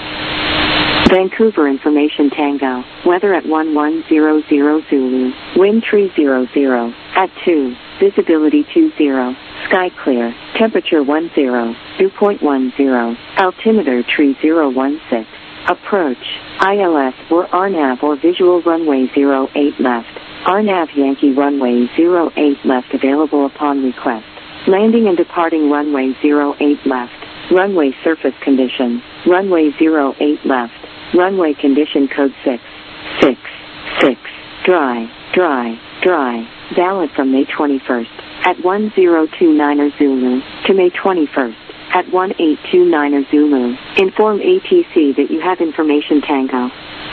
Vancouver information Tango, weather at one one zero zero Zulu, wind tree zero zero, at two, visibility two zero, sky clear, temperature one zero, dew point one zero, altimeter tree zero one six, approach, I L S or R NAV or visual runway zero eight left, R NAV Yankee runway zero eight left available upon request, landing and departing runway zero eight left, runway surface condition, runway zero eight left, runway condition code six, six, six, dry, dry, dry, valid from May twenty-first, at one zero two nine Zulu, to May twenty-first, at one eight two nine Zulu, inform A T C that you have information Tango.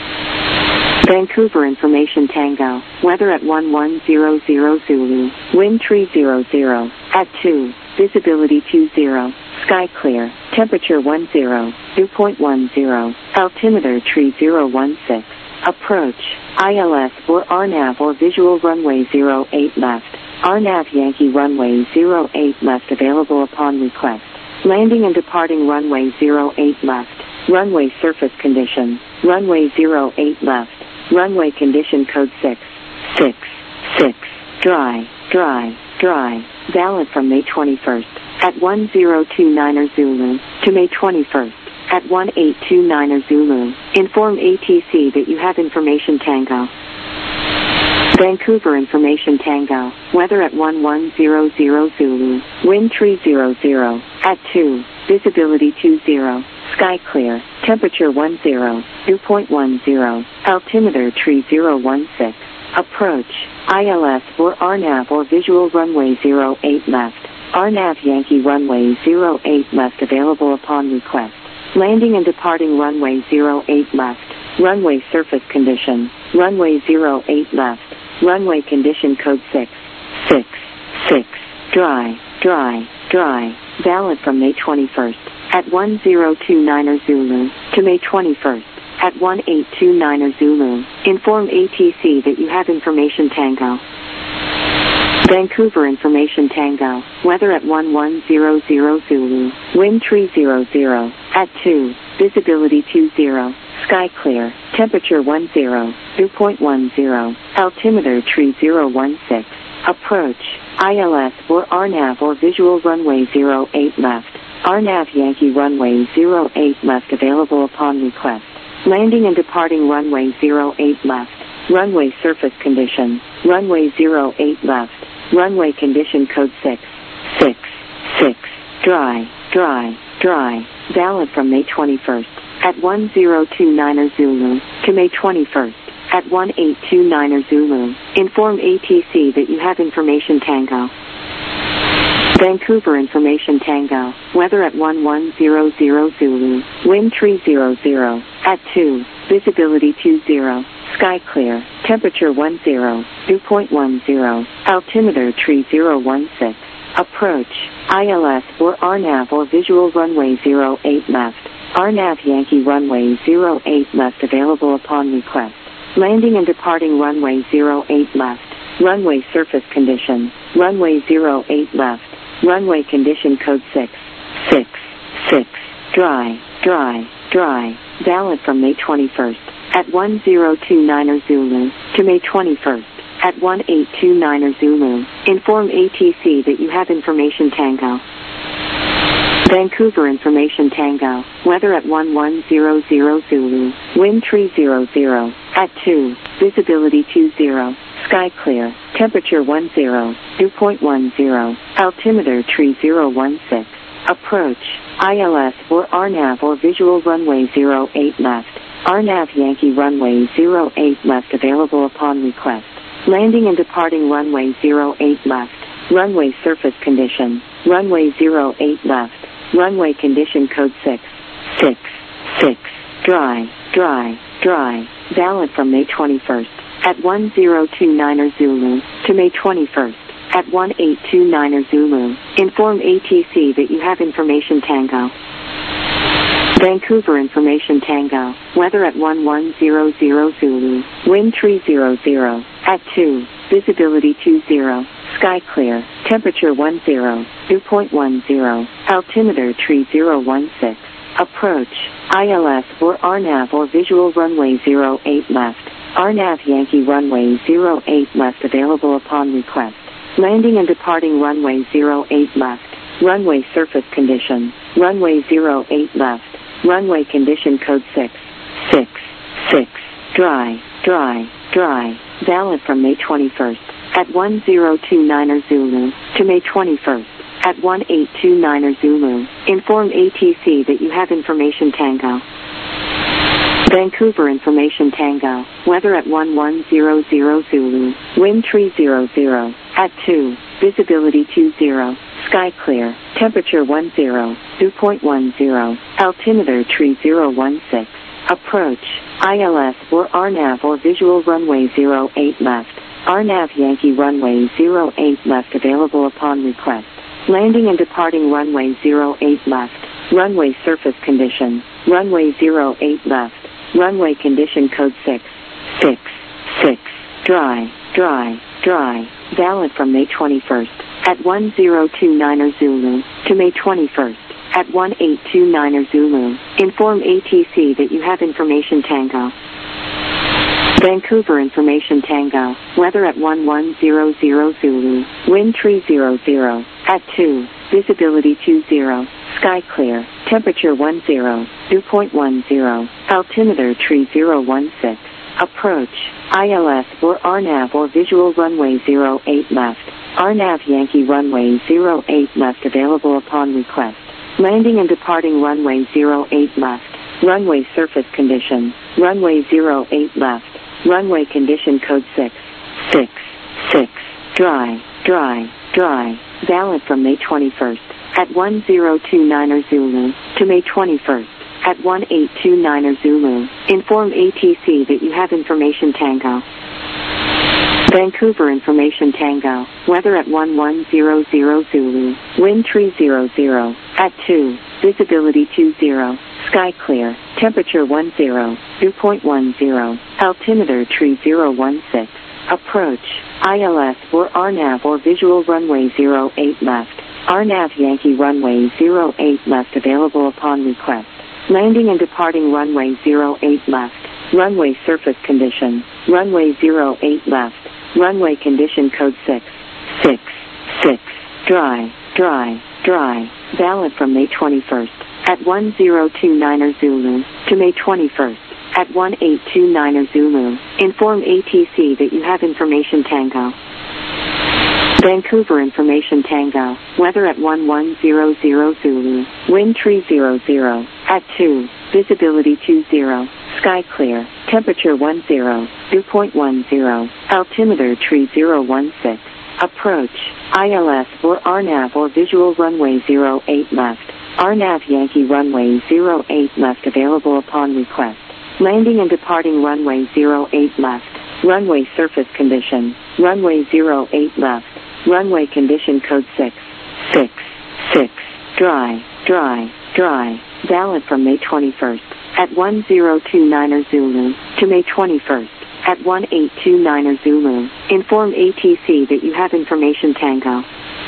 Vancouver information Tango, weather at one one zero zero Zulu, wind tree zero zero, at two, visibility two zero, sky clear, temperature one zero, dew point one zero, altimeter tree zero one six, approach, I L S or R NAV or visual runway zero eight left, R NAV Yankee runway zero eight left available upon request, Landing and departing runway zero eight left. Runway surface condition. Runway zero eight left. Runway condition code six. six. six. Dry, dry, dry. Valid from May twenty-first at one zero two niner Zulu to May twenty-first at one eight two niner Zulu. Inform A T C that you have information Tango. Vancouver information Tango. Weather at one one zero zero Zulu. Wind three zero zero. At two. Visibility two zero. Sky clear. Temperature one zero. Dew point one zero. Altimeter three zero one six. Approach. I L S or R NAV or visual runway zero eight left. R NAV Yankee runway zero eight left available upon request. Landing and departing runway zero eight left. Runway surface condition. Runway zero eight left. Runway condition code six. six. six. Dry, dry, dry. Valid from May twenty-first at one zero two niner Zulu to May twenty-first at one eight two niner Zulu. Inform A T C that you have information Tango. Vancouver information Tango. Weather at one one zero zero Zulu. Wind three zero zero. At two. Visibility two zero. Sky clear. Temperature one zero. Dew point one zero. Altimeter three zero one six. Approach. I L S or R NAV or visual runway zero eight left. R NAV Yankee runway zero eight left available upon request. Landing and departing runway zero eight left. Runway surface condition. Runway zero eight left. Runway condition code six. six. six. Dry, dry, dry. Valid from May twenty-first at one zero two niner Zulu to May twenty-first at one eight two niner Zulu. Inform A T C that you have information Tango. Vancouver information Tango. Weather at one one zero zero Zulu. Wind three zero zero. At two. Visibility two zero. Sky clear. Temperature one zero. Dew point one zero. Altimeter three zero one six. Approach. I L S or R NAV or visual runway zero eight left. R NAV Yankee runway zero eight left available upon request. Landing and departing runway zero eight left. Runway surface condition. Runway zero eight left. Runway condition code six. six. six. Dry, dry, dry. Valid from May twenty-first at one zero two niner Zulu to May twenty-first at one eight two niner Zulu. Inform A T C that you have information Tango. Vancouver information Tango. Weather at one one zero zero Zulu. Wind three zero zero. At two. Visibility two zero. Sky clear. Temperature one zero. Dew point one zero. Altimeter three zero one six. Approach. I L S or R NAV or visual runway zero eight left. R NAV Yankee runway zero eight left available upon request. Landing and departing runway zero eight left. Runway surface condition. Runway zero eight left. Runway condition code six. six. six. Dry, dry, dry. Valid from May twenty-first at one zero two niner Zulu to May twenty-first at one eight two niner Zulu. Inform A T C that you have information Tango. Vancouver information Tango. Weather at one one zero zero Zulu. Wind three zero zero. At two. Visibility two zero. Sky clear. Temperature one zero. Dew point one zero. Altimeter three zero one six. Approach. I L S or R NAV or visual runway zero eight left. R NAV Yankee runway zero eight left available upon request. Landing and departing runway zero eight left. Runway surface condition. Runway zero eight left. Runway condition code six. six. six. Dry, dry, dry. Valid from May twenty-first at one zero two niner Zulu to May twenty-first at one eight two niner Zulu. Inform A T C that you have information Tango. Vancouver information Tango. Weather at one one zero zero Zulu. Wind three zero zero. At two. Visibility two zero. Sky clear. Temperature one zero. Dew point one zero. Altimeter three zero one six. Approach. I L S or R NAV or visual runway zero eight left. R NAV Yankee runway zero eight left available upon request. Landing and departing runway zero eight left. Runway surface condition. Runway zero eight left. Runway condition code six. six. six. Dry, dry, dry. Valid from May twenty-first at one zero two niner Zulu to May twenty-first at one eight two niner Zulu. Inform A T C that you have information Tango. Vancouver Information Tango. Weather at one one zero zero Zulu. Wind three zero zero. At two. Visibility two zero. Sky clear. Temperature one zero. Dew point one zero. Altimeter three zero one six. Approach. I L S or R NAV or visual runway zero eight left. R NAV Yankee runway zero eight left available upon request. Landing and departing runway zero eight left. Runway surface condition. Runway zero eight left. Runway condition code six. six. six. Dry. Dry. Dry. Valid from May twenty-first. At one zero two niner Zulu. To May twenty-first. At one eight two niner Zulu. Inform A T C that you have information Tango. Vancouver Information Tango. Weather at one one zero zero Zulu. Wind three zero zero. At two. Visibility two zero. Sky clear. Temperature one zero. Dew point one zero. Altimeter three zero one six. Approach. I L S or R NAV or visual runway zero eight left. R NAV Yankee runway zero eight left available upon request. Landing and departing runway zero eight left. Runway surface condition. Runway zero eight left. Runway condition code six. six. six. Dry. Dry. Dry. Valid from May twenty-first. At one zero two niner Zulu. To May twenty-first. At one eight two niner Zulu. Inform A T C that you have information Tango. Vancouver Information Tango. Weather at one one zero zero Zulu. Wind three zero zero. At two. Visibility two zero. Sky clear. Temperature one zero. Dew point one zero. Altimeter three zero one six. Approach. I L S or R NAV or visual runway zero eight left. R NAV Yankee runway zero eight left available upon request. Landing and departing runway zero eight left. Runway surface condition. Runway zero eight left. Runway condition code six. six. six. Dry. Dry. Dry. Valid from May twenty-first. At one zero two niner Zulu. To May twenty-first. At one eight two niner Zulu. Inform A T C that you have information Tango.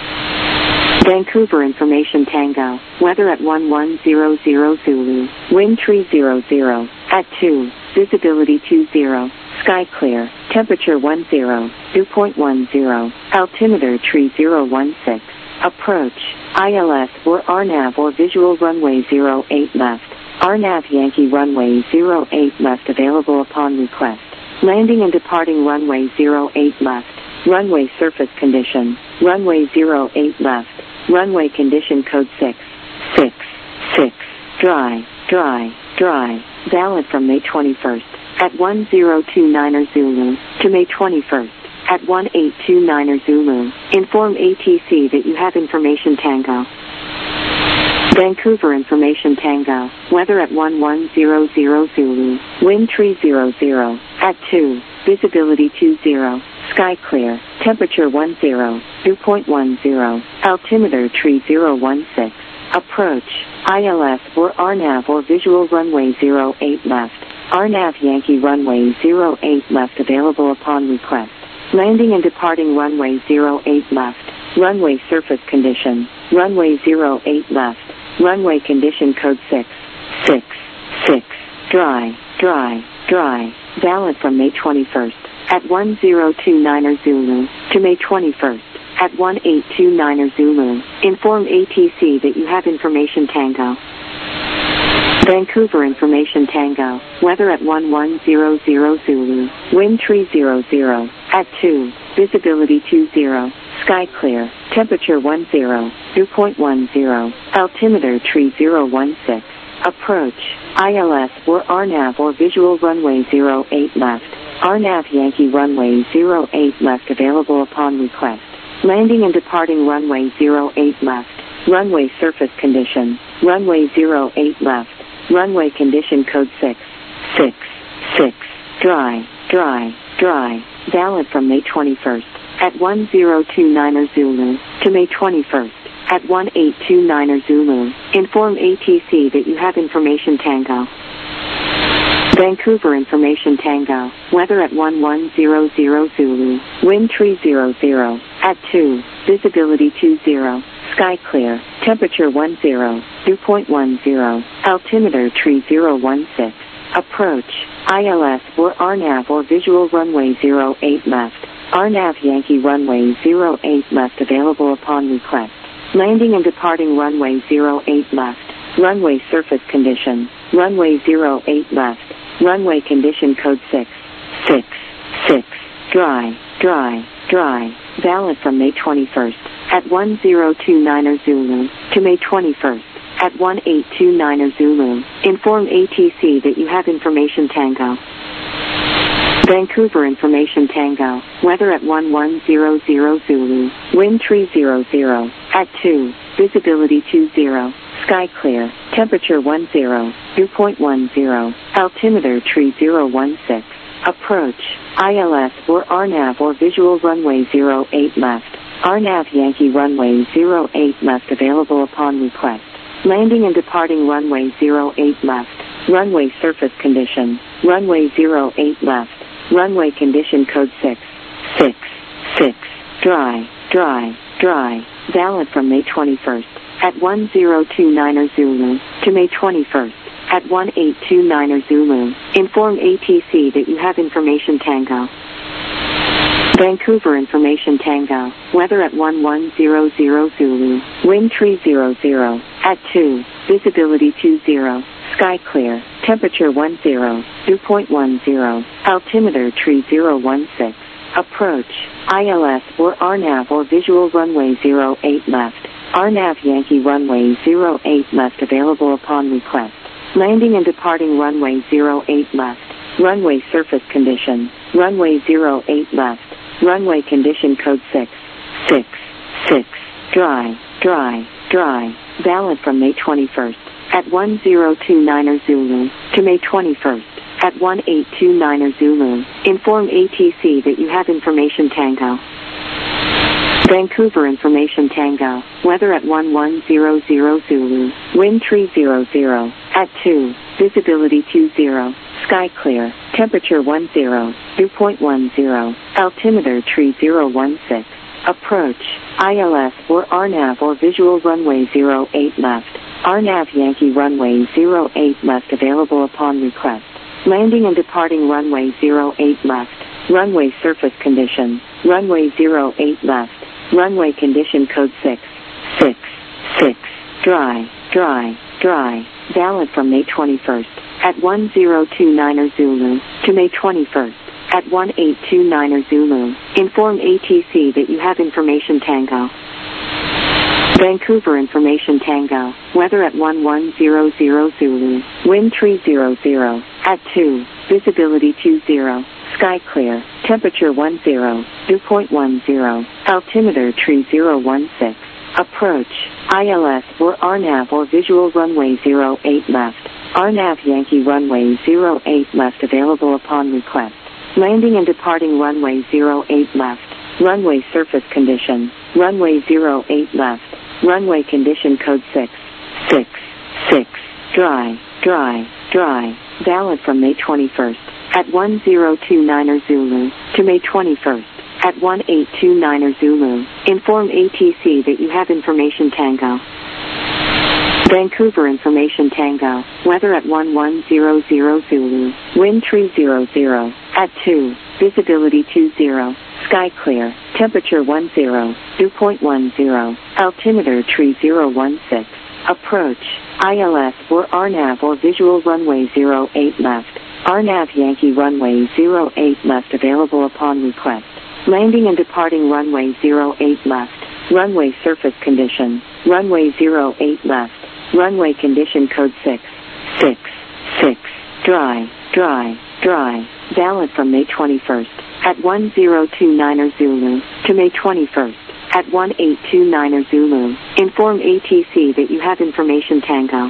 Vancouver Information Tango. Weather at one one zero zero Zulu. Wind three zero zero. At two. Visibility two zero. Sky clear. Temperature one zero. Dew point one zero. Altimeter three zero one six. Approach. I L S or R NAV or visual runway zero eight left. R NAV Yankee runway zero eight left available upon request. Landing and departing runway zero eight left. Runway surface condition. Runway zero eight left. Runway condition code six. six. six. Dry. Dry. Dry. Valid from May twenty-first. At one zero two niner Zulu. To May twenty-first. At one eight two niner Zulu. Inform A T C that you have information Tango. Vancouver Information Tango. Weather at one one zero zero Zulu. Wind three zero zero. At two. Visibility two zero. Sky clear. Temperature one zero. Dew point one zero. Altimeter three zero one six. Approach. I L S or R NAV or visual runway zero eight left. R NAV Yankee runway zero eight left available upon request. Landing and departing runway zero eight left. Runway surface condition. Runway zero eight left. Runway condition code six. six. six. Dry. Dry. Dry. Valid from May twenty-first. At one zero two niner Zulu. To May twenty-first. At one eight two niner Zulu. Inform A T C that you have information Tango. Vancouver Information Tango. Weather at one one zero zero Zulu. Wind three zero zero. At two. Visibility two zero. Sky clear. Temperature one zero. Dew point one zero. Altimeter three zero one six. Approach. I L S or R NAV or visual runway zero eight left. R NAV Yankee runway zero eight left available upon request. Landing and departing runway zero eight left. Runway surface condition. Runway zero eight left. Runway condition code six. six. six. Dry. Dry. Dry. Valid from May twenty-first. At one zero two niner Zulu. To May twenty-first. At one eight two niner Zulu. Inform A T C that you have information Tango. Vancouver Information Tango. Weather at one one zero zero Zulu. Wind three zero zero. At two. Visibility two zero. sky clear, temperature one zero, dew point one zero, altimeter tree zero one six, approach, I L S or R NAV or visual runway zero eight left, R NAV Yankee runway zero eight left available upon request, landing and departing runway zero eight left, runway surface condition, runway zero eight left, runway condition code six, six, six, dry, dry, dry, valid from May twenty-first, at one zero two nine Zulu, to May twenty-first, at one eight two nine Zulu, inform A T C that you have information Tango. Vancouver information Tango, weather at one one zero zero Zulu, wind three zero zero, at two, visibility two zero, sky clear, temperature one zero, dew point one zero, altimeter tree zero one six, approach, I L S or R NAV or visual runway zero eight left, R NAV Yankee runway zero eight left available upon request, landing and departing runway zero eight left, runway surface condition, runway zero eight left, runway condition code six, six, six, dry, dry, dry, valid from May twenty-first, at one zero two nine Zulu, to May twenty-first, at one eight two nine Zulu, inform A T C that you have information Tango. Vancouver information Tango, weather at one one zero zero Zulu, wind three zero zero, at two, visibility two zero, sky clear, temperature one zero, dew point one zero, altimeter tree zero one six, approach, I L S or R NAV or visual runway zero eight left, R NAV Yankee runway zero eight left available upon request, landing and departing runway zero eight left, runway surface condition, runway zero eight left, runway condition code six, six, six, dry, dry, dry, valid from May twenty-first, at one zero two nine Zulu, to May twenty-first, at one eight two nine Zulu, inform A T C that you have information Tango. Vancouver information Tango, weather at one one zero zero Zulu, wind three zero zero, at two, visibility two zero, sky clear, temperature one zero, dew point one zero, altimeter tree zero one six, approach, I L S or R NAV or visual runway zero eight left, R NAV Yankee runway zero eight left available upon request, landing and departing runway zero eight left, runway surface condition, runway zero eight left, runway condition code six, six, six, dry, dry, dry, valid from May twenty-first, at one zero two nine Zulu, to May twenty-first, at one eight two nine Zulu, inform A T C that you have information Tango. Vancouver information Tango, weather at one one zero zero Zulu, wind three zero zero, at two, visibility two zero, sky clear, temperature one zero, dew point one zero, altimeter tree zero one six, approach, I L S or R NAV or visual runway zero eight left, R NAV Yankee runway zero eight left available upon request, landing and departing runway zero eight left, runway surface condition, runway zero eight left, runway condition code six, six, six, dry, dry, dry, valid from May twenty-first, at one zero two nine Zulu, to May twenty-first, at one eight two nine Zulu, inform A T C that you have information Tango. Vancouver information Tango, weather at one one zero zero Zulu, wind three zero zero, at two, visibility two zero, sky clear, temperature one zero, dew point one zero, altimeter tree zero one six, approach, I L S or R NAV or visual runway zero eight left, R NAV Yankee runway zero eight left available upon request, landing and departing runway zero eight left, runway surface condition, runway zero eight left, runway condition code six, six, six, dry, dry, dry, valid from May twenty-first, at one zero two nine Zulu, to May twenty-first, at one eight two nine Zulu, inform A T C that you have information Tango.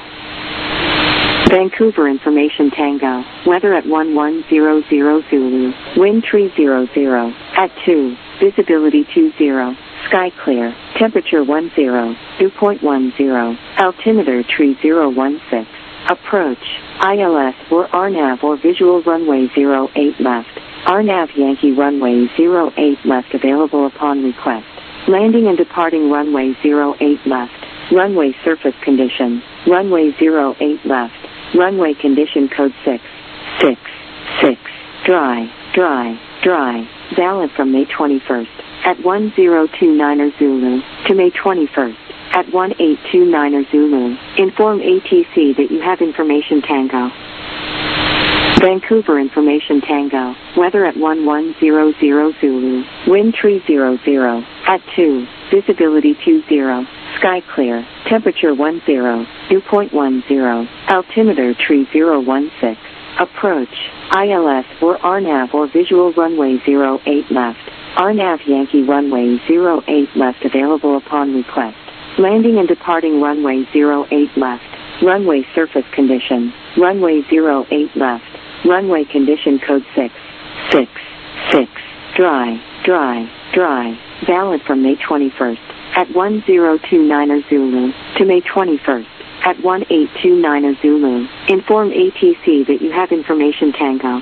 Vancouver information Tango, weather at one one zero zero Zulu, wind three zero zero, at two, visibility two zero, sky clear, temperature one zero, dew point one zero, altimeter tree zero one six, approach, I L S or R NAV or visual runway zero eight left, R NAV Yankee runway zero eight left available upon request, Landing and departing runway zero eight left. Runway surface condition. Runway zero eight left. Runway condition code six. six. six. Dry. Dry. Dry. Valid from May twenty-first. At one zero two niner Zulu to May twenty-first. At one eight two niner Zulu. Inform A T C that you have information Tango. Vancouver information Tango. Weather at one one zero zero Zulu. Wind three zero zero. At two. Visibility two zero. Sky clear. Temperature one zero. Dew point one zero. Altimeter three zero one six. Approach. I L S or R NAV or visual runway zero eight left. R NAV Yankee runway zero eight left available upon request. Landing and departing runway zero eight left. Runway surface condition. Runway zero eight left. Runway condition code six. six. six. Dry. Dry. Dry. Valid from May twenty-first. At one zero two niner Zulu to May twenty-first. At one eight two niner Zulu. Inform A T C that you have information Tango.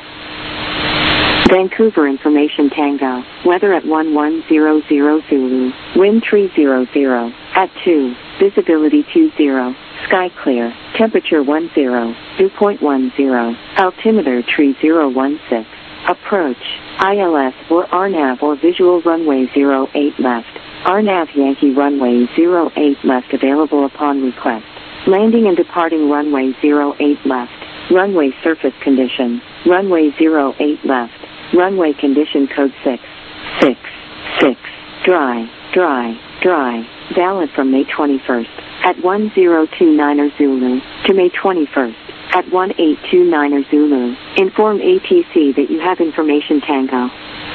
Vancouver information Tango. Weather at one one zero zero Zulu. Wind three zero zero. At two. Visibility two zero. Sky clear. Temperature one zero. Dew point one zero. Altimeter three zero one six. Approach. I L S or R NAV or visual runway zero eight left. R NAV Yankee runway zero eight left available upon request. Landing and departing runway zero eight left. Runway surface condition. Runway zero eight left. Runway condition code six. six. six. Dry. Dry. Dry. Valid from May twenty-first. At one zero two niner Zulu to May twenty-first. At one eight two niner Zulu. Inform A T C that you have information Tango.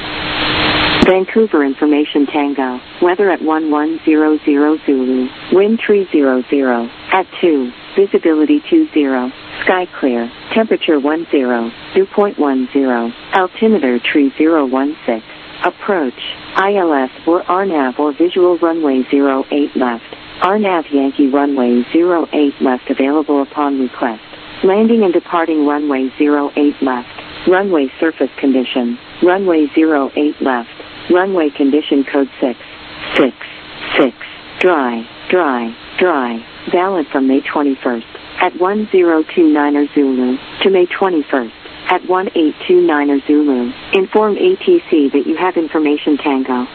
Vancouver information Tango. Weather at one one zero zero Zulu. Wind three zero zero. At two. Visibility two zero. Sky clear. Temperature one zero. Dew point one zero. Altimeter three zero one six. Approach. I L S or R NAV or visual runway zero eight left. R NAV Yankee runway zero eight left available upon request. Landing and departing runway zero eight left. Runway surface condition. Runway zero eight left. Runway condition code six. six. six. Dry. Dry. Dry. Valid from May twenty-first. At one zero two niner Zulu to May twenty-first. At one eight two niner Zulu. Inform A T C that you have information Tango.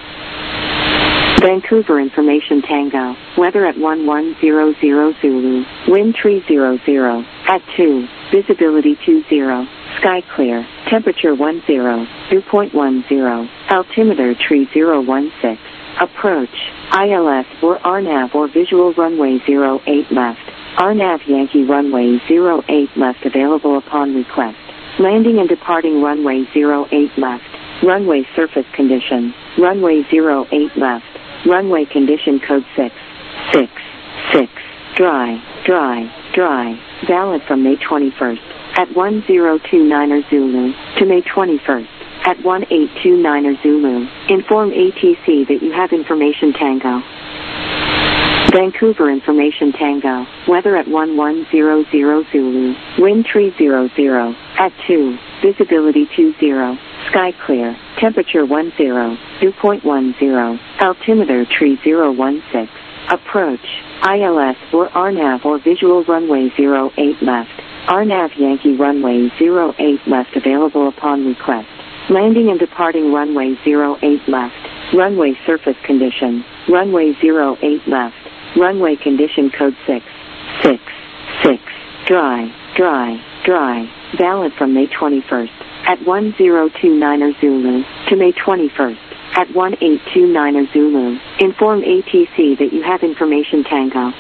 Vancouver information Tango. Weather at one one zero zero Zulu. Wind three zero zero. At two. Visibility two zero. Sky clear. Temperature one zero. Dew point one zero. Altimeter three zero one six. Approach. I L S or R NAV or visual runway zero eight left. R NAV Yankee runway zero eight left available upon request. Landing and departing runway zero eight left. Runway surface condition. Runway zero eight left. Runway condition code six. six. six. Dry. Dry. Dry. Valid from May twenty-first. At one zero two niner Zulu to May twenty-first. At one eight two niner Zulu. Inform A T C that you have information Tango. Vancouver information Tango. Weather at one one zero zero Zulu. Wind three zero zero. At two. Visibility two zero. Sky clear. Temperature one zero. Dew point one zero. Altimeter three zero one six. Approach. I L S or R NAV or visual runway zero eight left. R NAV Yankee runway zero eight left available upon request. Landing and departing runway zero eight left. Runway surface condition. Runway zero eight left. Runway condition code six. six. six. Dry. Dry. Dry. Valid from May twenty-first. At one zero two niner Zulu to May twenty-first. At one eight two niner Zulu. Inform A T C that you have information Tango.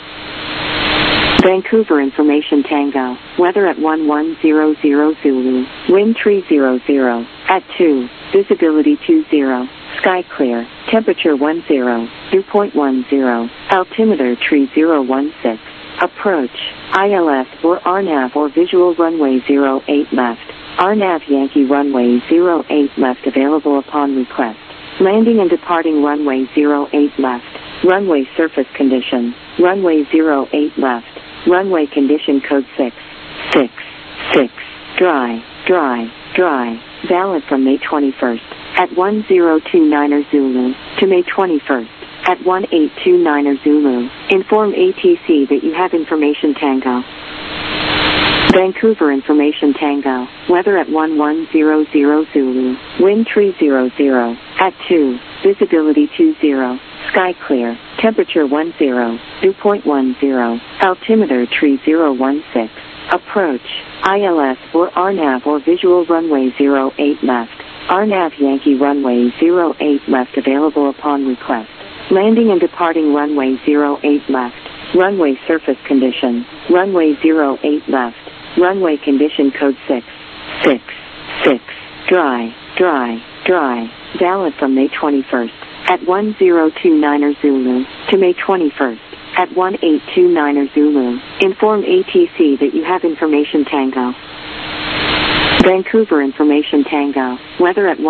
Vancouver information Tango. Weather at one one zero zero Zulu. Wind three zero zero. At two. Visibility two zero. Sky clear. Temperature one zero. Dew point one zero. Altimeter three zero one six. Approach. I L S or R NAV or visual runway zero eight left. R NAV Yankee runway zero eight left available upon request. Landing and departing runway zero eight left. Runway surface condition. Runway zero eight left. Runway condition code six. six. six. Dry. Dry. Dry. Valid from May twenty-first. At one zero two niner Zulu to May twenty-first. at one eight two niner Zulu. Inform A T C that you have information Tango. Vancouver Information Tango. Weather at one one zero zero Zulu. Wind three zero zero. At two. Visibility two zero. Sky clear. Temperature one zero. Dew point one zero. Altimeter three zero one six. Approach. I L S or R NAV or visual runway zero eight left. R NAV Yankee runway zero eight left available upon request. Landing and departing runway zero eight left. Runway surface condition. Runway zero eight left. Runway condition code six. six. six. Dry. Dry. Dry. Valid from May twenty-first at one zero two niner Zulu to May twenty-first at one eight two niner Zulu. Inform A T C that you have information Tango. Vancouver Information Tango. Weather at one